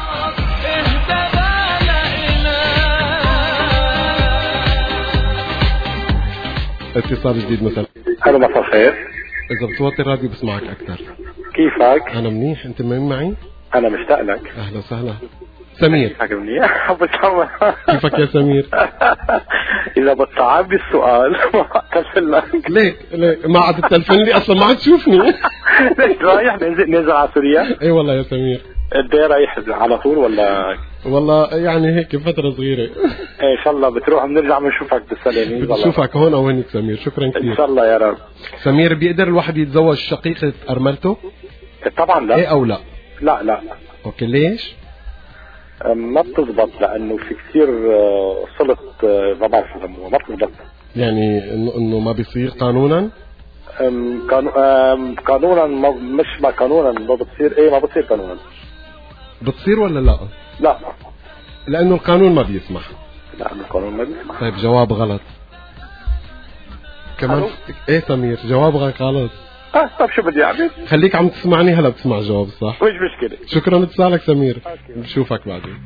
اتصال جديد مثلا. هلا مساء الخير. إذا بتوطي الراديو بسمعك أكثر. كيفك؟ أنا منيح، أنت مين معي؟ أنا مشتاق لك. أهلا وسهلا. سمير. كيفك منيح؟ بتحمل. كيفك يا سمير؟ إذا بتصعب السؤال ما أتلفن لك. ليه ما عاد تتلفن لي أصلا، ما عاد تشوفني. ليش رايح ننزل على سوريا؟ إي والله يا سمير. قد ايه رايح على طول ولا؟ والله يعني هيك فترة صغيرة. إن شاء الله بتروح بنرجع بنشوفك بالسلامة. بنشوفك هون أو هنيك سمير. شكرا كثير. إن شاء الله يا رب. سمير، بيقدر الواحد يتزوج شقيقة أرملته؟ طبعا لا. إيه أو لا؟ لا. أوكي ليش؟ ما بتزبط لأنه في كثير صلة ما بعرف يسموها، ما بتزبط. يعني إنه ما بيصير قانونا؟ قانونا مش ما قانونا ما بتصير. إيه ما بتصير قانونا. بتصير ولا لا؟ لا، لأنه القانون ما بيسمح. لأنه القانون ما بيسمح. طيب جواب غلط كمان. إيه سمير جواب غلط. طيب شو بدي أعمل؟ خليك عم تسمعني هلا بتسمع جواب صح. مش مشكلة. شكرا لاتصالك سمير. بشوفك بعدين.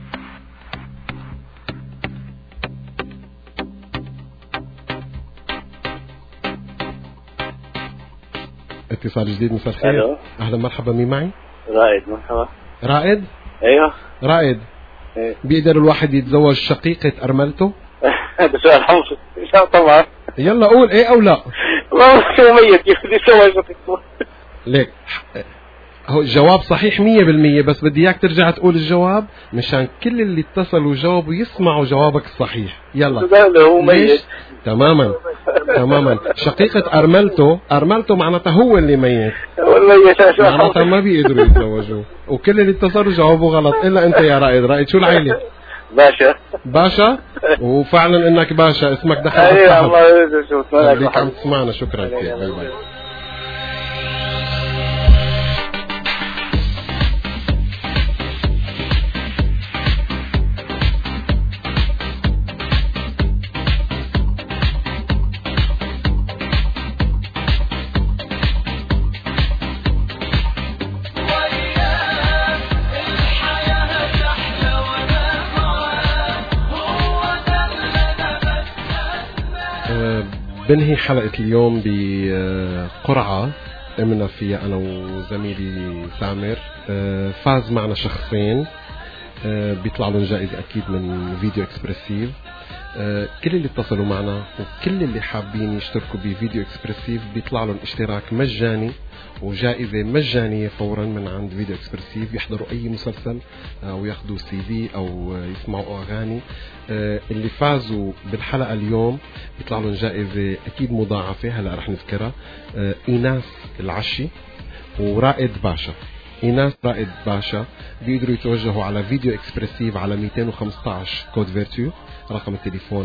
اتصال جديد. مساء الخير. اهلا مرحبا. مين معي؟ رائد. مرحبا. رائد؟ ايوه رائد. ايه. بيقدر الواحد يتزوج شقيقة أرملته؟ هذا سؤال حمص. طبعا. يلا قول ايه او لا. والله شو ميت كيف بدي اسوي شقيقته؟ ليك هو الجواب صحيح 100%، بس بدي اياك ترجع تقول الجواب مشان كل اللي اتصلوا وجاوبوا يسمعوا جوابك الصحيح. يلا. لا هو ميت. تماما. شقيقة أرملته معناتها هو اللي ميت. معناتها ما بيقدروا يتزوجوا. وكل اللي اتصلوا جاوبوا غلط إلا أنت يا رائد. شو العيلة؟ باشا. وفعلا إنك باشا، اسمك دخل. أيوة الله يسعدك. خليك عم تسمعنا. شكرا كثير. باي باي. بنهي حلقة اليوم بقرعة قمنا فيها أنا وزميلي سامر. فاز معنا شخصين بيطلع لهم جائزة أكيد من فيديو اكسبرسيف. كل اللي اتصلوا معنا وكل اللي حابين يشتركوا بفيديو اكسبرسيف بيطلع لهم اشتراك مجاني وجائزة مجانية فورا من عند فيديو اكسبرسيف. يحضروا أي مسلسل وياخدوا CD أو يسمعوا أغاني. اللي فازوا بالحلقة اليوم بيطلع لهم جائزة أكيد مضاعفة هلأ رح نذكرها. إيناس العشي ورائد باشا. إيناس رائد باشا بيقدروا يتوجهوا على فيديو اكسبرسيف على 215 كود فيرتو. رقم التليفون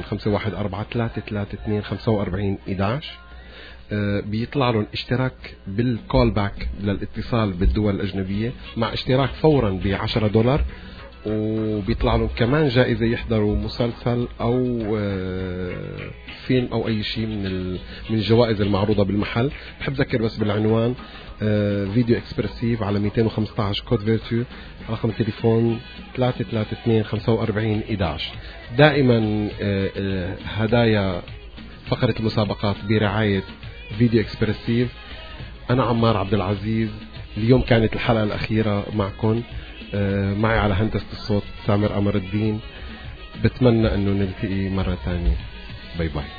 514332454111. بيطلع لهم اشتراك بالكول باك للاتصال بالدول الأجنبية مع اشتراك فورا $10. وبيطلع لهم كمان جائزة يحضروا مسلسل أو فيلم أو أي شيء من الجوائز المعروضة بالمحل. بحب ذكر بس بالعنوان فيديو اكسبرسيف على 215 كود فيرتو. رقم التليفون 332-45-11. دائما هدايا فقرة المسابقات برعاية فيديو اكسبرسيف. أنا عمار عبد العزيز. اليوم كانت الحلقة الأخيرة معكم. معي على هندسة الصوت سامر قمر الدين. بتمنى أنه نلتقي مرة ثانية. باي باي.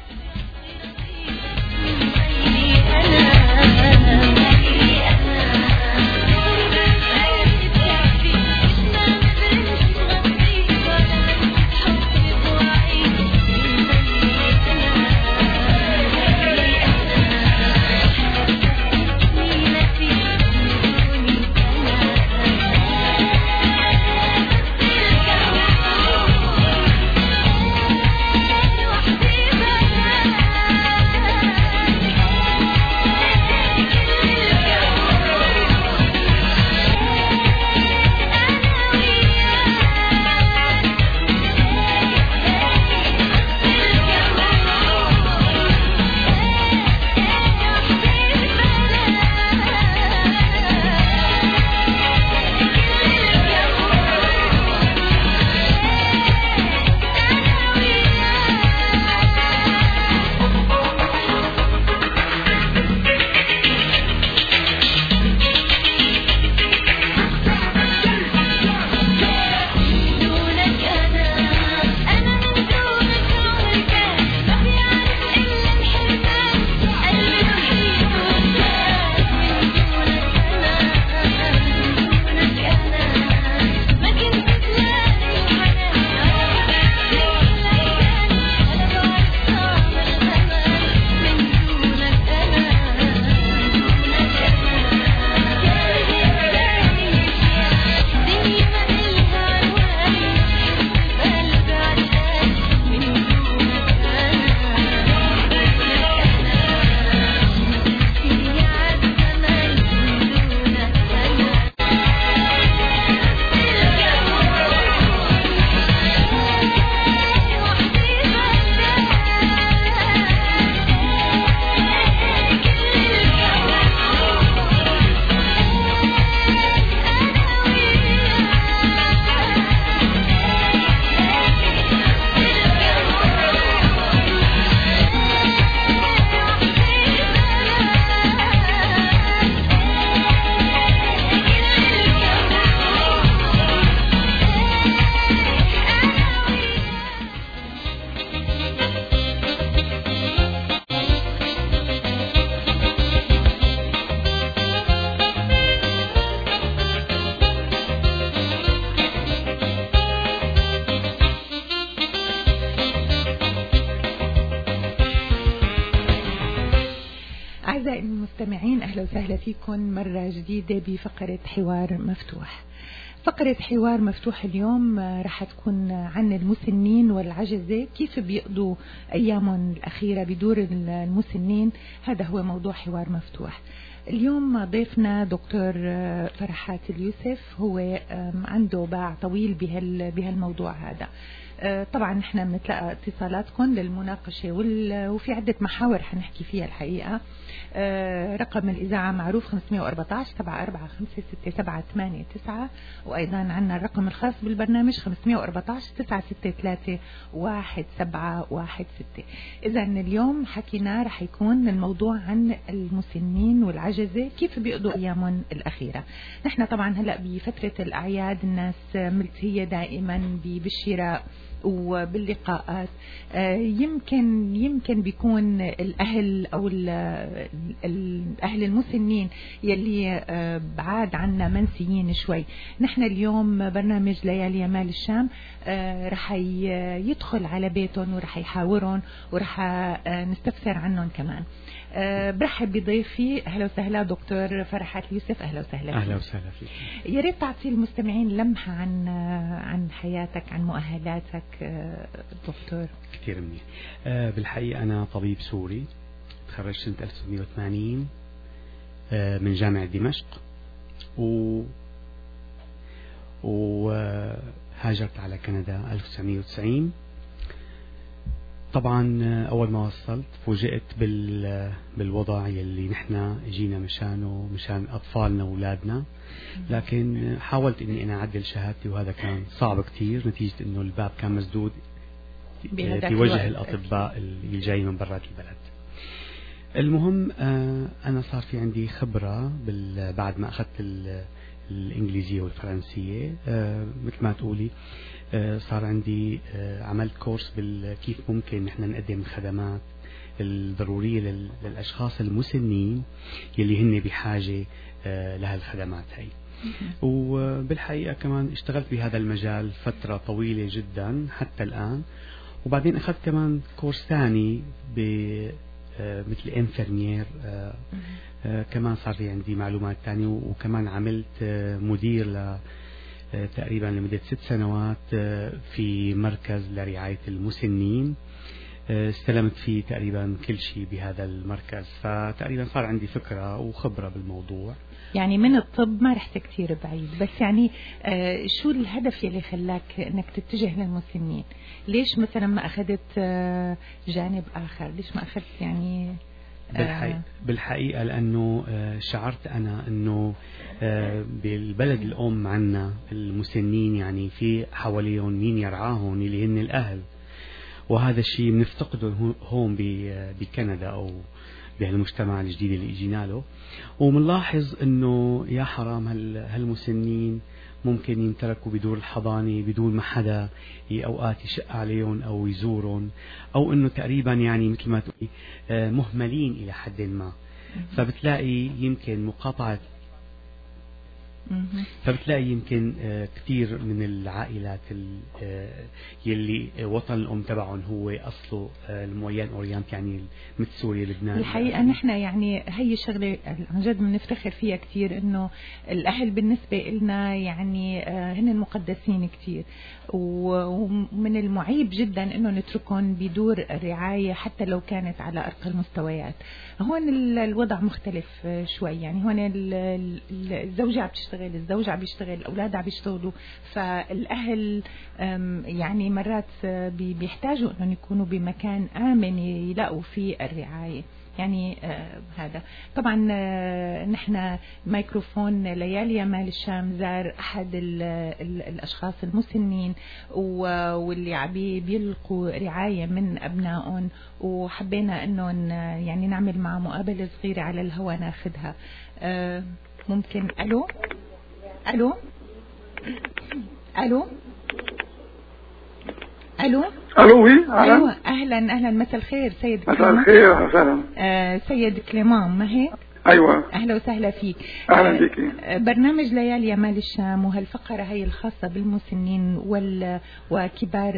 أعزائي المستمعين، أهلا وسهلا فيكم مرة جديدة بفقرة حوار مفتوح. فقرة حوار مفتوح اليوم رح تكون عن المسنين والعجزة، كيف بيقضوا أيامهم الأخيرة بدور المسنين. هذا هو موضوع حوار مفتوح. اليوم ضيفنا دكتور فرحات اليوسف، هو عنده باع طويل بهالموضوع هذا. طبعا نحن بنتلقى اتصالاتكم للمناقشة وفي عدة محاور حنحكي فيها الحقيقة. رقم الإذاعة معروف 514-7456-789، وأيضا عنا الرقم الخاص بالبرنامج 514-963-1716. إذا اليوم حكينا رح يكون الموضوع عن المسنين والعجزة، كيف بيقضوا أيامهم الأخيرة. نحن طبعا هلأ بفترة الأعياد الناس ملتهية دائما بالشراء وباللقاءات. يمكن بيكون الأهل أو الأهل المسنين يلي بعاد عنا منسيين شوي. نحن اليوم برنامج ليالي مال الشام رح يدخل على بيتهم ورح يحاورهم ورح نستفسر عنهم كمان. برحب بضيفي، أهلا وسهلا دكتور فرحات اليوسف. أهلا وسهلا. أهلا وسهلا فيك. يا ريت تعطي المستمعين لمحة عن حياتك، عن مؤهلاتك دكتور. كثير منيح. بالحقيقة أنا طبيب سوري، تخرجت سنة 1980 من جامعة دمشق، وهاجرت على كندا 1990. طبعا أول ما وصلت فوجئت بالوضع يلي نحن جينا مشان أطفالنا وأولادنا، لكن حاولت إني أنا أعدل شهادتي، وهذا كان صعب كتير نتيجة إنه الباب كان مسدود في وجه الأطباء اللي جاي من برات البلد. المهم أنا صار في عندي خبرة بعد ما أخذت الإنجليزية والفرنسية، مثل ما تقولي صار عندي عملت كورس كيف ممكن نحن نقدم الخدمات الضرورية للأشخاص المسنين يلي هن بحاجة لهالخدمات هاي. وبالحقيقة كمان اشتغلت بهذا المجال فترة طويلة جدا حتى الآن، وبعدين أخذت كمان كورس ثاني مثل انفرمير، كمان صار في عندي معلومات ثانية، وكمان عملت مدير تقريبا لمدة 6 سنوات في مركز لرعاية المسنين، استلمت فيه تقريبا كل شيء بهذا المركز، فتقريبا صار عندي فكرة وخبرة بالموضوع. يعني من الطب ما رحت كثير بعيد، بس يعني شو الهدف يلي خلاك انك تتجه للمسنين؟ ليش مثلا ما اخذت جانب اخر؟ ليش ما اخذت يعني بالحقيقة لأنه شعرت أنا أنه بالبلد الأم عنا المسنين يعني في حواليهم مين يرعاهم اللي هن الأهل، وهذا الشيء بنفتقده هون بكندا أو بهالمجتمع الجديد اللي اجينا له. ومنلاحظ أنه يا حرام هالمسنين ممكن ينتركوا بدور الحضانة بدون ما حدا أوقات يشق عليهم أو يزورهم، أو أنه تقريبا يعني مثل ما تقولي مهملين إلى حد ما، فبتلاقي يمكن مقاطعة، فبتلاقي يمكن كثير من العائلات يلي وطن الأم تبعهم هو أصله المويان أورينت، يعني مثل سوريا لبنان. الحقيقة نحن يعني هي شغلة عن جد بنفتخر فيها كثير، إنه الأهل بالنسبة لنا يعني هن المقدسين كثير، ومن المعيب جدا إنه نتركهم بدور رعاية حتى لو كانت على أرقى المستويات. هون الوضع مختلف شوي، يعني هون الزوجة عم تشتغل، الزوج عم بيشتغل، الأولاد عم بيشتغلوا، فالأهل يعني مرات بيحتاجوا أنهم يكونوا بمكان آمن يلاقوا فيه الرعاية. يعني هذا طبعا نحن ميكروفون ليالي يا مال الشام زار أحد الأشخاص المسنين واللي عم بيلقوا رعاية من أبنائهم، وحبينا أنه يعني نعمل معه مقابلة صغيرة على الهواء ناخدها. ممكن ألو ألو ألو ألو وي أيوة أهلا مساء الخير سيد مساء الخير وسهلا. سيد كليمان ما هيك؟ أيوة أهلا وسهلا فيك. أهلا بك. برنامج ليالي يا مال الشام، وهالفقرة هي الخاصة بالمسنين وكبار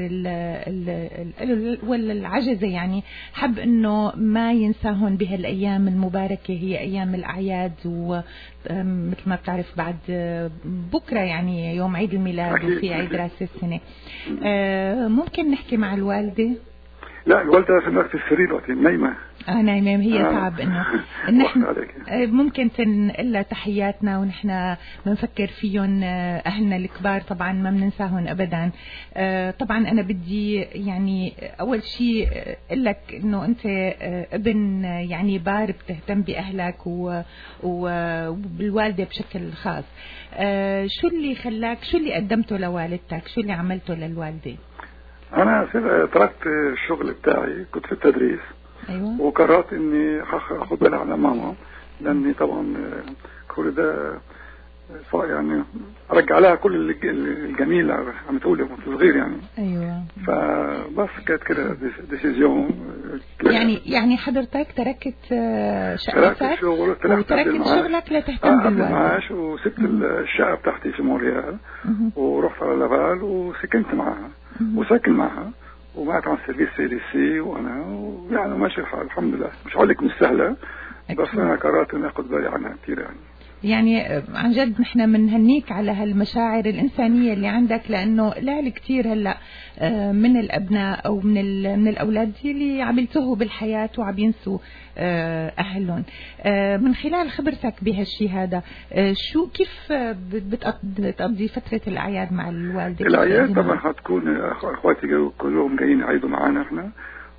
والعجزة، يعني حب إنه ما ينساهن بهالأيام المباركة، هي أيام الأعياد، ومثل ما بتعرف بعد بكرة يعني يوم عيد الميلاد وفي عيد رأس السنة. ممكن نحكي مع الوالدة؟ لا الوالدة في السرير وقت نايمة. نايمة هي صعب إنه نحن ممكن تنقل لها تحياتنا، ونحن بنفكر فيهم أهلنا الكبار طبعا ما بننساهم أبدا. طبعا أنا بدي يعني أول شيء أقول لك إنه أنت ابن يعني بار بتهتم بأهلك وبالوالدة بشكل خاص. شو اللي خلاك، شو اللي قدمته لوالدتك، شو اللي عملته للوالدة؟ أنا تركت الشغل بتاعي، كنت في التدريس. أيوة. وقررت إني أخذ بالي على ماما، لأني طبعا كل ده يعني أرجع لها كل الجميل عم تقولي وأنت صغير يعني. أيوة. فبس كانت كده ديسيزيون. يعني حضرتك تركت شقتك وتركت شغلك لتهتم بالوالدة، وسبت الشقة بتاعتي في مونريال ورحت على لافال وسكنت معها وساكن معها، ومعت عن سيرفيس سي وانا يعني ماشي الحال الحمد لله. مش هقول لك مش سهله، بس انا قررت اني اخذ بالي عنها كثير يعني عن جد نحن بنهنيك على هالمشاعر الإنسانية اللي عندك، لأنه لا كتير هلا من الأبناء أو من الأولاد اللي عم يلتهوا بالحياة وعم ينسوا أهلهم. من خلال خبرتك بهالشي هذا، شو كيف بتقضي فترة الأعياد مع الوالدة؟ الأعياد طبعا حتكون أخواتي كلهم جايين يعيدوا معنا احنا،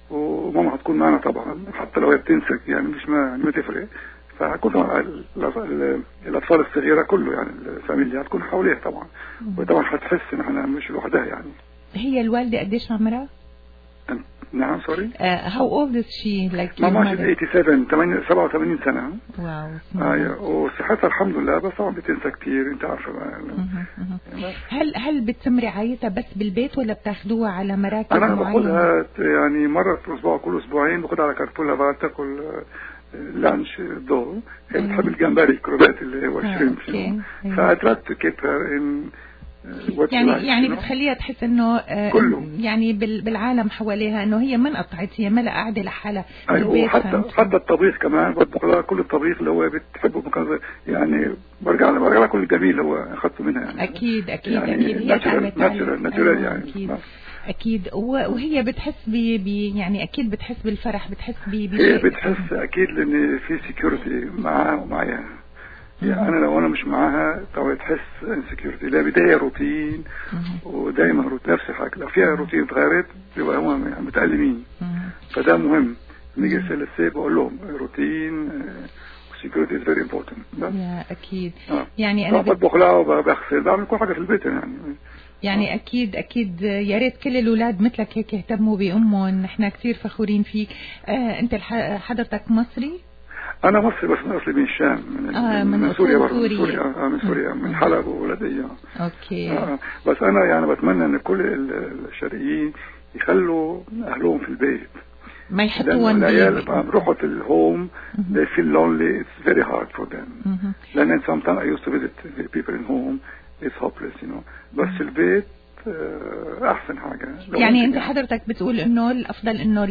وماما هتكون معنا طبعا حتى لو هي بتنسى يعني مش ما تفرق. فهكون الأطفال الصغيرة كله يعني الفاميليا هتكون حواليها طبعا، وطبعا هتحس إن احنا مش لوحدها يعني. هي الوالدة قديش عمرها؟ نعم سوري. How old is she? Like ماما 87 سنة. واو. وصحتها الحمد لله، بس طبعا بتنسى كتير انت عارفة بقى. هل بتتم رعايتها بس بالبيت ولا بتاخدوها على مراكز معينة؟ أنا باخدها يعني مرة في الأسبوع، كل أسبوعين باخدها على كاربولا بقى تاكل لانش الظهر. هي بتحب الجمبري الكروبات اللي هو الشريمب، فأتركت كيبها إن يعني بتخليها تحس انه يعني بالعالم حواليها انه هي من قطعت، هي ما قاعده لحالها. ايوه حتى الطبيخ كمان بطبخ لها كل الطبيخ اللي هو بتحبه يعني برجع لها كل الجميل اللي هو اخذته منها يعني. اكيد يعني ناتشورال يعني اكيد. وهي بتحس يعني اكيد بتحس بالفرح، بتحس هي بتحس اكيد لان في سيكيورتي معاها ومعايا. يعني أنا لو أنا مش معاها طبعا تحس انسكيورتي. لا بداية روتين ودايما نفس الحاجة، لو فيها روتين اتغيرت بيبقى هم يعني متألمين. فده مهم نيجي السي بقول لهم روتين وسكيورتي is very important. أكيد. يعني أنا بطبخ لها وبغسل، بعمل كل حاجة في البيت يعني أكيد يا ريت كل الأولاد مثلك هيك يهتموا بأمهم. نحن كثير فخورين فيك. أنت حضرتك مصري؟ أنا مصري بس من أصلي من الشام، من سوريا برضه. من سوريا من حلب وولدية. أوكي. بس أنا يعني بتمنى إن كل الشرقيين يخلوا أهلهم في البيت، ما يحطوهم العيال بروحوا في الهوم they feel lonely, it's very hard for them. لأن sometimes I used to visit people in home, it's hopeless بس في البيت احسن حاجه. يعني انت حضرتك بتقول انه الافضل انه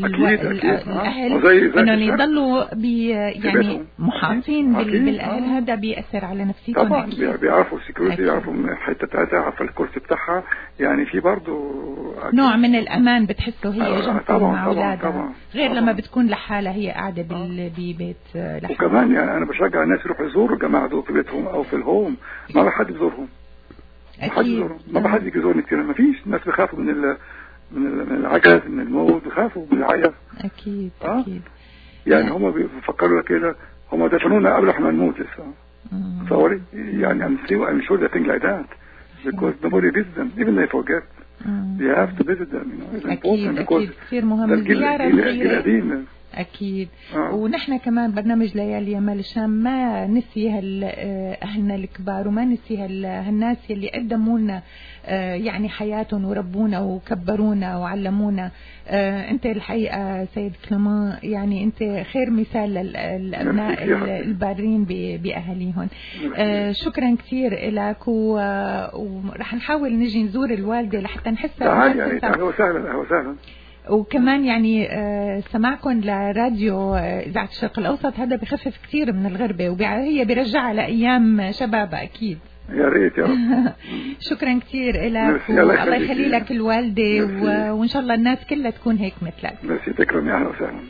الاهل انه يضلوا يعني محاطين بالاهل، هذا بيأثر على نفسيتهم. طبعا بيعرفوا السكيورتي، بيعرفوا الحته بتاعتها، عارفه الكرسي بتاعها، يعني في برضه نوع من الامان بتحسه هي جنبها مع اولادها، غير لما بتكون لحالها هي قاعده ببيت لحالها. وكمان يعني انا بشجع الناس يروحوا يزوروا الجماعه دول في بيتهم او في الهوم، ما حد يزورهم. ما حد يجي يزورني كتير، ما فيش. الناس بيخافوا من العجز، من الموت، بيخافوا من العيا. اكيد. يعني هم بيفكروا كده، هم دفنونا قبل احنا نموت لسه. تصوري يعني I'm sure they think like that because nobody visits them even they forget. You have to visit them, it's important because كثير مهم الزيارة. أكيد. ونحن كمان برنامج ليالي يمال الشام ما نسي أهلنا الكبار، وما نسي هالناس يلي قدموا لنا يعني حياتهم وربونا وكبرونا وعلمونا. أنت الحقيقة سيد كلمان يعني أنت خير مثال للأبناء البارين بأهليهم. شكرا كثير لك، ورح نحاول نجي نزور الوالدة لحتى نحس. أهلا وسهلا. وكمان يعني سماعكم لراديو إذاعة الشرق الأوسط هذا بخفف كثير من الغربة، وهي بيرجعها لأيام شبابها أكيد. يا ريت يا رب. شكرا كثير لك، الله يخلي لك الوالدة، وإن شاء الله الناس كلها تكون هيك مثلك. ميرسي، تكرمي. أهلا وسهلا.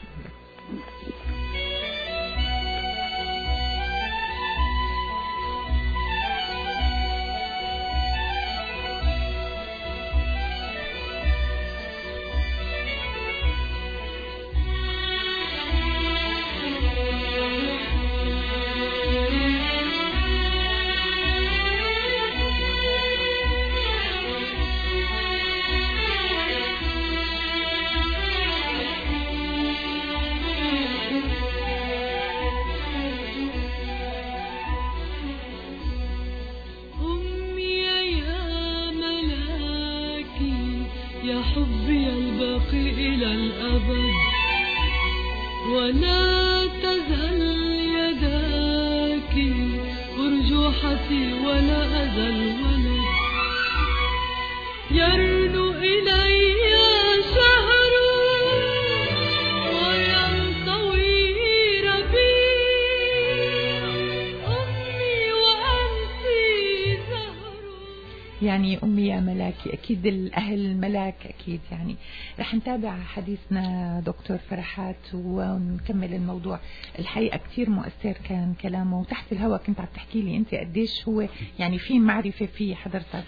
يعني أمي يا ملاكي، أكيد الأهل ملاك أكيد. يعني رح نتابع حديثنا دكتور فرحات ونكمل الموضوع. الحقيقة كتير مؤثر كان كلامه، وتحت الهواء كنت عم تحكي لي أنت قديش هو يعني في معرفة في حضرتك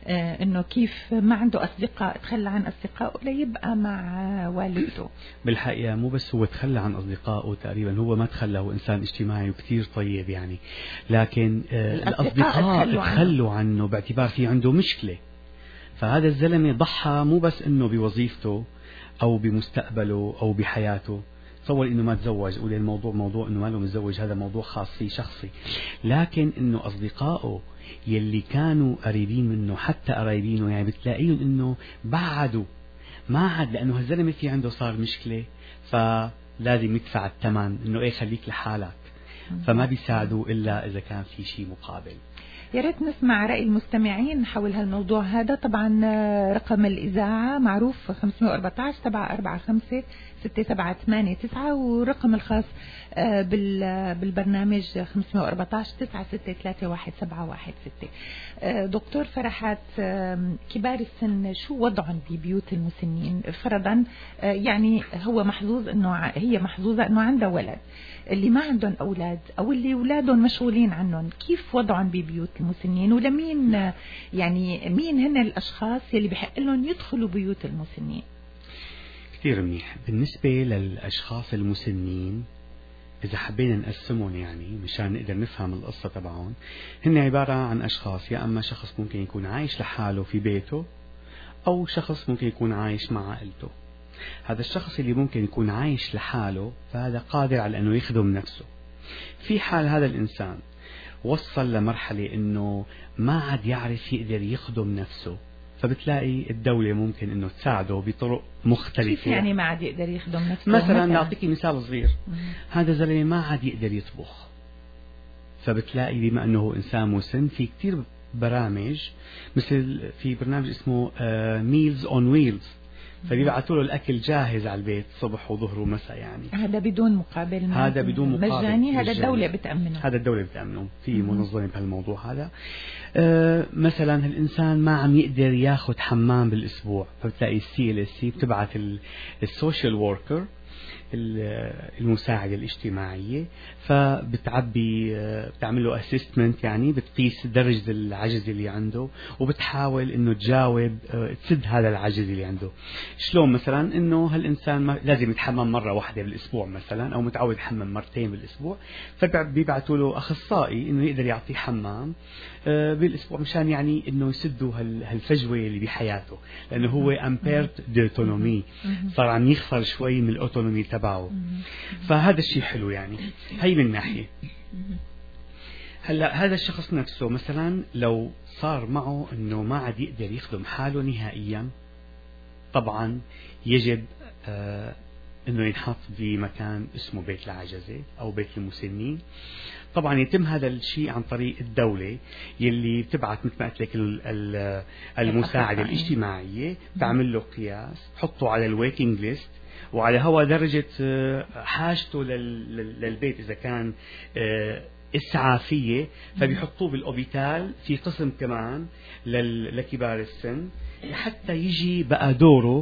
انه كيف ما عنده اصدقاء، تخلى عن اصدقائه ليبقى مع والدته. بالحقيقة مو بس هو تخلى عن اصدقائه، تقريبا هو ما تخلى، هو انسان اجتماعي وكثير طيب يعني، لكن الاصدقاء تخلوا عنه باعتبار في عنده مشكلة. فهذا الزلمة ضحى مو بس انه بوظيفته او بمستقبله او بحياته، تصور انه ما تزوج، قول الموضوع موضوع انه ما له متزوج، هذا موضوع خاص فيه شخصي، لكن انه اصدقائه يلي كانوا قريبين منه حتى قرايبينه يعني بتلاقيهم انه بعدوا ما عاد، لانه هالزلمه في عنده صار مشكله فلازم يدفع الثمن انه ايه خليك لحالك، فما بيساعدوا الا اذا كان في شيء مقابل. يا ريت نسمع رأي المستمعين حول هالموضوع هذا. طبعا رقم الإذاعة معروف 514 745 6789 ورقم الخاص بالبرنامج 514 963 1716. دكتور فرحات، كبار السن شو وضعهم ببيوت المسنين؟ فرضا يعني هو محظوظ انه هي محظوظة انه عندها ولد، اللي ما عندهم أولاد أو اللي أولادهم مشغولين عنهم، كيف وضعهم ببيوت المسنين؟ ولمين يعني مين هن الأشخاص اللي بحق لهم يدخلوا بيوت المسنين؟ كثير منيح. بالنسبة للأشخاص المسنين إذا حبينا نقسمهم يعني مشان نقدر نفهم القصة تبعهم، هن عبارة عن أشخاص، يا أما شخص ممكن يكون عايش لحاله في بيته، أو شخص ممكن يكون عايش مع عائلته. هذا الشخص اللي ممكن يكون عايش لحاله فهذا قادر على أنه يخدم نفسه. في حال هذا الإنسان وصل لمرحلة أنه ما عاد يعرف يقدر يخدم نفسه، فبتلاقي الدولة ممكن أنه تساعده بطرق مختلفة. كيف يعني ما عاد يقدر يخدم نفسه؟ مثلا نعطيك مثال صغير، هذا زلمة ما عاد يقدر يطبخ، فبتلاقي بما أنه إنسان مسن في كتير برامج، مثل في برنامج اسمه ميلز أون ويلز، فبيبعثوا له الأكل جاهز على البيت صبح وظهر ومساء يعني. هذا بدون مقابل، هذا بدون مقابل مجاني، هذا الدولة بتأمنه، هذا الدولة بتأمنه، في منظمة بهالموضوع هذا. مثلا الإنسان ما عم يقدر ياخذ حمام بالأسبوع، فبتلاقي CLSC بتبعث السوشيال وركر المساعدة الاجتماعية، فبتعبي بتعمل له اسسمنت، يعني بتقيس درجة العجز اللي عنده وبتحاول انه تجاوب تسد هذا العجز اللي عنده. شلون؟ مثلا انه هالانسان لازم يتحمم مرة واحدة بالاسبوع مثلا، او متعود يحمم مرتين بالاسبوع، فبيبعثوا له اخصائي انه يقدر يعطيه حمام بالاسبوع مشان يعني انه يسدوا هالفجوة اللي بحياته، لانه هو امبيرت دوتونومي، صار عم يخسر شوي من الاوتونومي تبعه. فهذا الشيء حلو يعني، هي من ناحية. هلا هذا الشخص نفسه مثلا لو صار معه انه ما عاد يقدر يخدم حاله نهائيا، طبعا يجب انه ينحط بمكان اسمه بيت العجزة او بيت المسنين. طبعا يتم هذا الشيء عن طريق الدولة يلي بتبعث مثل ما قلت لك المساعدة الاجتماعية، تعمل له قياس، حطه على الويتنج ليست، وعلى هوا درجة حاجته للبيت، إذا كان إسعافية فبيحطوه بالأوبيتال في قسم كمان لكبار السن، حتى يجي بقى دوره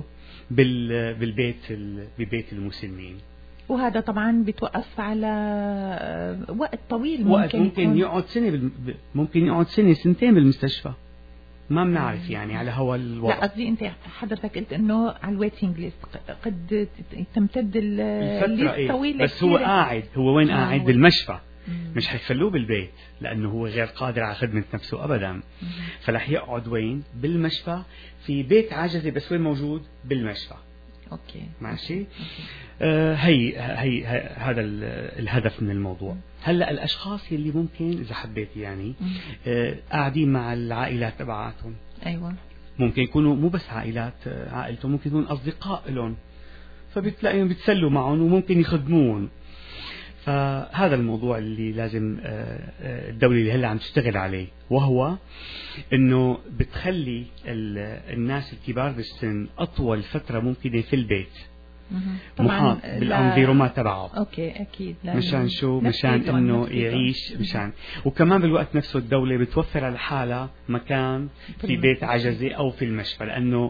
ببيت المسنين. وهذا طبعا بتوقف على وقت طويل، ممكن يقعد سنة، ممكن يقعد سنتين بالمستشفى، ما بنعرف يعني على هوا الوضع. لا قصدي انت حضرتك قلت انه على الويتنج ليست قد تمتد الليست طويله، بس هو قاعد، هو وين قاعد؟ بالمشفى، مش حيخلوه بالبيت لانه هو غير قادر على خدمه نفسه ابدا. فلح يقعد وين؟ بالمشفى، في بيت عجزة، بس وين موجود؟ بالمشفى. اوكي ماشي. هي هذا الهدف من الموضوع. هلا الاشخاص يلي ممكن اذا حبيت يعني قاعدين مع العائلات تبعاتهم، ايوه، ممكن يكونوا مو بس عائلتهم، ممكن يكونوا اصدقاء لهم، فبتلاقيهم بيتسلوا معهم وممكن يخدمون. فهذا الموضوع اللي لازم الدولة اللي هلا عم تشتغل عليه، وهو انه بتخلي الناس الكبار بالسن اطول فترة ممكنة في البيت، محاط بالانفيرومات تبعه. اوكي اكيد، مشان شو؟ مشان انه يعيش، مشان وكمان بالوقت نفسه الدولة بتوفر على حالها مكان في بيت عجزة او في المشفى، لانه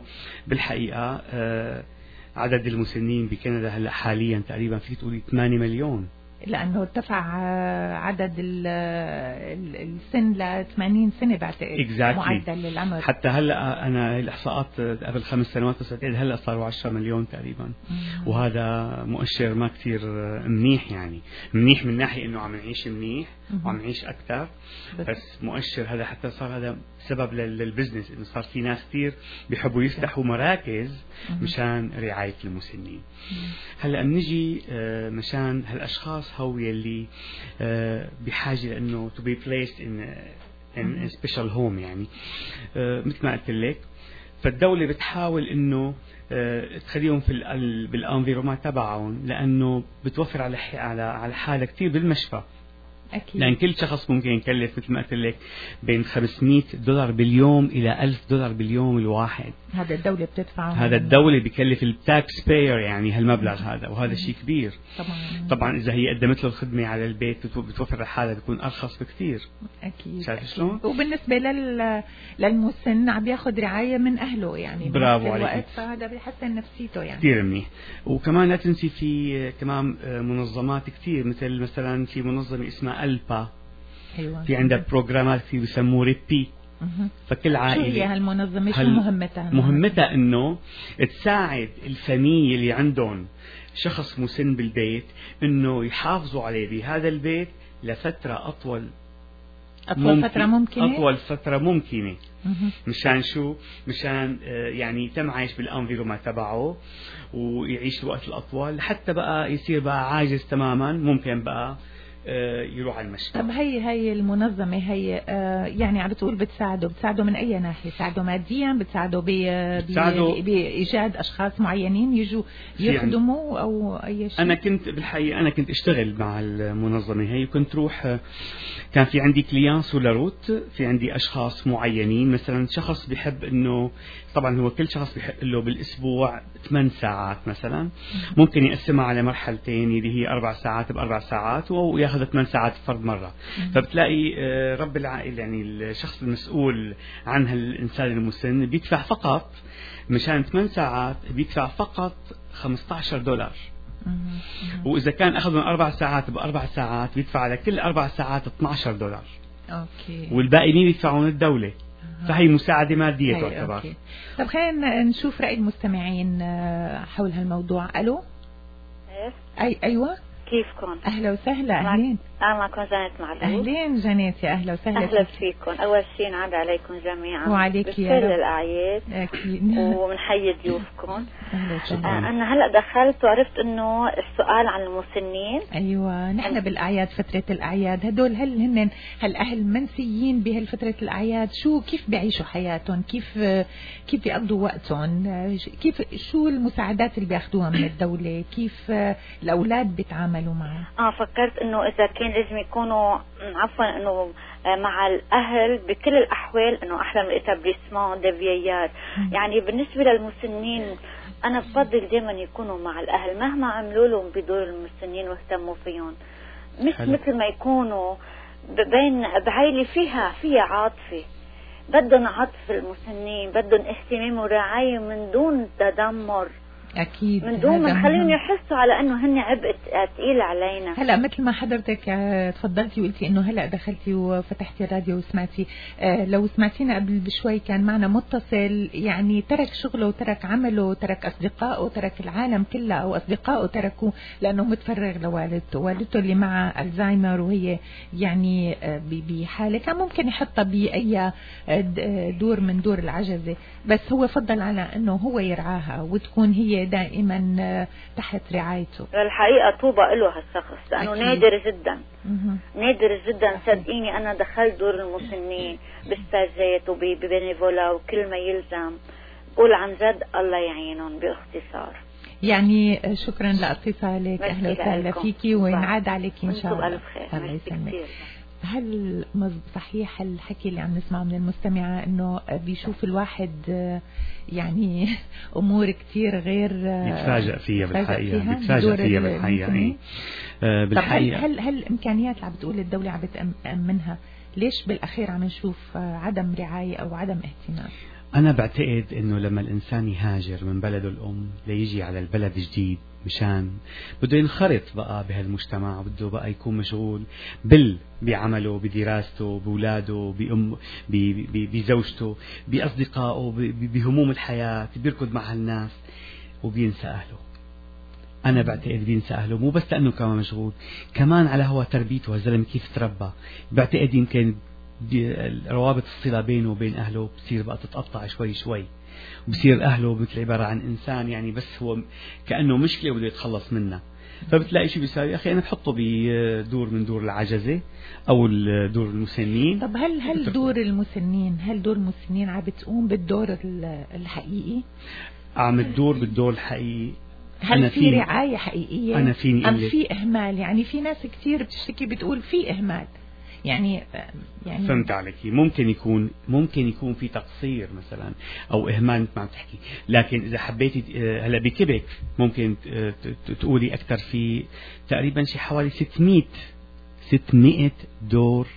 بالحقيقة عدد المسنين بكندا هلا حاليا تقريبا فيك تقولي 8 مليون. لأنه ارتفع عدد السن ل 80 سنة بعتقد معدل العمر. حتى هلا أنا الإحصاءات قبل 5 سنوات بس هلا صاروا 10 مليون تقريبا، وهذا مؤشر ما كثير منيح، يعني منيح من ناحية إنه عم نعيش منيح وعم نعيش أكثر، بس مؤشر هذا حتى صار هذا سبب للبزنس، إنه صار في ناس كثير بيحبوا يفتحوا مراكز مشان رعاية المسنين. هلا بنجي مشان هالأشخاص هو يلي بحاجة لأنه to be placed in special home، يعني مثل ما قلت لك، فالدولة بتحاول إنه تخليهم في بالانفيرومنت تبعهم، لأنه بتوفر على حالة كتير بالمشفى. أكيد. لأن كل شخص ممكن يكلف مثل ما قلت لك بين $500 باليوم إلى $1000 باليوم الواحد. هذا الدولة بتدفعه، هذا الدولة بيكلف التاكس باير يعني هالمبلغ هذا، وهذا شيء كبير. طبعا إذا هي قدمت له الخدمة على البيت بتوفر الحالة بتكون أرخص بكتير. أكيد. شايف شلون؟ وبالنسبة للمسن عم بياخذ رعاية من أهله يعني. برافو عليك. فهذا بيحسن نفسيته يعني. كثير منيح. وكمان لا تنسي في كمان منظمات كثير، مثلا في منظمة اسمها ألبا. أيوة. في عندها بروجرامات في بيسموه ريبي. فكل عائلة. شو هي هالمنظمة؟ شو مهمتها؟ مهمتها انه تساعد الفاميليا اللي عندهم شخص مسن بالبيت انه يحافظوا عليه بهذا البيت لفترة اطول فترة ممكنة. مشان شو؟ مشان يعني يتم عايش بالانفيرومنت تبعه ويعيش الوقت الاطول، حتى بقى يصير بقى عاجز تماما، ممكن بقى يروح على المشفى. طب هي المنظمة هي يعني عم بتقول بتساعده من أي ناحية؟ بتساعده ماديا، بتساعده بإيجاد أشخاص معينين يجوا يخدموا أو أي شيء؟ أنا كنت أشتغل مع المنظمة هي، وكنت روح كان في عندي كليان سولاروت، في عندي أشخاص معينين، مثلا شخص بيحب إنه طبعا هو كل شخص بيحب له بالأسبوع 8 ساعات مثلا، ممكن يقسمها على مرحلتين اللي هي 4 ساعات ب4 ساعات وياخذ 8 ساعات فرد مرة. فبتلاقي رب العائلة يعني الشخص المسؤول عن هالإنسان المسن بيدفع فقط مشان 8 ساعات بيدفع فقط $15. وإذا كان أخذهم 4 ساعات ب4 ساعات بيدفع على كل 4 ساعات $12. أوكي. والباقي مين بيدفعون؟ الدولة. فهي مساعدة مادية تعتبر. طب خلينا نشوف رأي المستمعين حول هالموضوع. ألو. أيوة. كيفكم؟ أهلا وسهلا. أهلين. معكم جانيت معدود. أهلين جانيت، يا أهلا وسهلا. أهلا فيكم. أول شيء نعد عليكم جميعا وعليك يا رب. بكل الأعياد أكيد. ومنحيي ضيوفكم. أهلا وسهلا. أنا هلأ دخلت وعرفت إنه السؤال عن المسنين. أيوة، نحن بالأعياد، فترة الأعياد هدول هل هن هالأهل منسيين بهالفترة الأعياد؟ كيف بيعيشوا حياتهم؟ كيف بيقضوا وقتهم؟ شو المساعدات اللي بياخدوها من الدولة؟ كيف الأولاد بيتعاملوا معها؟ فكرت إنه إذا كان لازم يكونوا عفوا إنه مع الأهل بكل الأحوال، إنه أحلى من الإتابليسمون دي فييار. يعني بالنسبة للمسنين أنا بفضل دائما يكونوا مع الأهل مهما عملوا لهم بدور المسنين واهتموا فيهم، مش مثل ما يكونوا بعائلة فيها عاطفة. بدهم عطف المسنين، بدهم اهتمام ورعاية من دون تدمر. أكيد. من دون ما نخليهم يحسوا على انه هن عبء ثقيل علينا. هلا مثل ما حضرتك تفضلتي وقلتي انه هلا دخلتي وفتحتي الراديو وسمعتي، لو سمعتينا قبل بشوي كان معنا متصل يعني ترك شغله وترك عمله وترك اصدقائه وترك العالم كله، او اصدقائه تركوه لانه متفرغ والدته اللي معها الزهايمر وهي يعني بحاله كان ممكن يحطها باي دور من دور العجزه، بس هو فضل على انه هو يرعاها وتكون هي دائما تحت رعايته. الحقيقة طوبى له هالشخص لأنه أكيد. نادر جدا صدقيني. أنا دخلت دور المسنين بالستاجات وببنيفولا وكل ما يلزم، قول عن جد الله يعينهم باختصار. يعني شكرا لاتصالك، أهلا وسهلا فيكي وينعاد عليكي إن شاء الله. الله يسلمك. هل صحيح الحكي اللي عم نسمعه من المستمعة انه بيشوف الواحد يعني امور كتير غير يتفاجأ فيها بالحقيقة. بالحقيقة هل الامكانيات اللي عم بتقول الدولة عم بتأمنها ليش بالاخير عم نشوف عدم رعاية او عدم اهتمام؟ أنا بعتقد إنه لما الإنسان يهاجر من بلده الأم ليجي على البلد الجديد مشان بده ينخرط بقى بهالمجتمع، بده بقى يكون مشغول بعمله، بدراسته، بأولاده، بزوجته، بأصدقائه، بهموم الحياة، بيركض مع هالناس وبينسى أهله. أنا بعتقد بينسى أهله مو بس لأنه كمان مشغول، كمان على هو تربيته هالزلمة كيف تربى. بعتقد يمكن روابط الصلة بينه وبين أهله بصير بقى تتقطع شوي شوي، وبصير أهله مثل عبارة عن إنسان يعني بس هو كأنه مشكلة وبده يتخلص منها. فبتلاقي شو بيساوي؟ أخي أنا بحطه بدور من دور العجزة أو دور المسنين. طب هل دور المسنين عم بتقوم بالدور الحقيقي؟ عم تدور بالدور الحقيقي. هل في رعاية حقيقية أنا فيني أم في إهمال؟ يعني في ناس كتير بتشتكي بتقول في إهمال. يعني فهمت عليك. ممكن يكون في تقصير مثلا او اهمال مثل ما عم تحكي، لكن اذا حبيتي هلا بكيبك ممكن تقولي اكثر، في تقريبا شي حوالي 600 دور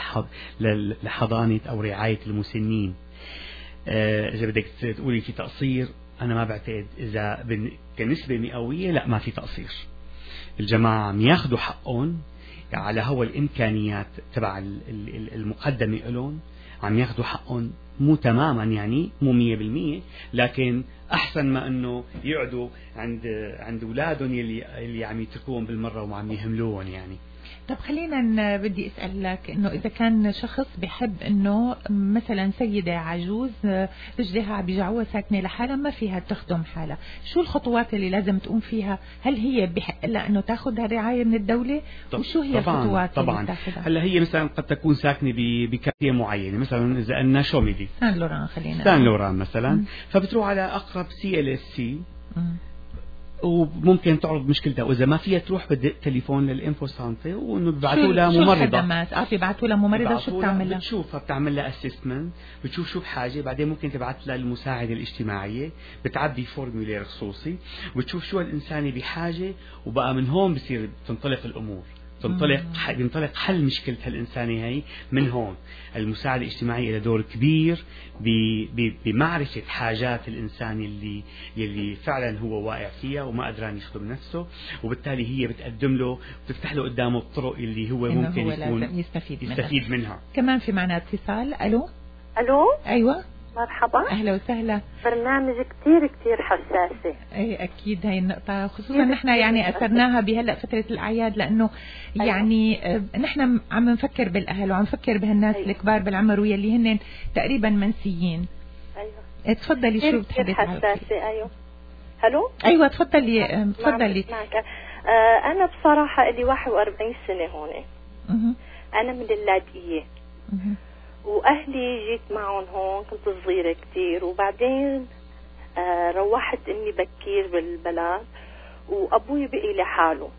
لحضانه او رعايه المسنين. اذا بدك تقولي في تقصير، انا ما بعتقد. اذا كنسبه مئويه لا، ما في تقصير. الجماعه عم ياخذوا حقهم على هو الإمكانيات تبع المقدمة لهم، عم ياخذوا حقهم مو تماما يعني مو 100%، لكن أحسن ما أنه يقعدوا عند أولادهم اللي عم يتركوهم بالمرة وما عم يهملوهم يعني. طب خلينا بدي أسألك إنه إذا كان شخص بحب إنه مثلا سيدة عجوز رجلها عم بيجعوها ساكنة لحالها ما فيها تخدم حالها، شو الخطوات اللي لازم تقوم فيها؟ هل هي بحق لها إنه تاخذ هالرعاية من الدولة؟ وشو هي الخطوات طبعا اللي تاخذها؟ هلا هي مثلا قد تكون ساكنة بكافية معينة، مثلا إذا قلنا شوميدي سان لوران مثلا، فبتروح على أقرب CLSC وممكن تعرض مشكلتها، واذا ما فيها تروح بدق تليفون للانفو سانتي وانه ببعثوا لها ممرضه. ببعثوا لها ممرضه. شو بتعمل لها؟ بتشوفها، بتعمل لها اسسمنت، بتشوف شو بحاجه، بعدين ممكن تبعث لها المساعده الاجتماعيه، بتعبي فورمولير خصوصي وبتشوف شو الانسان بحاجه، وبقى من هون بصير تنطلق الامور، بينطلق حل مشكلة الإنسانية هي من هون. المساعدة الاجتماعية لها دور كبير بمعرفة حاجات الإنسان يلي فعلا هو واقع فيها وما قدران يخدم نفسه، وبالتالي هي بتقدم له، بتفتح له قدامه الطرق اللي هو ممكن يكون يستفيد منها. كمان في معنا اتصال. ألو. أيوة مرحبا. أهلا وسهلا. برنامج كتير حساسة. أي أكيد هاي النقطة، خصوصا نحن يعني أثرناها بهلأ فترة الأعياد، لأنه يعني نحن عم نفكر بالأهل وعم نفكر بهالناس الكبار بالعمر واللي هن تقريبا منسيين. أيوة. تفضلي. شو بتحبي تعرفي؟ حساسة. أيوة. هلو. أيوة تفضلي. أنا بصراحة لي 41 سنة هون. أنا من اللاذقية. وأهلي جيت معهم هون، كنت صغيرة كتير، وبعدين روحت أمي بكير بالبلد وأبوي بقي لحاله.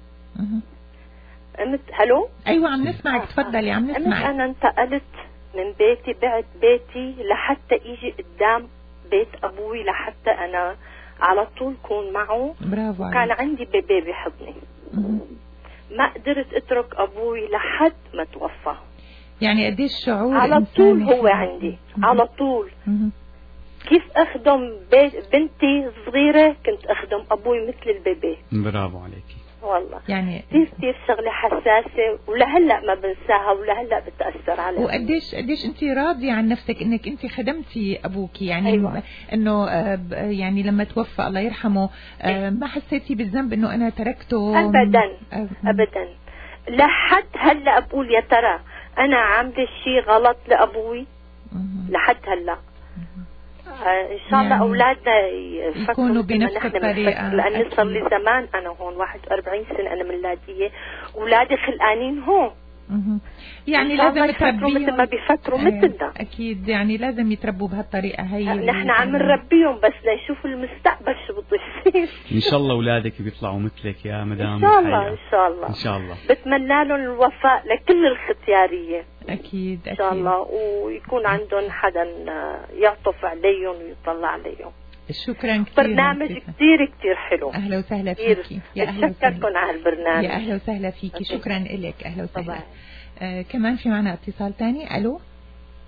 هلو. أيوة عم نسمعك، تفضلي عم نسمعك. أنا انتقلت من بيتي، بعت بيتي لحتى إيجي قدام بيت أبوي، لحتى أنا على طول كون معه. برافو. كان عندي بيبي بحضني. ما قدرت أترك أبوي لحد ما توفى. يعني قديش شعور على طول هو عندي على طول. كيف أخدم بنتي صغيرة كنت أخدم أبوي مثل البيبي. برافو عليكي والله. يعني كثير شغلة حساسة، ولهلا ما بنساها ولهلا بتأثر عليها. وقديش أنت راضية عن نفسك إنك أنت خدمتي أبوك؟ يعني أيوة. إنه يعني لما توفى الله يرحمه ما حسيتي بالذنب إنه أنا تركته؟ أبدا لحد هلا بقول يا ترى أنا عاملة شيء غلط لأبوي لحد هلا. إن شاء الله أولادنا يكونوا بنفس الطريقة، لأني صار لي زمان أنا هون 41 سنة أنا من اللاذقية، أولادي خلقانين هون. يعني لازم تربيهم مثل ما بيفكروا مثلنا. أكيد يعني لازم يتربوا بهالطريقة هي. نحن عم نربيهم بس لنشوفوا المستقبل شو بده يصير. إن شاء الله أولادك بيطلعوا مثلك يا مدام. إن شاء الله. إن شاء الله. إن شاء الله. بتمنى لهم الوفاء لكل الختيارية. أكيد. إن شاء الله، ويكون عندهم حدا يعطف عليهم ويطلع عليهم. شكرا كثير. برنامج كثير حلو. أهلا وسهلا فيكي. يا أهلا وسهلا على البرنامج. يا أهلا وسهلا فيكي. شكرا لك. أهلا وسهلا. كمان في معنا اتصال ثاني. ألو.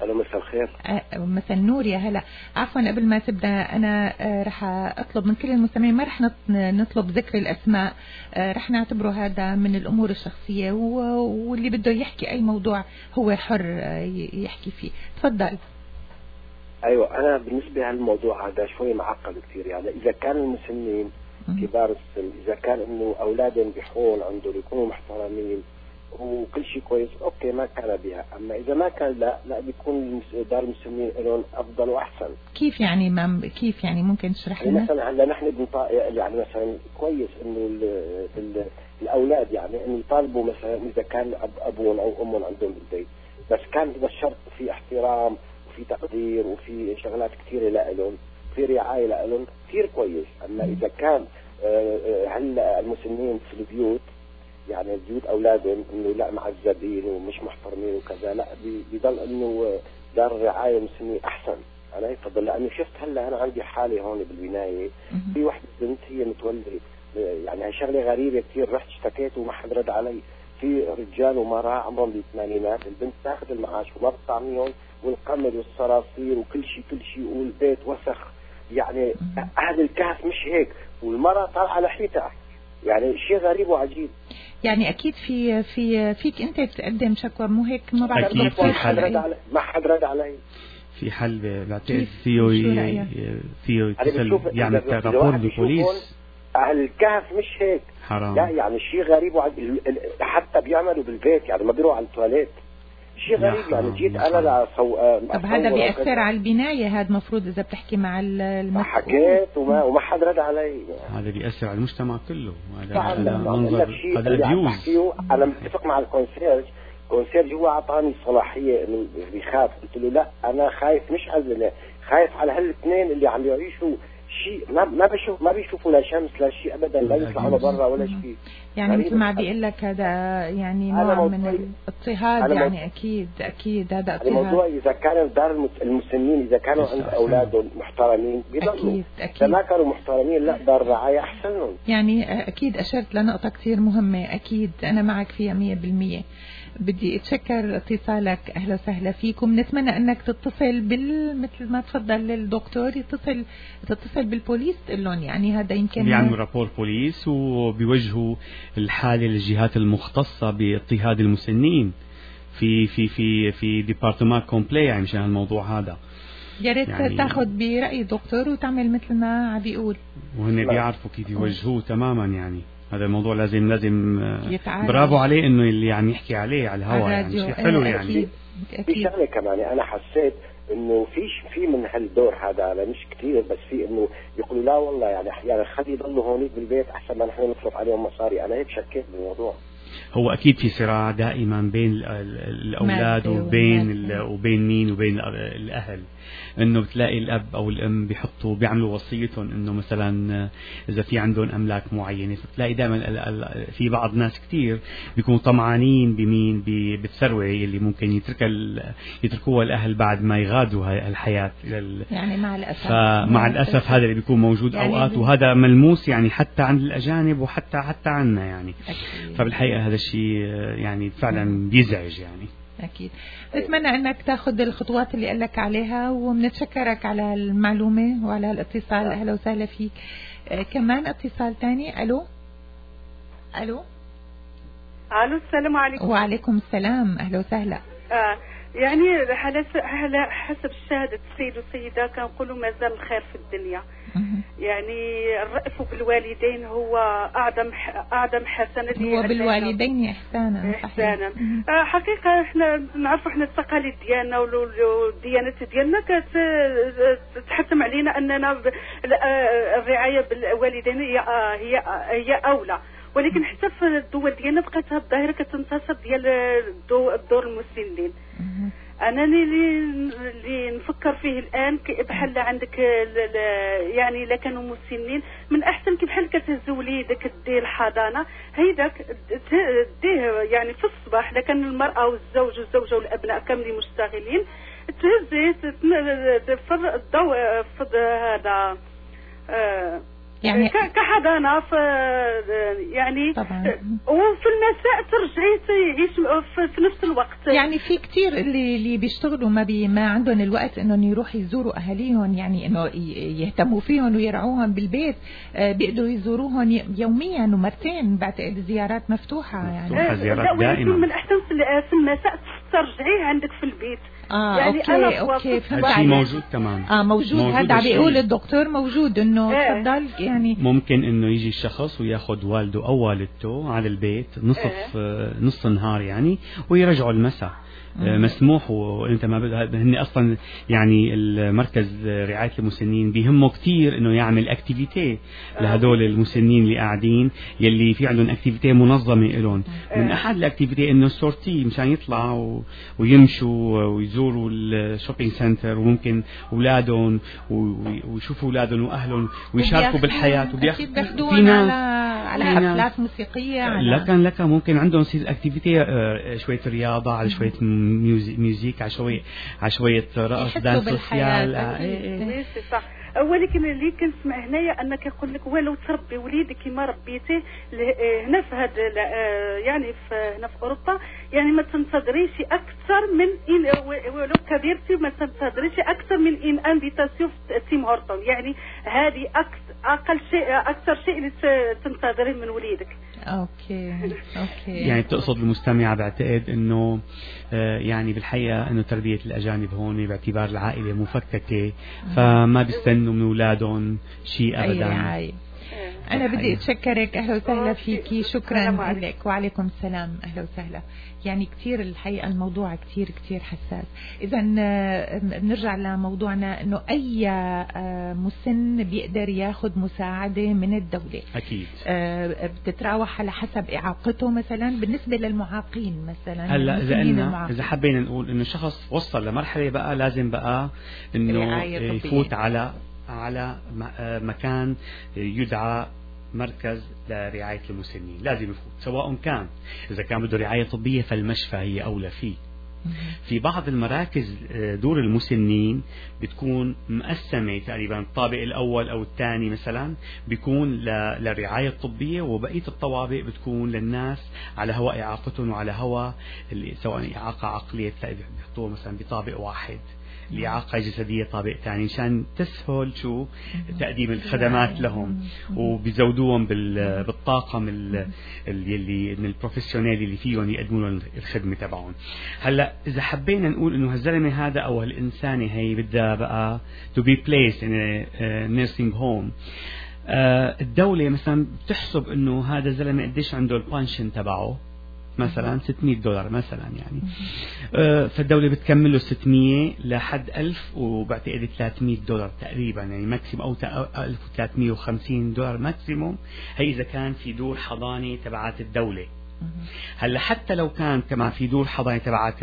الو مساء الخير. مساء النور يا هلا. عفوا قبل ما تبدا انا رح اطلب من كل المستمعين، ما رح نطلب ذكر الاسماء، رح نعتبره هذا من الامور الشخصيه، واللي بده يحكي اي موضوع هو حر يحكي فيه. تفضل. ايوه انا بالنسبه للموضوع هذا شوي معقد كثير. يعني اذا كان المسنين كبار السن، اذا كان انه اولادهم بيحون عندهم يكونوا محترمين وكل شيء كويس، اوكي ما كان بها. اما اذا ما كان لا بيكون دار المسنين لهم افضل واحسن. كيف يعني كيف يعني ممكن تشرح لنا؟ مثلا هلا نحن يعني مثلا كويس انه الاولاد يعني انه يطالبوا مثلا اذا كان ابوهم او امهم عندهم بالبيت، بس كان بالشرط في احترام وفي تقدير وفي شغلات كثيره لهم، في رعايه لهم كثير كويس. اما اذا كان هلا المسنين في البيوت، يعني بيوت اولادهم انه لا معذبين ومش محترمين وكذا، لا بيضل انه دار الرعايه المسنين احسن. انا يفضل، لانه شفت هلا انا عندي حاله هون بالبنايه، في وحده بنت هي متولده، يعني هي شغله غريبه كثير، رحت اشتكيت وما حد رد علي. في رجال ومراه عمرهم بالثمانينات، البنت تاخذ المعاش وما بتطعميهم، والقمل والصراصير وكل شيء والبيت وسخ. يعني هذا الكهف مش هيك، والمراه طالعه لحيتها، يعني شيء غريب وعجيب. يعني اكيد فيك انت تقدم شكوى، مو هيك؟ ما بعرف. اكيد في حل، ما حد رد علي. في حل بعتقد فيه يتصل يعمل رابور للبوليس. الكهف مش هيك حرام. لا يعني شيء غريب حتى بيعملوا بالبيت، يعني ما بيروحوا على التواليت، شيء غريب. يعني جيت انا طب هذا بيأثر على البناية، هذا مفروض اذا بتحكي مع المسؤول. حكيت وما حد رد علي. هذا بيأثر على المجتمع كله، هذا منظر، هذا ابيوز. انا متفق مع الكونسيرج هو اعطاني صلاحيه انه بيخاف. قلت له لا انا خايف مش على خايف على هالاثنين اللي عم يعيشوا شيء ما بيشوفوا لا شمس لا شيء ابدا، لا يطلعوا برا ولا شيء. يعني مثل ما بيقول لك هذا يعني نوع من الاضطهاد. يعني اكيد هذا اضطهاد. الموضوع اذا كانوا دار المسنين اذا كانوا عند اولادهم محترمين بيضلوا، اذا ما كانوا محترمين لا دار رعايه احسن لهم. يعني اكيد اشرت لنقطه كثير مهمه، اكيد انا معك فيها 100%. بدي اتشكر اتصالك، اهلا وسهلا فيكم. نتمنى انك تتصل مثل ما تفضل الدكتور، تتصل بالبوليس تقول لهم يعني هذا يمكن بيعملوا رابور بوليس وبيوجهوا الحاله للجهات المختصه باضطهاد المسنين في ديبارتمان كومبلي يعني مشان الموضوع هذا. يا ريت يعني تاخذ براي الدكتور وتعمل مثل ما عم بيقول، وهن بيعرفوا كيف يوجهوه تماما. يعني هذا الموضوع لازم برافو عليه انه اللي يعني يحكي عليه على الهواء، يعني شيء حلو. يعني في شغله كمان انا حسيت انه في من هالدور هذا مش كثير، بس في انه يقولوا لا والله يعني احيانا خلي يضلوا هونيك بالبيت احسن ما نحن نصرف عليهم مصاري. انا هيك شكيت بالموضوع. هو اكيد في صراع دائما بين الاولاد وبين الاهل، انه بتلاقي الاب او الام بيعملوا وصيتهم انه مثلا اذا في عندهم املاك معينه، فتلاقي دائما في بعض ناس كتير بيكونوا طمعانين بالثروه اللي ممكن يتركوها الاهل بعد ما يغادروا الحياه. يعني مع الاسف فمع الاسف هذا اللي بيكون موجود يعني اوقات، وهذا ملموس يعني حتى عند الاجانب وحتى عنا يعني. فبالحقيقه هذا الشيء يعني فعلا بيزعج يعني. أكيد. نتمنى أنك تأخذ الخطوات اللي قلك عليها، وبنتشكرك على المعلومة وعلى الاتصال. أهلا وسهلا فيك. كمان اتصال تاني. ألو السلام عليكم. وعليكم السلام، أهلا وسهلا. يعني على حسب شهادة السيد والسيدة كنقولوا ما زال الخير في الدنيا. يعني الرأف بالوالدين هو أعظم حسنة. هو بالوالدين إحسانا. حقيقة إحنا نعرف إحنا التقاليد ديالنا والديانات ديالنا تحتم علينا أننا الرعاية بالوالدين هي أولى، ولكن حتى في الدول ديالنا بقات هاد الظاهرة كتنتشر ديال الدور المسنين. انا اللي نفكر فيه الان بحال عندك يعني الا كانوا مسنين من احسن كي بحال كتهز وليدك ديه الحضانه، هيداك ديه يعني في الصباح الا كان المراه والزوجه والابناء كاملين مشتغلين، تهزي في الضوء في هذا يعني كحضانة يعني طبعا. وفي المساء ترجعي تعيش في نفس الوقت. يعني في كتير اللي بيشتغلوا ما عندهم الوقت انهم يروحوا يزوروا اهاليهم، يعني انه يهتموا فيهم ويرعوهم بالبيت، بيقدروا يزوروهم يوميا ومرتين. بعتقد الزيارات مفتوحة يعني. زيارات دائما. من احسن في المساء ترجعي عندك في البيت. يعني اوكي هالشيء موجود كمان. موجود هذا بيقول الدكتور موجود انه تفضل يعني ممكن انه يجي الشخص وياخذ والده او والدته على البيت نص النهار يعني ويرجعوا المساء. مسموح. وانت ما هن اصلا يعني المركز رعايه المسنين بيهمه كثير انه يعمل اكتيفيتي لهدول المسنين اللي قاعدين يلي في عندهم اكتيفيتي منظمه لهم. من احد الاكتيفيتي انه سورتي مشان يطلعوا ويمشوا ويزوروا الشوبينج سنتر، وممكن اولادهم ويشوفوا اولادهم واهلهم ويشاركوا بالحياه. وبياخذوهم على حفلات موسيقيه. لكن ممكن عندهم يصير اكتيفيتي شويه رياضه، على شويه ميوزيك، على شويه رقص، دانس سوسيال. صح. ولكن اللي كنسمع هنايا انك يقول لك ولو تربي وليدك كما ربيتيه هنا في هذا يعني هنا في اوروبا، يعني ما تنتظريش اكثر من ولو كبرتي ما تنتظريش اكثر من انفيتاسيون في تيم هورتون. يعني هذه اقل شيء اكثر شيء اللي تنتظريه من وليدك. اوكي يعني تقصد المستمعة بعتقد انه يعني بالحقيقة انه تربية الاجانب هون باعتبار العائلة مفككة، فما بيستنوا من اولادهم شيء ابدا. أنا بدي أتشكرك، أهلا وسهلا فيكي، شكرا لك. وعليكم السلام، أهلا وسهلا. يعني كتير الحقيقة الموضوع كتير حساس. إذا نرجع لموضوعنا إنه أي مسن بيقدر ياخد مساعدة من الدولة. أكيد. بتتراوح على حسب إعاقته مثلا. بالنسبة للمعاقين مثلا هلا إذا حبينا نقول إنه شخص وصل لمرحلة بقى لازم بقى إنه يفوت على مكان يدعى مركز لرعاية المسنين، لازم يفوت. سواء كان إذا كان بده رعاية طبية فالمشفى هي أولى فيه. في بعض المراكز دور المسنين بتكون مقسمة تقريبا الطابق الأول أو الثاني مثلا بيكون للرعاية الطبية، وبقية الطوابق بتكون للناس على هوا إعاقتهم وعلى هوا سواء إعاقة عقلية بيحطوها مثلا بطابق واحد، الإعاقة جسدية طابق ثاني، مشان تسهل تقديم الخدمات لهم، وبيزودوهم بالطاقم اللي من البروفيشنال اللي فيهم يقدموا لهم الخدمة تبعهم. هلا إذا حبينا نقول إنه هالزلمة هذا أو هالإنسانة هي بدها بقى to be placed in a nursing home، الدولة مثلا بتحسب إنه هذا الزلمة قديش عنده البانشن تبعه مثلا $600 مثلا يعني. فالدولة بتكمله 600 لحد 1000 وبعتقد $300 تقريبا يعني ماكسيم، أو $1350 ماكسيموم. هي إذا كان في دور حضانة تبعات الدولة. هلا حتى لو كان كمان في دور حضانة تبعات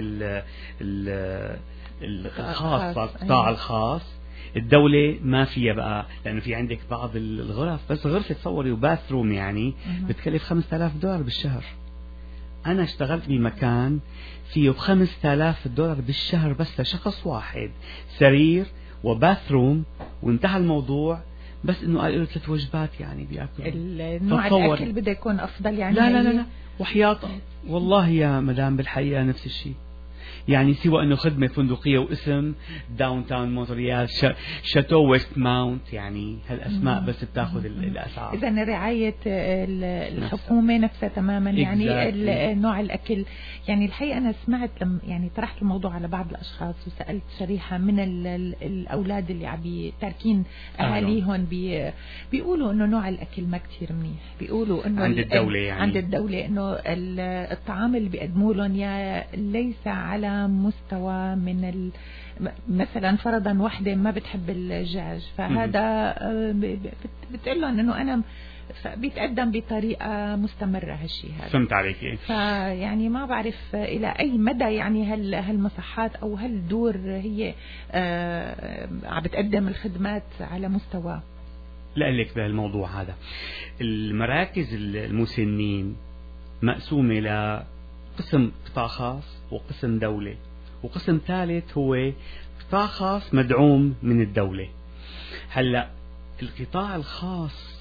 الخاصة، القطاع الخاص، الدولة ما فيها بقى، لأنه في عندك بعض الغرف بس غرفة تصوري وباثروم يعني بتكلف $5000 بالشهر. أنا اشتغلت بمكان فيه $5000 بالشهر بس لشخص واحد، سرير وباثروم وانتهى الموضوع. بس إنه قالوا 3 وجبات يعني بيأكل. نوع الأكل بده يكون أفضل يعني. لا وحياة والله يا مدام بالحقيقة نفس الشيء يعني، سوى انه خدمة فندقية واسم داون تاون مونتريال، شاتو ويست ماونت، يعني هالاسماء بس بتاخذ الاسعار. اذا رعاية الحكومة نفسها تماما يعني نوع الاكل. يعني الحقيقة انا سمعت يعني طرحت الموضوع على بعض الاشخاص وسألت شريحة من الاولاد اللي عم تاركين اهاليهم بيقولوا انه نوع الاكل ما كتير منيح. بيقولوا انه عند الدولة يعني عند الدولة انه الطعام اللي بيقدموا لهم ليس على مستوى من مثلا فرضا وحدة ما بتحب الدجاج، فهذا بتقول لهم انه انا بيتقدم بطريقة مستمرة هالشيء هذا. فهمت عليك. فيعني ما بعرف الى اي مدى يعني هالمصحات او هالدور هي عم بتقدم الخدمات على مستوى. لقلك بهالموضوع هذا المراكز المسنين مقسومة لقسم قطاع خاص وقسم دولة، وقسم ثالث هو قطاع خاص مدعوم من الدولة. هلا القطاع الخاص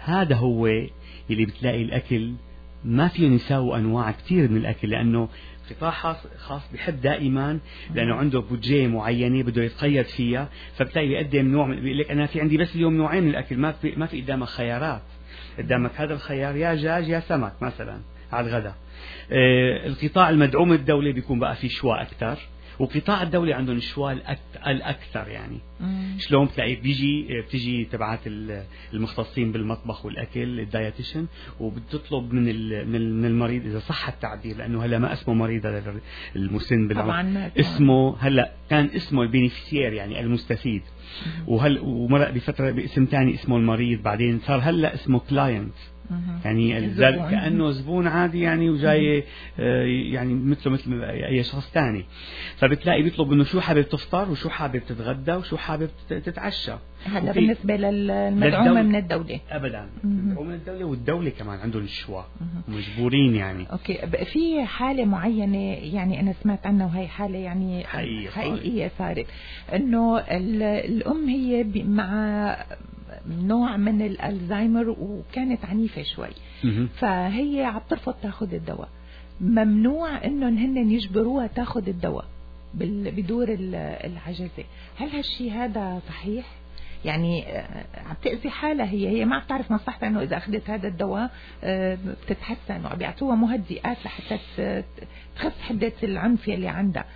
هذا هو اللي بتلاقي الأكل ما فيهم يساووا أنواع كتير من الأكل، لأنه قطاع خاص بيحب دائما، لأنه عنده بودجيه معينة بده يتقيد فيها، فبتلاقي بيقدم نوع بيقول لك أنا في عندي بس اليوم نوعين من الأكل، ما في قدامك خيارات، قدامك هذا الخيار يا دجاج يا سمك مثلا على الغداء. القطاع المدعوم الدولي بيكون بقى في شواء أكثر، وقطاع الدولة عندهم الشواء الأكثر. يعني شلون بتلاقي بتيجي تبعات المختصين بالمطبخ والأكل الدايتيشن، وبتطلب من المريض إذا صح التعبير، لأنه هلا ما اسمه مريض هذا المسن بالعمر، اسمه هلا كان اسمه البينيفيسير يعني المستفيد، ومرق بفترة باسم ثاني اسمه المريض، بعدين صار هلا اسمه كلاينت، يعني كأنه زبون عادي يعني وجاي يعني مثل أي شخص ثاني. فبتلاقي بيطلب إنه شو حابب تفطر وشو حابب تتغدى وشو حابب تتعشى. هذا بالنسبة للمدعومة من الدولة. أبدا مدعومة من الدولة، والدولة كمان عندهم الشواء مجبورين يعني. أوكي، في حالة معينة يعني أنا سمعت عنها، وهي حالة يعني حقيقية صارت، إنه الأم هي مع نوع من الألزهايمر وكانت عنيفة شوي، فهي عم ترفض تاخذ الدواء. ممنوع إنهم هن يجبروها تاخذ الدواء بدور العجزة. هل هالشي هذا صحيح؟ يعني عم تأذي حالها، هي ما بتعرف مصلحتها انه اذا اخذت هذا الدواء بتتحسن، وعم بيعطوها مهدئات لحتى تخف حدة العنف اللي عندها،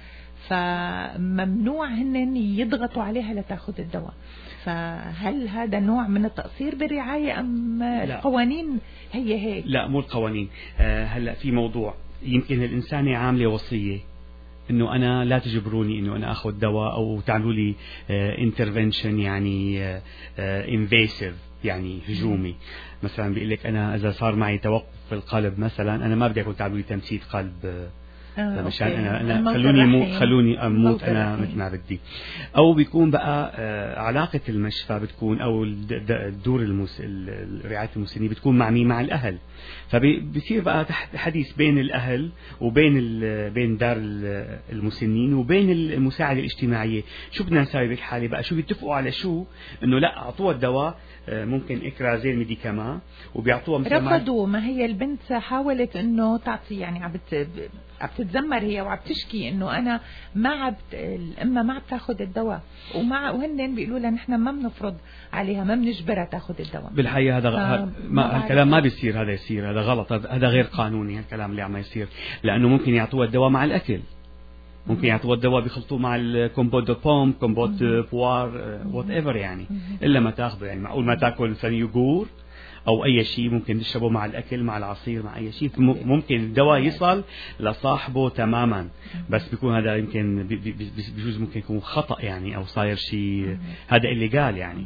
فممنوع هن يضغطوا عليها لتاخذ الدواء. فهل هذا نوع من التقصير بالرعاية أم لا. القوانين هي هيك؟ لا مو القوانين. هلا في موضوع يمكن الإنسانة عاملة وصية إنه أنا لا تجبروني إنه أنا أخذ دواء أو تعملوا لي intervention يعني invasive يعني هجومي. مثلا بيقول لك أنا إذا صار معي توقف في القلب مثلا، أنا ما بدي أكون تعملوا لي تمثيل قلب مشان أنا خلوني أموت أنا مثل ما بدي. أو بيكون بقى علاقة المشفى بتكون أو الدور رعاية المسنين بتكون مع مين؟ مع الأهل. فبيصير بقى حديث بين الأهل بين دار المسنين وبين المساعدة الاجتماعية، شو بدنا نسوي بالحالة بقى، شو بيتفقوا على شو، إنه لا أعطوها الدواء ممكن إكرازي الميديكاما وبيعطوها مثلا. رفضوا. ما هي البنت حاولت إنه تعطي يعني عم تتذمر هي وعم تشكي إنه أنا الأم ما عم تاخذ الدواء، وهن بيقولوا لها نحن ما بنفرض عليها، ما بنجبرها تاخذ الدواء. بالحقيقة هذا الكلام ما بيصير، هذا يصير، هذا غلط، هذا غير قانوني الكلام اللي عم يصير، لأنه ممكن يعطوها الدواء مع الأكل، ممكن يعطوها الدواء بيخلطوه مع الكومبوت دو بوم، كومبوت بوار، وات ايفر يعني، إلا ما تاخذه. يعني معقول ما تاكل مثلا يوغور أو أي شيء ممكن تشربه مع الأكل مع العصير مع أي شيء، ممكن الدواء يصل لصاحبه تماما، بس بيكون هذا يمكن بيجوز ممكن يكون خطأ يعني، أو صاير شيء هذا اللي قال يعني.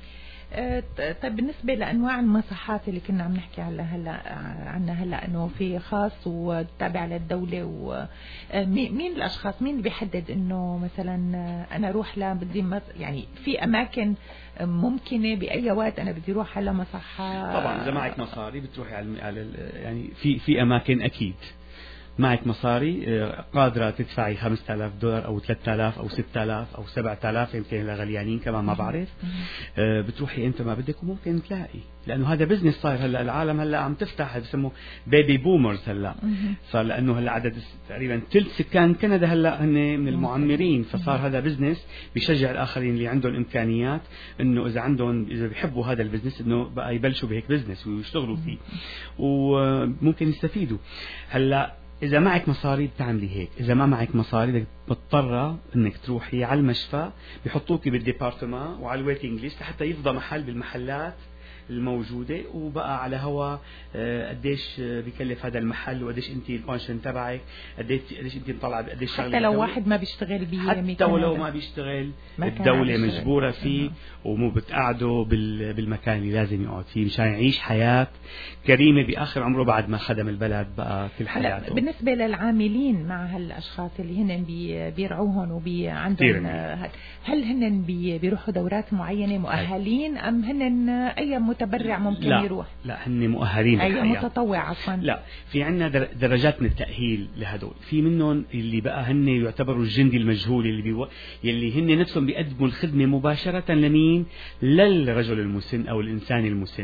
طيب بالنسبة لأنواع المصحات اللي كنا عم نحكي عنها هلا إنه في خاص وتابع للدولة، ومين الأشخاص مين اللي بيحدد إنه مثلا أنا أروح بدي يعني في أماكن ممكنة بأي وقت أنا بدي أروح على مصحة؟ طبعا إذا معك مصاري بتروحي على يعني في أماكن أكيد معك مصاري قادرة تدفعي $5,000 أو 3,000 أو 6,000 أو 7,000 يمكن لغليانين كمان ما بعرف. بتروحي أنت ما بدك وممكن تلاقي، لأنه هذا بزنس صاير هلا. العالم هلا عم تفتح بسموه بيبي بومرز هلا، فلأنه هلا عدد تقريبا ثلث سكان كندا هلا هن من المعمرين، فصار هذا بزنس بيشجع الآخرين اللي عندهم إمكانيات إنه إذا بيحبوا هذا البزنس إنه بقى يبلشوا بهيك بزنس ويشتغلوا فيه وممكن يستفيدوا. هلا إذا معك مصاري بتعملي هيك، إذا ما معك مصاري بدك مضطرة إنك تروحي على المشفى، بيحطوكي بالديبارتمان وعلى الويتنج ليست حتى يفضى محل بالمحلات الموجودة، وبقى على هوا قديش بيكلف هذا المحل، وقديش انت البانشن تبعك، قديش انت مطلعه، قديش حتى لو واحد ما بيشتغل حتى ولو ما بيشتغل الدولة مجبورة فيه ومو بتقعده بالمكان اللي لازم يقعد فيه مشان يعيش حياة كريمة بآخر عمره بعد ما خدم البلد بقى كل حياته. بالنسبة للعاملين مع هالأشخاص اللي هن بيرعوهم عندهم، هل هن بيروحوا دورات معينة مؤهلين أم هن أي متبرع ممكن يروح؟ لا هن مؤهلين. أي متطوع عفوا؟ لا، في عنا درجات من التأهيل لهدول. في منهم اللي بقى هن يعتبروا الجندي المجهول يلي هن نفسهم بيقدموا الخدمة مباشرة لمين؟ للرجل المسن أو الإنسان المسنة.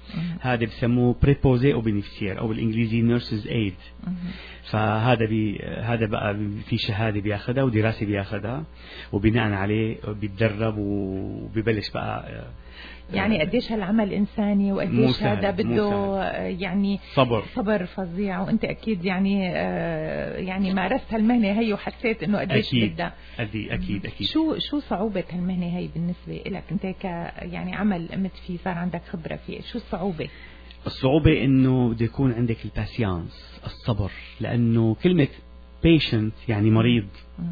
هذا بسموه بريبوزي او بينيفيسير او بالانجليزي نيرسز ايد. فهذا هذا بقى في شهاده بياخذها ودراسه بياخذها وبناء عليه بيتدرب وبيبلش بقى يعني قديش هالعمل إنساني وقديش هذا بده يعني صبر فظيع. وأنت أكيد يعني مارست هالمهنة هي وحسيت إنه قديش بدها. أكيد. شو صعوبة هالمهنة هي بالنسبة لك أنت يعني عمل قمت فيه صار عندك خبرة فيه؟ شو الصعوبة؟ الصعوبة إنه بده يكون عندك الباسيانس الصبر، لأنه كلمة patient يعني مريض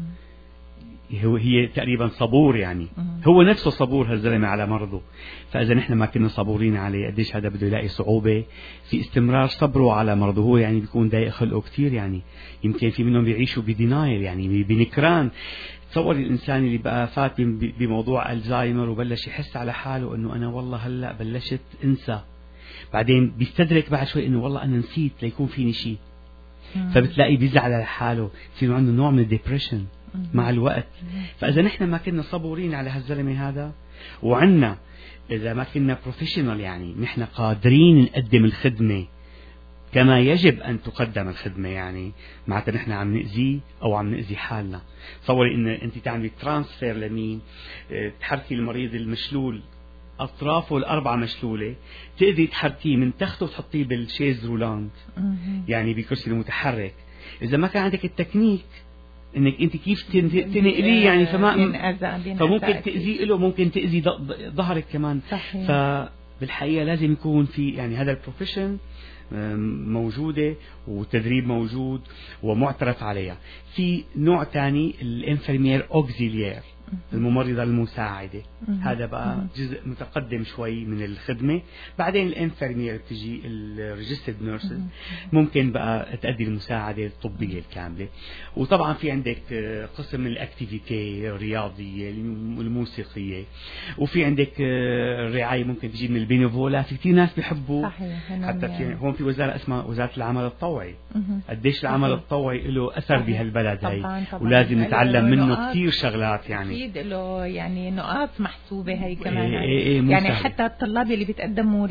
هي تقريبا صبور، يعني هو نفسه صبور هالزلمة على مرضه. فإذا نحن ما كنا صبورين عليه قديش هذا بده يلاقي صعوبة في استمرار صبره على مرضه. هو يعني بيكون ضايق خلقه كتير، يعني يمكن في منهم بيعيشوا بدينايل يعني بنكران. تصور الإنسان اللي بقى فات بموضوع الزهايمر وبلش يحس على حاله إنه أنا والله هلأ بلشت أنسى، بعدين بيستدرك بعد شوي إنه والله أنا نسيت ليكون فيني شيء، فبتلاقي بيزعل على حاله، يصير عنده نوع من الديبريشن مع الوقت. فإذا نحن ما كنا صبورين على هالزلمة هذا وعنا إذا ما كنا بروفيشنال يعني نحن قادرين نقدم الخدمة كما يجب أن تقدم الخدمة، يعني معناتها نحن عم نأذيه أو عم نأذي حالنا. تصوري إن أنت تعملي ترانسفير لمين، تحركي المريض المشلول أطرافه الأربعة مشلولة، تقدري تحركيه من تحته وتحطيه بالشيز رولاند يعني بكرسي المتحرك. إذا ما كان عندك التكنيك انك انت كيف تنقليه يعني فممكن تأذيه له، ممكن تأذي ظهرك كمان. صحيح. فبالحقيقة لازم يكون في يعني هذا البروفيشن موجودة وتدريب موجود ومعترف عليها. في نوع تاني الانفرمير اوكسيليير، الممرضة المساعدة، هذا بقى جزء متقدم شوي من الخدمة. بعدين الانفرمير بتجي الريجستد نيرسز، ممكن بقى تأدي المساعدة الطبية الكاملة. وطبعا في عندك قسم من الاكتيفيتي الرياضية الموسيقية، وفي عندك الرعاية ممكن تجي من البينيفولا. في كثير ناس بيحبوا حتى في هون في وزارة اسمها وزارة العمل التطوعي. قديش العمل التطوعي له أثر بهالبلد هاي، ولازم نتعلم منه كثير شغلات يعني أكيد له يعني نقاط محسوبة هي كمان. يعني حتى الطلاب اللي بيتقدموا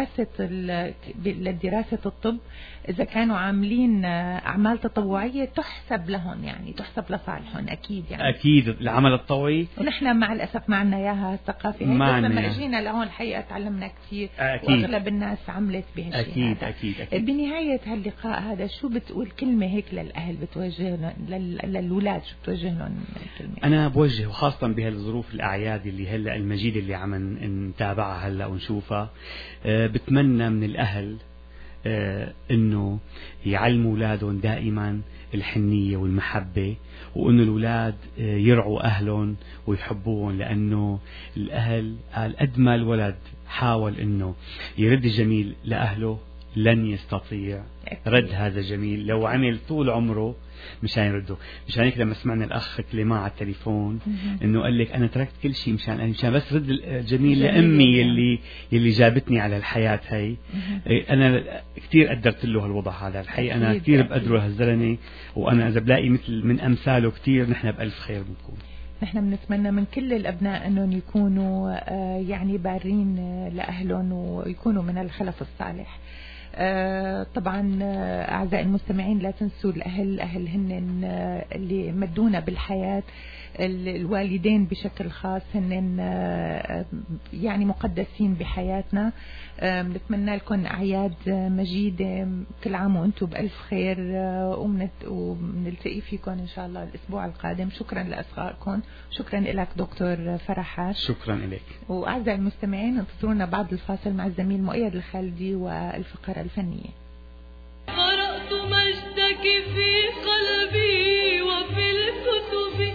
لدراسة الطب إذا كانوا عاملين أعمال تطوعية تحسب لهم، يعني تحسب لصالحهم أكيد. يعني أكيد العمل التطوعي، ونحن مع الأسف ما عنا إياها الثقافة هي، بس لما أجينا لهون الحقيقة تعلمنا كثير، وأغلب الناس عملت بهالشيء. أكيد. بنهاية هاللقاء هذا شو بتقول كلمة هيك للأهل بتوجه للأولاد، شو بتوجه لهم الكلمة؟ أنا بوجه وخاصة بهالظروف الأعياد اللي هلا المجيدة اللي عم نتابعها هلا ونشوفها، بتمنى من الأهل انه يعلموا اولادهم دائما الحنية والمحبة، وانه الاولاد يرعوا اهلهم ويحبوهم، لانه الاهل قال قد ما الولد حاول انه يرد الجميل لاهله لن يستطيع رد هذا الجميل لو عمل طول عمره مشان يرده. مشان هيك لما سمعنا الاخ كليمان على التليفون انه قال لك انا تركت كل شيء مشان بس رد الجميل لامي يلي جابتني على الحياه هي. انا كثير قدرت له هالوضع هذا الحقيقه، انا كثير بقدره هالزلمه، وانا اذا بلاقي مثل من امثاله كثير نحن بالف خير بنكون. نحن بنتمنى من كل الأبناء أنهم يكونوا يعني بارين لأهلهم ويكونوا من الخلف الصالح. طبعا أعزائي المستمعين لا تنسوا الأهل هن اللي مدونا بالحياة، الوالدين بشكل خاص هن يعني مقدسين بحياتنا. بنتمنى لكم أعياد مجيدة، كل عام وأنتم بألف خير، وبنلتقي فيكم إن شاء الله الأسبوع القادم. شكرا لأصغائكم، شكرا لك دكتور فرحات. شكرا لك. وأعزائي المستمعين انتظرونا بعد الفاصل مع الزميل مؤيد الخالدي والفقرة الفنية. قرأت مجدك في قلبي وفي الكتب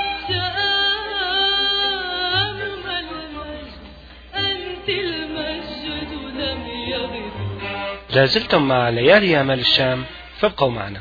لازلتم مع ليالي أمل الشام، فابقوا معنا.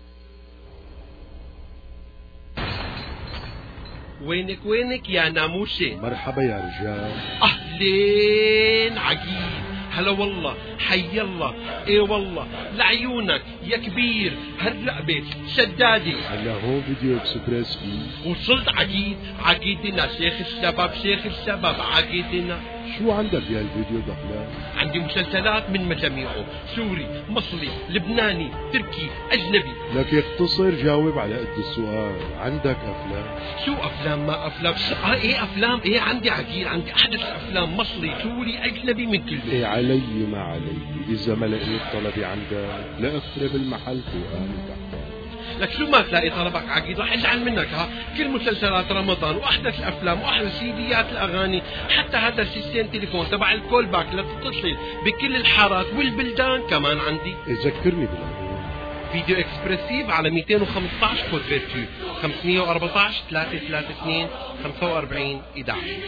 وينك يا ناموسي؟ مرحبا يا رجال. أهلين عجيب، هلا والله، حي الله، ايه والله، لعيونك يا كبير، هالرقبة شدادي. هلا هون فيديو اكسبريس فيه. وصلت عقيدنا شيخ الشباب، شيخ الشباب عقيدنا. شو عندك يا الفيديو دخلان؟ عندي مسلسلات من مجاميعه، سوري، مصري، لبناني، تركي، أجنبي. لك يختصر جاوب على قد السؤال. عندك أفلام؟ شو أفلام ما أفلام؟ إيه أفلام؟ إيه عندي عقيل، عندي أحدث الأفلام، مصري، سوري، أجنبي، من كله. إيه علي ما علي، إذا ما لقيت طلبي عندك لا أخرب المحل وأنا تحت. لك شو ما تلاقي طلبك عقيد رح ازعل منك. كل مسلسلات رمضان واحدث الافلام واحدث سيديات الاغاني، حتى هذا السيستم تليفون تبع الكول باك لتتصل بكل الحارات والبلدان كمان عندي. ذكرني بالله. فيديو اكسبرسيف على 215 كود فيرتو 514 332 45 11.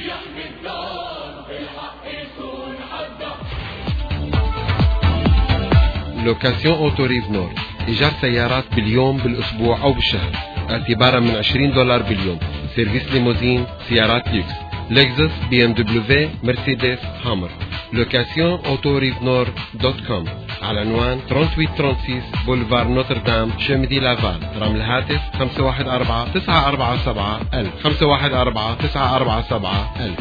لوكاسيون اوتو ريف نور، إيجار سيارات باليوم بالأسبوع أو بالشهر اعتبارا من $20 باليوم. سيرفيس ليموزين، سيارات ليكس، لكزس، BMW، مرسيدس، هامر. لوكاسيون اوتو ريف نور .com على عنوان 3836 بولفار نوتردام شمدي لافال. رقم الهاتف 514 947 1000 514 947 1000.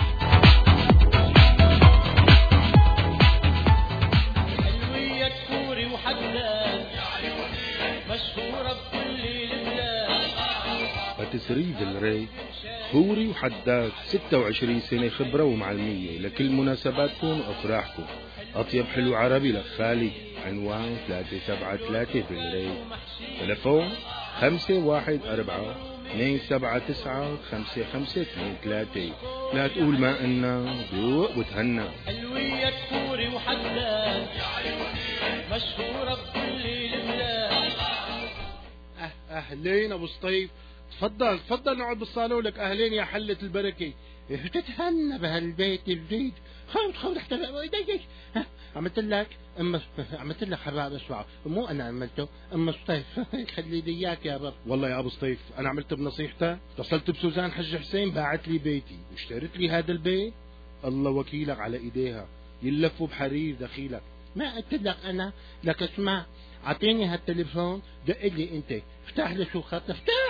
تسريد الري خوري وحداد 26 سنة خبرة ومعلمية لكل مناسباتكم وأفراحكم. أطيب حلو عربي لخالي. عنوان 373 بالري. تلفون 514-279-5523. لا تقول ما إنا ذوق وتهنى. حلوية خوري وحداد مشهورة بكل البلاد. أهلين أبو سطيف، تفضل تفضل نقعد بالصالون. لك أهلين يا حلة البركة. تتهنى بهالبيت الجديد. خذ حتى عملت لك حباب اسمع، مو انا عملته، ام سطيف خلي لي اياك يا رب. والله يا ابو سطيف انا عملت بنصيحتك، اتصلت بسوزان حج حسين باعت لي بيتي واشتريت لي هذا البيت. الله وكيلك على ايديها يلفوا بحرير دخيلك. ما قلت لك انا؟ لك اسمع، اعطيني هالتليفون، دق لي انت، افتح لي شو خط، افتح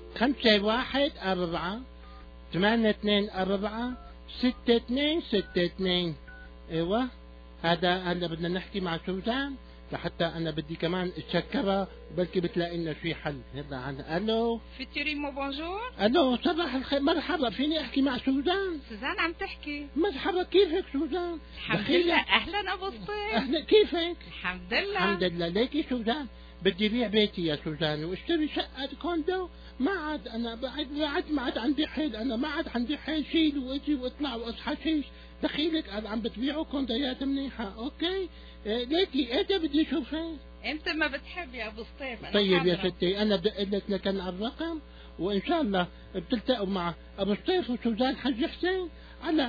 514-824-6262. ايوه هذا بدنا نحكي مع سوزان لحتى انا بدي كمان اتشكرها وبلكي بتلاقي لنا شي حل. يلا الو فيتوريمو بونجور. الو صباح الخير، مرحبا، فيني احكي مع سوزان؟ سوزان عم تحكي. مرحبا، كيفك سوزان؟ الحمد لله. اهلا ابو سطيف. اهلا، كيفك؟ الحمد لله الحمد لله. ليكي سوزان بدي بيع بيتي يا سوزان واشتري شقة كوندو. ما عاد انا بعد ما عاد عندي حيل، انا ما عاد عندي حيل شيل واجي واطلع واصحى شيش. دخيلك عم بتبيعوا كوندويات منيحة. اوكي ليكي اجا بدي اشوفها. انت ما بتحب يا ابو سطيف. طيب يا ستي انا بدق لك على الرقم وان شاء الله بتلتقوا مع ابو سطيف وسوزان حج حسين على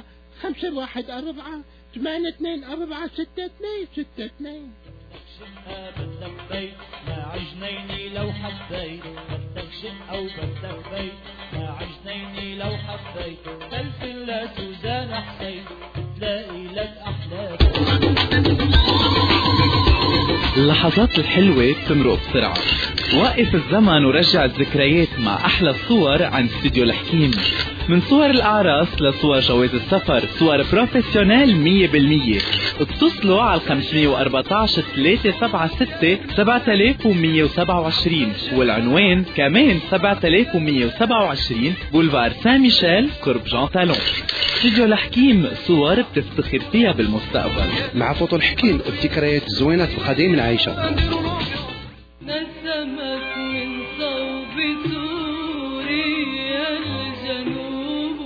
514-824-6262. بدك بيت يا عجنيني لو حبيت، بدك شقة وبدك بيت يا عجنيني لو حبيت، ألف لا سوزان حسين تلاقي لك أحلى. اللحظات الحلوة بتمرق بسرعة. وقف الزمن ورجع الذكريات مع أحلى الصور عن استوديو الحكيم. من صور الأعراس لصور جواز السفر، صور بروفيسيونيل 100%. اتصلوا على 514-376-7127 والعنوان كمان 7127 بولفار سان ميشيل قرب جان تالون. استوديو الحكيم، صور بتفتخر فيها بالمستقبل. مع فوتو الحكيم الذكريات الزوينات القديم العيشة. نسمت من صوب سوريا الجنوب،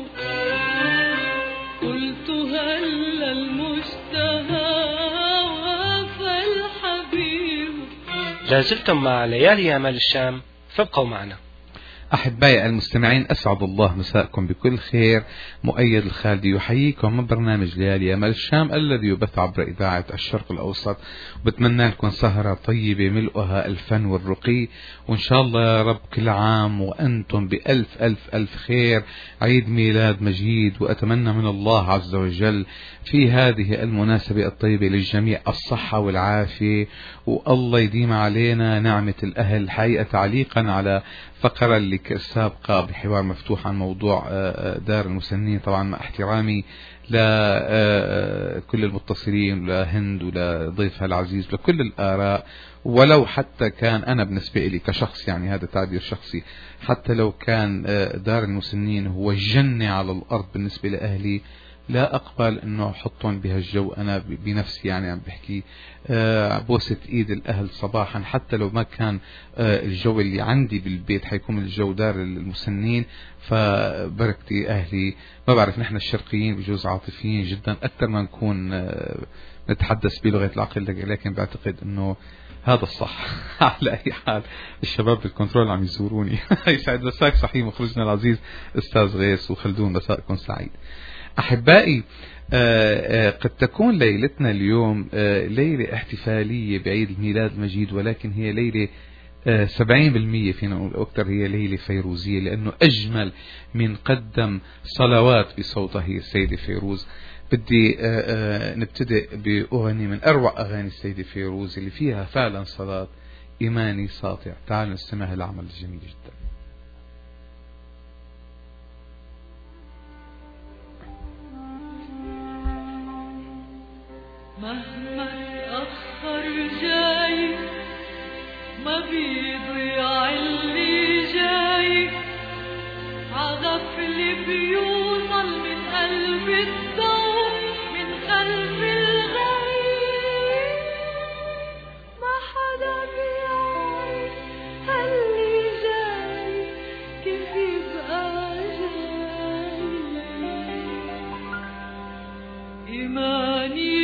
قلت هل المشتهى وفى الحبيب. لازلتم مع ليالي أمل الشام، فابقوا معنا. أحبائي المستمعين، أسعد الله مساءكم بكل خير. مؤيد الخالدي يحييكم من برنامج ليالي أمل الشام الذي يبث عبر إذاعة الشرق الأوسط. بتمنى لكم سهرة طيبة ملؤها الفن والرقي، وإن شاء الله يا رب كل عام وأنتم بألف ألف ألف خير، عيد ميلاد مجيد. وأتمنى من الله عز وجل في هذه المناسبة الطيبة للجميع الصحة والعافية، والله يديم علينا نعمة الأهل. حقيقة تعليقا على فقرة اللي حلقاتك السابقة بحوار مفتوح عن موضوع دار المسنين، طبعا مع احترامي لكل المتصلين ولهند ولضيفها العزيز ولكل الآراء، ولو حتى كان أنا بالنسبة لي كشخص، يعني هذا تعبير شخصي، حتى لو كان دار المسنين هو جنة على الأرض بالنسبة لأهلي، لا أقبل أنه أحطهم بهالجو. أنا بنفسي يعني عم بحكي بوسة إيد الأهل صباحا، حتى لو ما كان الجو اللي عندي بالبيت حيكون الجو دار المسنين، فبركتي أهلي. ما بعرف، نحن الشرقيين بجوز عاطفيين جدا أكثر ما نكون نتحدث بلغة العقل، لكن بعتقد أنه هذا الصح. على أي حال الشباب بالكنترول عم يزوروني. يسعد مساك صحيح مخرجنا العزيز أستاذ غيث وخلدون، مساءكم سعيد. أحبائي، قد تكون ليلتنا اليوم ليلة احتفالية بعيد الميلاد المجيد، ولكن هي ليلة 70% فينا نقول أكثر هي ليلة فيروزية، لأنه أجمل من قدم صلوات بصوتها هي السيدة فيروز. بدي نبتدئ بأغنية من أروع أغاني السيدة فيروز اللي فيها فعلا صلاة، إيماني ساطع. تعالوا نستمع العمل الجميل جدا. مهما تأخر جاي ما بيضيع اللي جاي، عغفل بيوصل من قلب الضوء من خلف الغيب، ما حدا بيعرف هاللي جاي كيف يبقى جاي. إيماني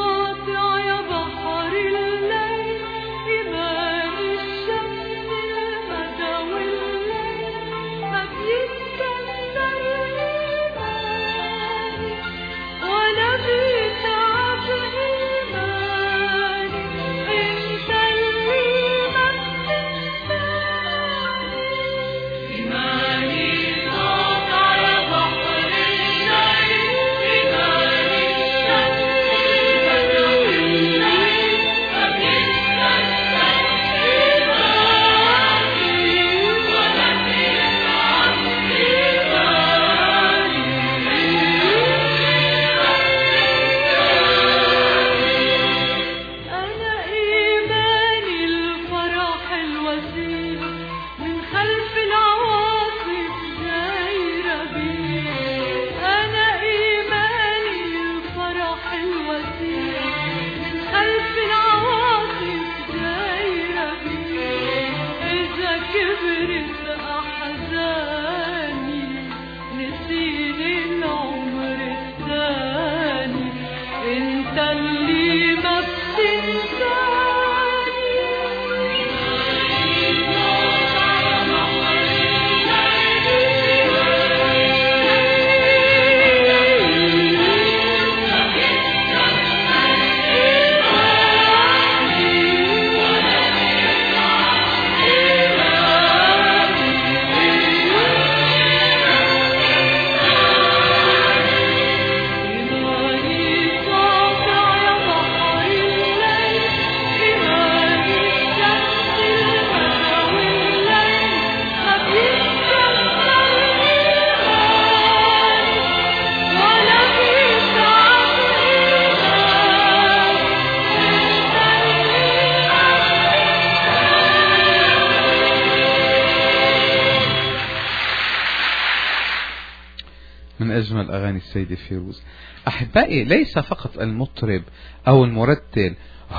أجمل أغاني السيدة فيروز. أحبائي، ليس فقط المطرب أو المرتل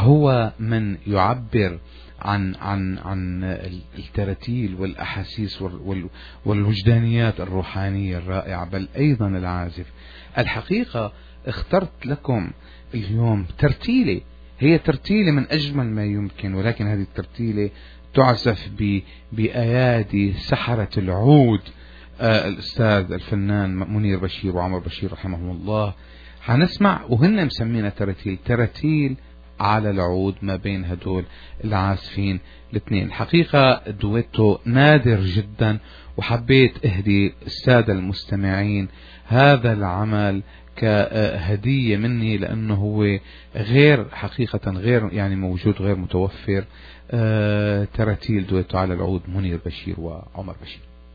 هو من يعبر عن التراتيل والأحاسيس والوجدانيات الروحانية الرائعة، بل أيضا العازف. الحقيقة اخترت لكم اليوم ترتيلة، هي ترتيلة من أجمل ما يمكن، ولكن هذه الترتيلة تعزف بأيادي سحرة العود الأستاذ الفنان منير بشير وعمر بشير رحمهم الله. هنسمع وهن مسمينا تراتيل على العود ما بين هدول العازفين الاثنين. الحقيقة دويتو نادر جدا، وحبيت اهدي السادة المستمعين هذا العمل كهدية مني، لأنه هو غير حقيقة غير يعني موجود، غير متوفر. تراتيل دويتو على العود منير بشير وعمر بشير.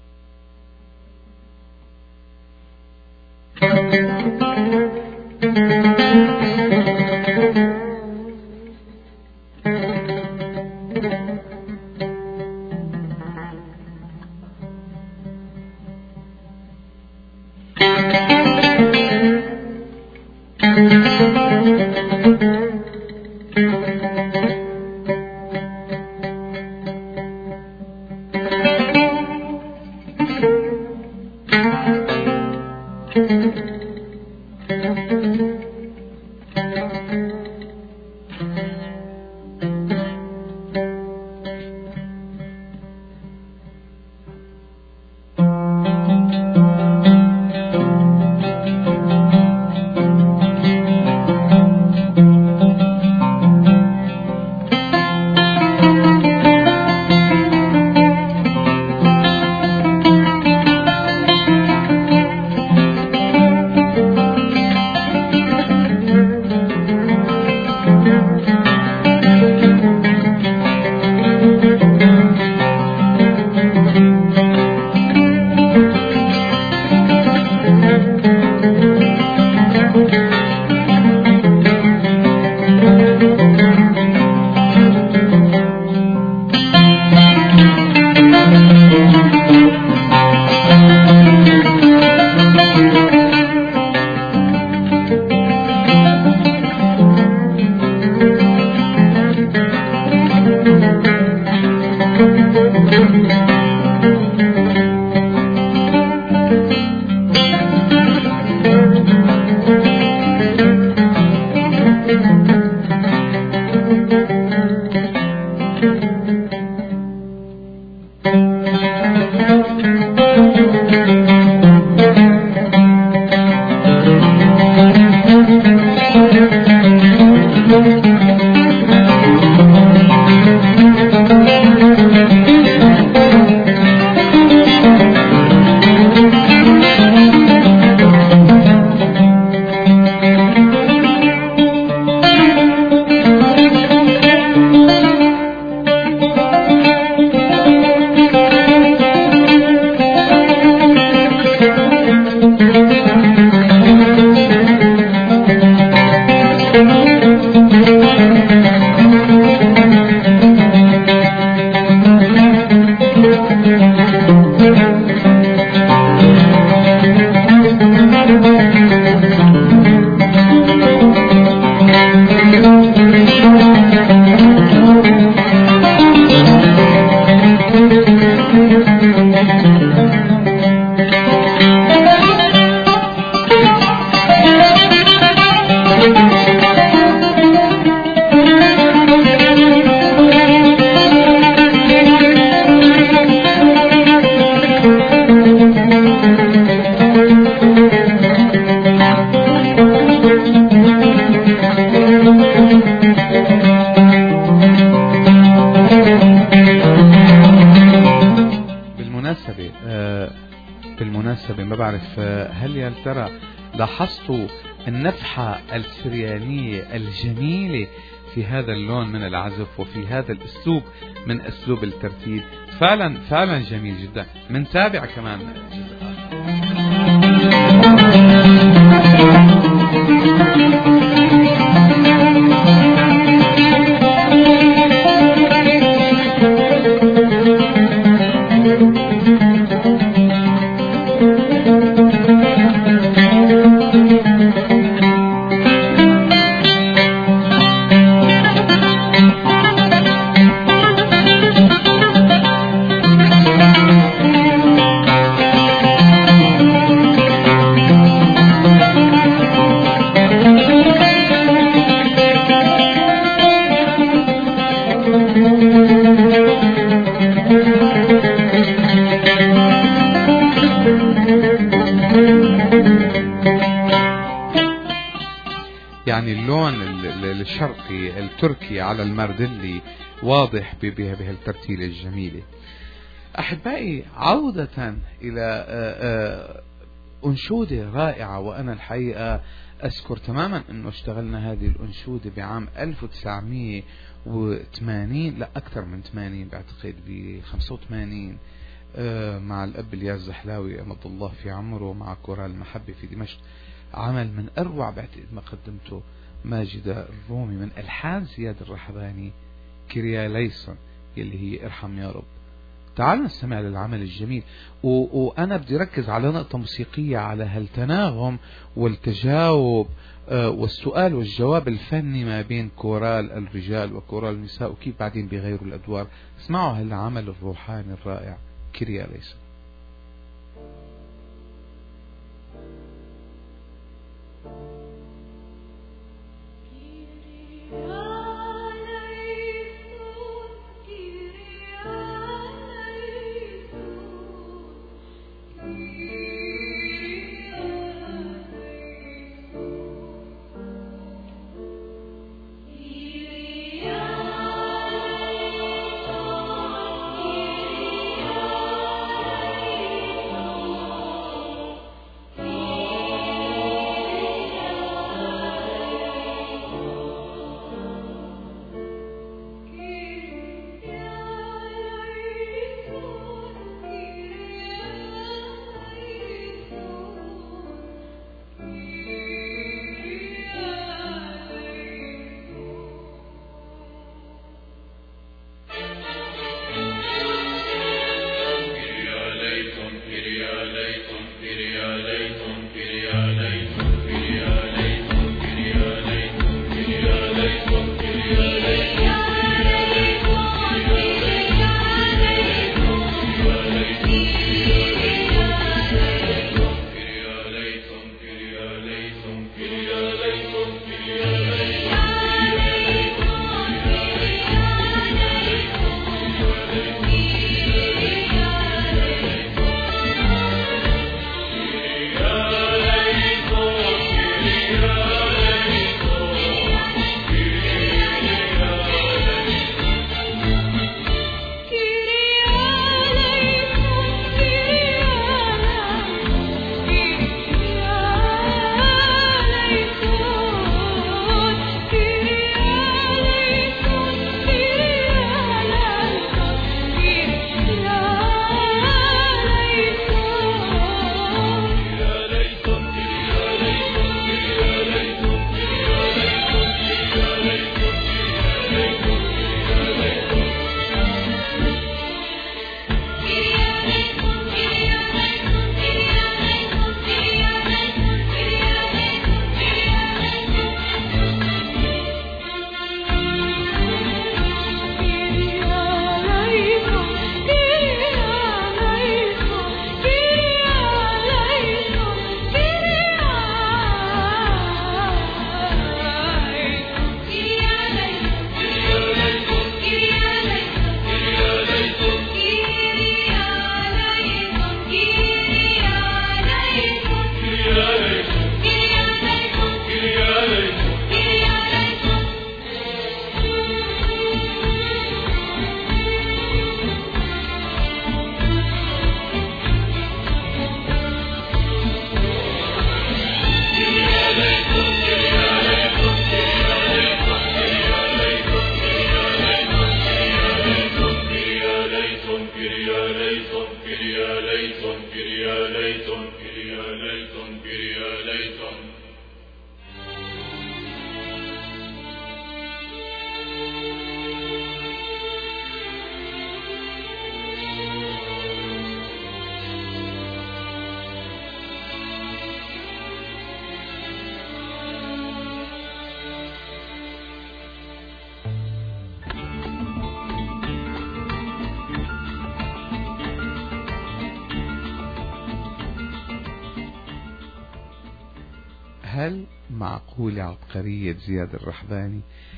بالمناسبة ما بعرف هل يا ترى لاحظتوا النفحة السريانية الجميلة في هذا اللون من العزف وفي هذا الأسلوب من أسلوب الترتيب؟ فعلا فعلا جميل جدا. منتابع كمان جزء الشرقي التركي على المردلي واضح بهالترتيلة الجميلة. أحبائي، عودة إلى أنشودة رائعة، وأنا الحقيقة أذكر تماما أنه اشتغلنا هذه الأنشودة بعام 1980، لا أكثر من 80 بعتقد، ب 85 مع الأب الياس زحلاوي أمد الله في عمره مع كورال المحبة في دمشق، عمل من أروع بعتقد ما قدمته ماجدة الرومي من ألحان زياد الرحباني، كيريا ليسون يلي هي ارحم يا رب. تعالوا نستمع للعمل الجميل. وأنا بدي ركز على نقطة موسيقية، على هالتناغم والتجاوب والسؤال والجواب الفني ما بين كورال الرجال وكورال النساء، وكيف بعدين بيغيروا الأدوار. اسمعوا هالعمل الروحاني الرائع كيريا ليسون. هل معقول عبقرية زياد الرحباني؟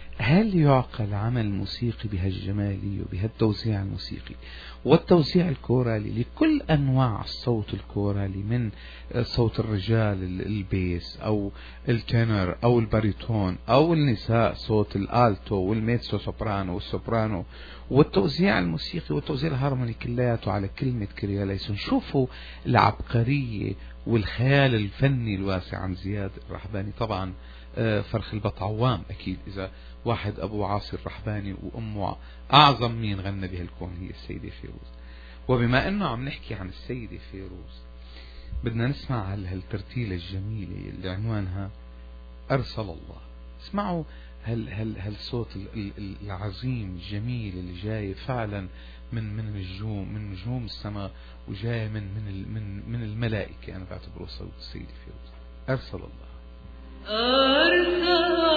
هل يعقل عمل موسيقي بهالجمالية وبهالتوزيع الموسيقي والتوزيع الكورالي لكل أنواع الصوت الكورالي، من صوت الرجال البيس أو التنر أو الباريتون، أو النساء صوت الآلتو والميتسو سوبرانو والسوبرانو، والتوزيع الموسيقي والتوزيع الهارموني كلياته على كلمة كيريا ليسون. شوفوا العبقرية والخيال الفني الواسع عن زياد الرحباني. طبعا فرخ البط عوام أكيد، إذا واحد أبو عاصي الرحباني وأمه أعظم مين غنى بهالكون هي السيدة فيروز. وبما أنه عم نحكي عن السيدة فيروز، بدنا نسمع هالترتيلة الجميلة اللي عنوانها أرسل الله. اسمعوا هالصوت العظيم الجميل اللي جاي فعلا من نجوم السماء، وجاي من الملائكة. أنا بعتبره صوت السيدة فيروز. أرسل الله. أرسل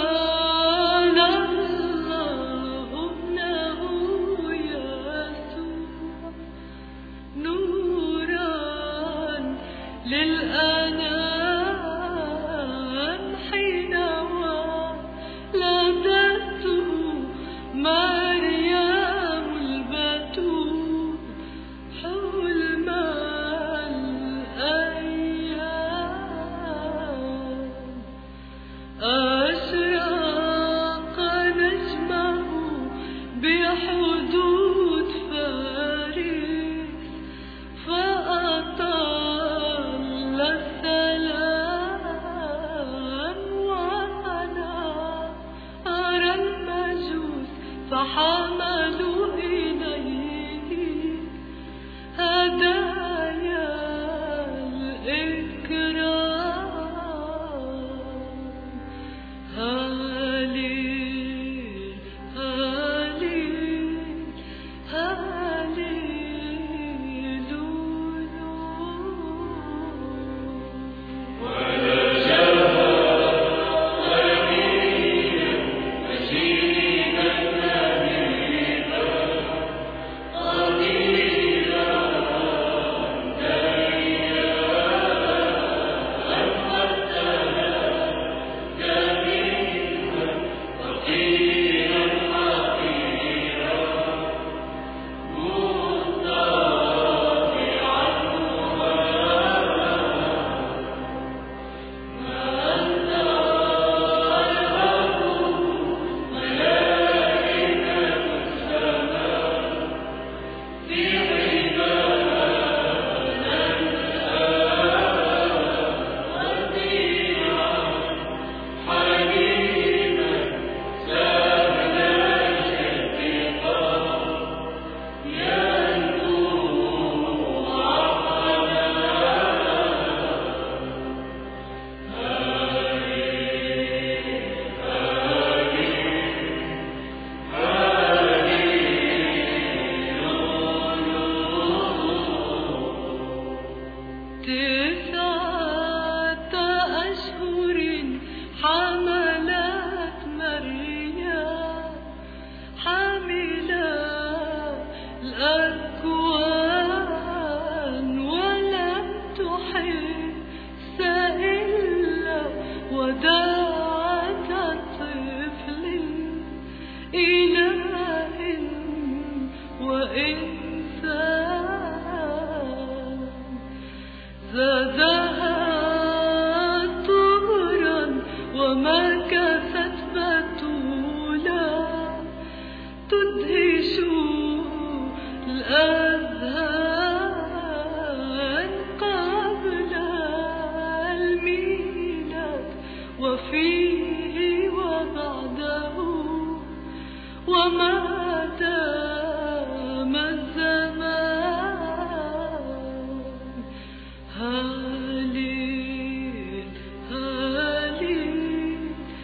الله ابنه يسوع نورا للأنام حين ولدته مريم البتول حلم الأيام. أشرق نجمه بحدود فارس فأطل السلام، وأنا أرى المجوس فحملوا إليه هدايا الإكرام. هاليل هاليل هاليلويا. ولا جاء غنيا مجيدا نبيلا قديرا دنيا أنقذتنا جميلا فقيرا حقيرا مطاوعا تسعة أشهر حملت مريم حاملة الأكوان ولم تحس إلا وداعة طفل إله وإنسان. زادها طهرا ومكثت بتولا تدهش الأذهان قبل الميلاد وفيه وبعده وما دام الزمان. هاليل هاليل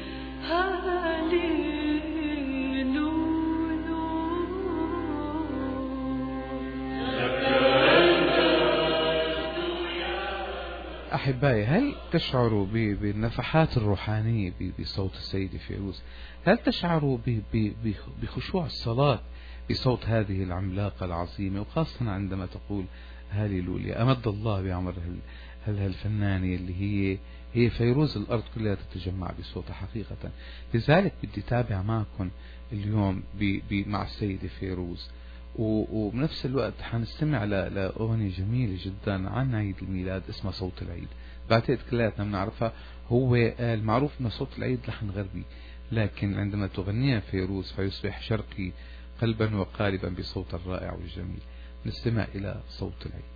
هاليلويا. أحبائي، هل تشعروا بالنفحات الروحانية بصوت السيدة فيروز؟ هل تشعروا بخشوع الصلاة بصوت هذه العملاقة العظيمة، وخاصة عندما تقول هاليلويا؟ أمد الله بعمر هالفنانة اللي هي فيروز الأرض كلها تتجمع بصوتها حقيقة. لذلك بدي تابع معكم اليوم مع السيدة فيروز، وبنفس الوقت حنستمع لأغنية جميلة جدا عن عيد الميلاد اسمها صوت العيد. بعتقد كلياتنا بنعرفها. هو المعروف أن صوت العيد لحن غربي، لكن عندما تغنيها فيروز فيصبح شرقي قلبا وقالبا بصوت الرائع والجميل. نستمع إلى صوت العيد.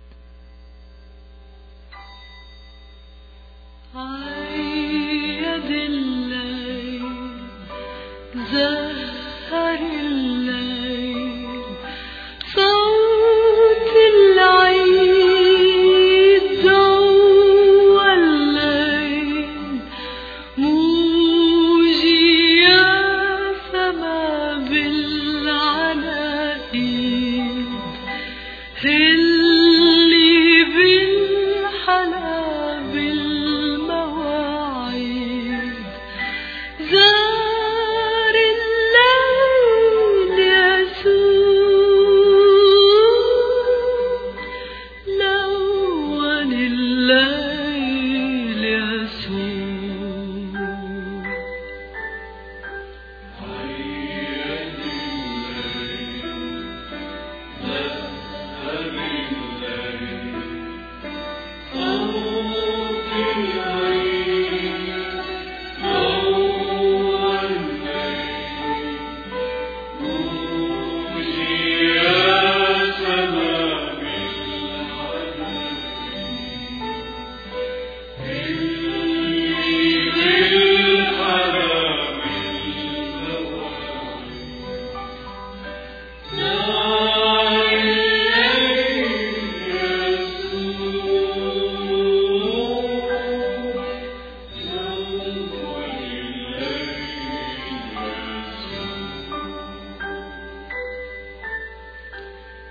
عيد الليل زهر الليل صوت الليل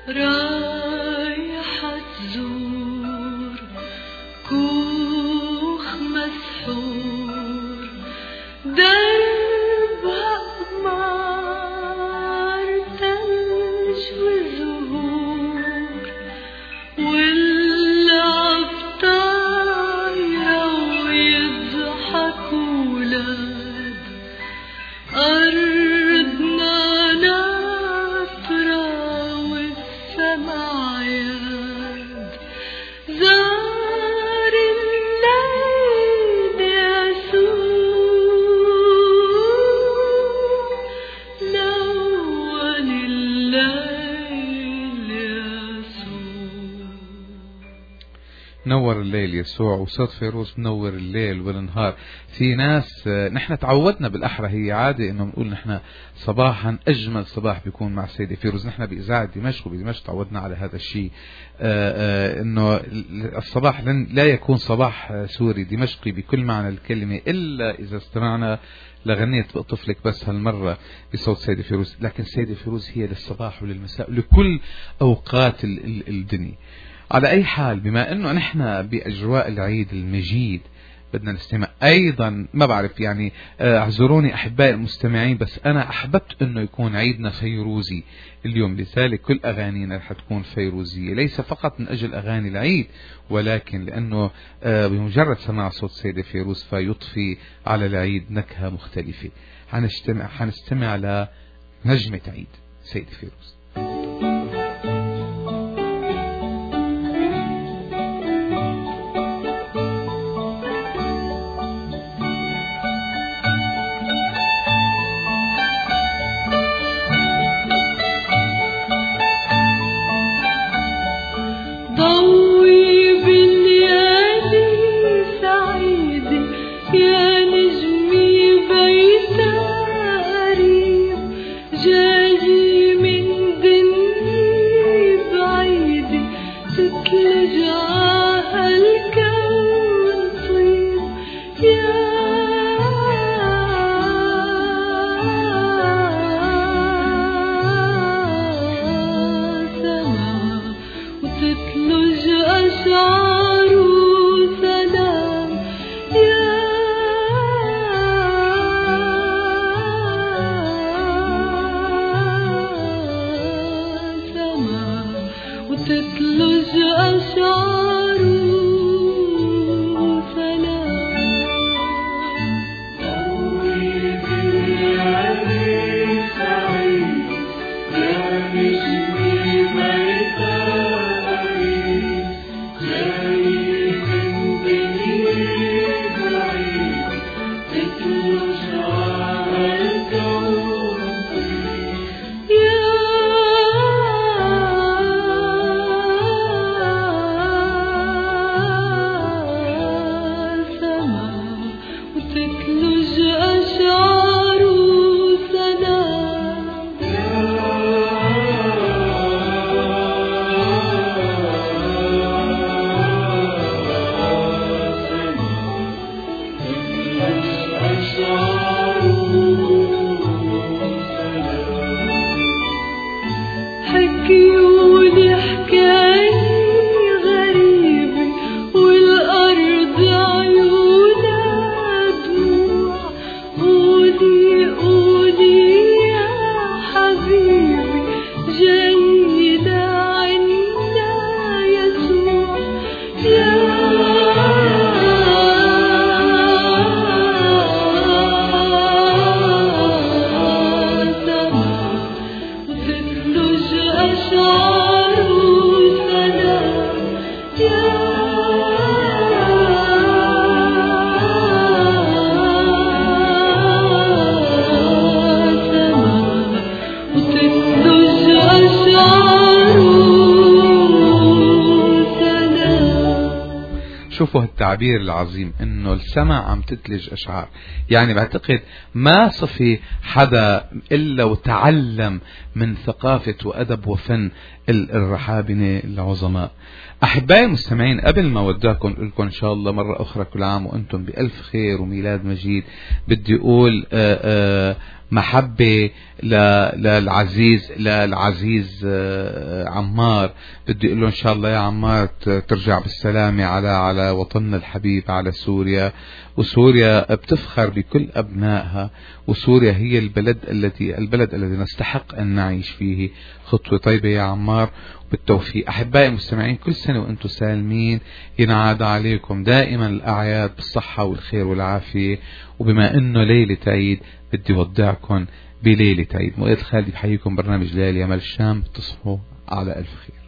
رايحة تزور كوخ مسحور دربها قمار تلج وزهور والعبطايرة ويضحك ولاد أرضنا ناطرة والسما عياد زار الليل يسوع لون الليل يسوع. نور الليل يسوع وصوت فيروز منور الليل والنهار. في ناس نحن تعودنا بالأحرى هي عادة انه نقول نحن صباحا اجمل صباح بيكون مع السيدة فيروز. نحن بإذاعة دمشق وبدمشق تعودنا على هذا الشيء، انه الصباح لا يكون صباح سوري دمشقي بكل معنى الكلمة إلا إذا استمعنا لغنية طفلك بس هالمرة بصوت سيدة فيروز. لكن سيدة فيروز هي للصباح وللمساء لكل أوقات الدنيا. على أي حال، بما أنه نحن بأجواء العيد المجيد بدنا نستمع أيضا، ما بعرف يعني اعذروني أحبائي المستمعين، بس أنا أحببت أنه يكون عيدنا فيروزي اليوم، لذلك كل أغانينا رح تكون فيروزية، ليس فقط من أجل أغاني العيد، ولكن لأنه بمجرد سماع صوت سيدة فيروز فيضفي على العيد نكهة مختلفة. حنستمع لنجمة عيد سيدة فيروز. شوفوا التعبير العظيم انه السماء عم تتلج اشعار. يعني بعتقد ما صفي حدا الا وتعلم من ثقافة وادب وفن الرحابنة العظماء. احبائي المستمعين، قبل ما وداكم اقول لكم ان شاء الله مرة اخرى كل عام وانتم بألف خير وميلاد مجيد، بدي اقول محبة للعزيز عمار، بدي اقول له ان شاء الله يا عمار ترجع بالسلامة على وطننا الحبيب، على سوريا. وسوريا بتفخر بكل ابنائها، وسوريا هي البلد الذي نستحق ان نعيش فيه. خطوة طيبة يا عمار، بالتوفيق. أحبائي المستمعين، كل سنة وأنتم سالمين، ينعاد عليكم دائما الأعياد بالصحة والخير والعافية. وبما أنه ليلة عيد بدي ودعكم بليلة عيد. مؤيد خالدي بحييكم برنامج ليالي أمل الشام، تصحوا على ألف خير.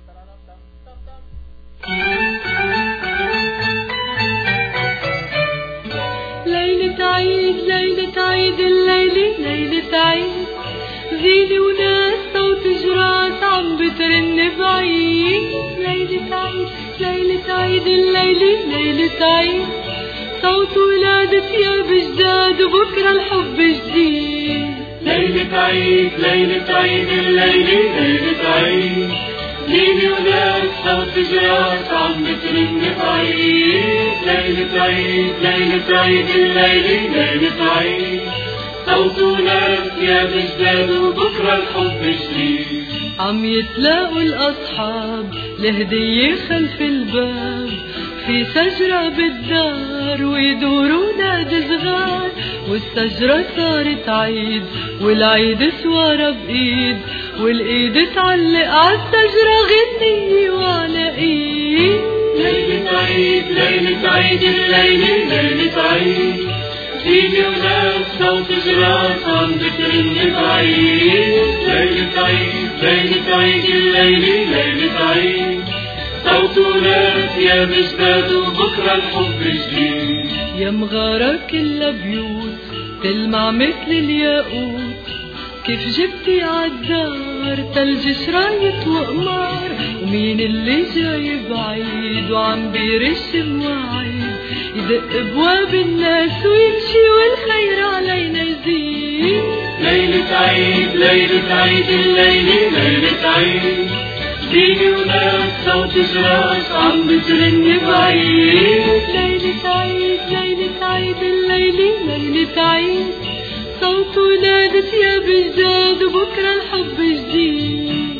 ليلة عيد ليلة عيد الليلة ليلة عيد، زينة وناس صوت جراس عم بترن بعيد. ليلة عيد ليلة عيد الليلة ليلة عيد، صوت ولادة ثياب جداد وبكرة الحب جديد. ليلة عيد ليلة عيد الليلة ليلة عيد، زينة وناس صوت جراس عم بترن بعيد. ليلة عيد ليلة عيد الليلة ليلة عيد، صوت وناس يا بجداد وبكرة الحب جديد. عم يتلاقوا الأصحاب لهدية خلف الباب، في شجرة بالدار ويدوروا نادي صغار، والشجرة صارت عيد والعيد سوارة بإيد، والإيد تعلق عالشجرة غنية وعلى إيد. ليلة عيد ليلة عيد الليلة ليلة عيد، زينة وناس صوت جراس عم بترن بعيد. ليلة عيد ليلة عيد الليلة ليلة عيد، صوت وناس يا بجداد وبكرة الحب جديد. يا مغارة كلها بيوت تلمع مثل الياقوت، كيف جبتي عالدار تلج شرايط وقمار، ومين اللي جاي بعيد وعم بيرش مواعيد، يدق بواب الناس ويمشي والخير علينا يزيد. ليلة عيد ليلة عيد الليلة ليلة عيد، زينة وناس صوت جراس عم بترن بعيد. ليلة عيد ليلة عيد الليلة ليلة عيد، صوت ولادة ثياب جداد وبكرة الحب جديد.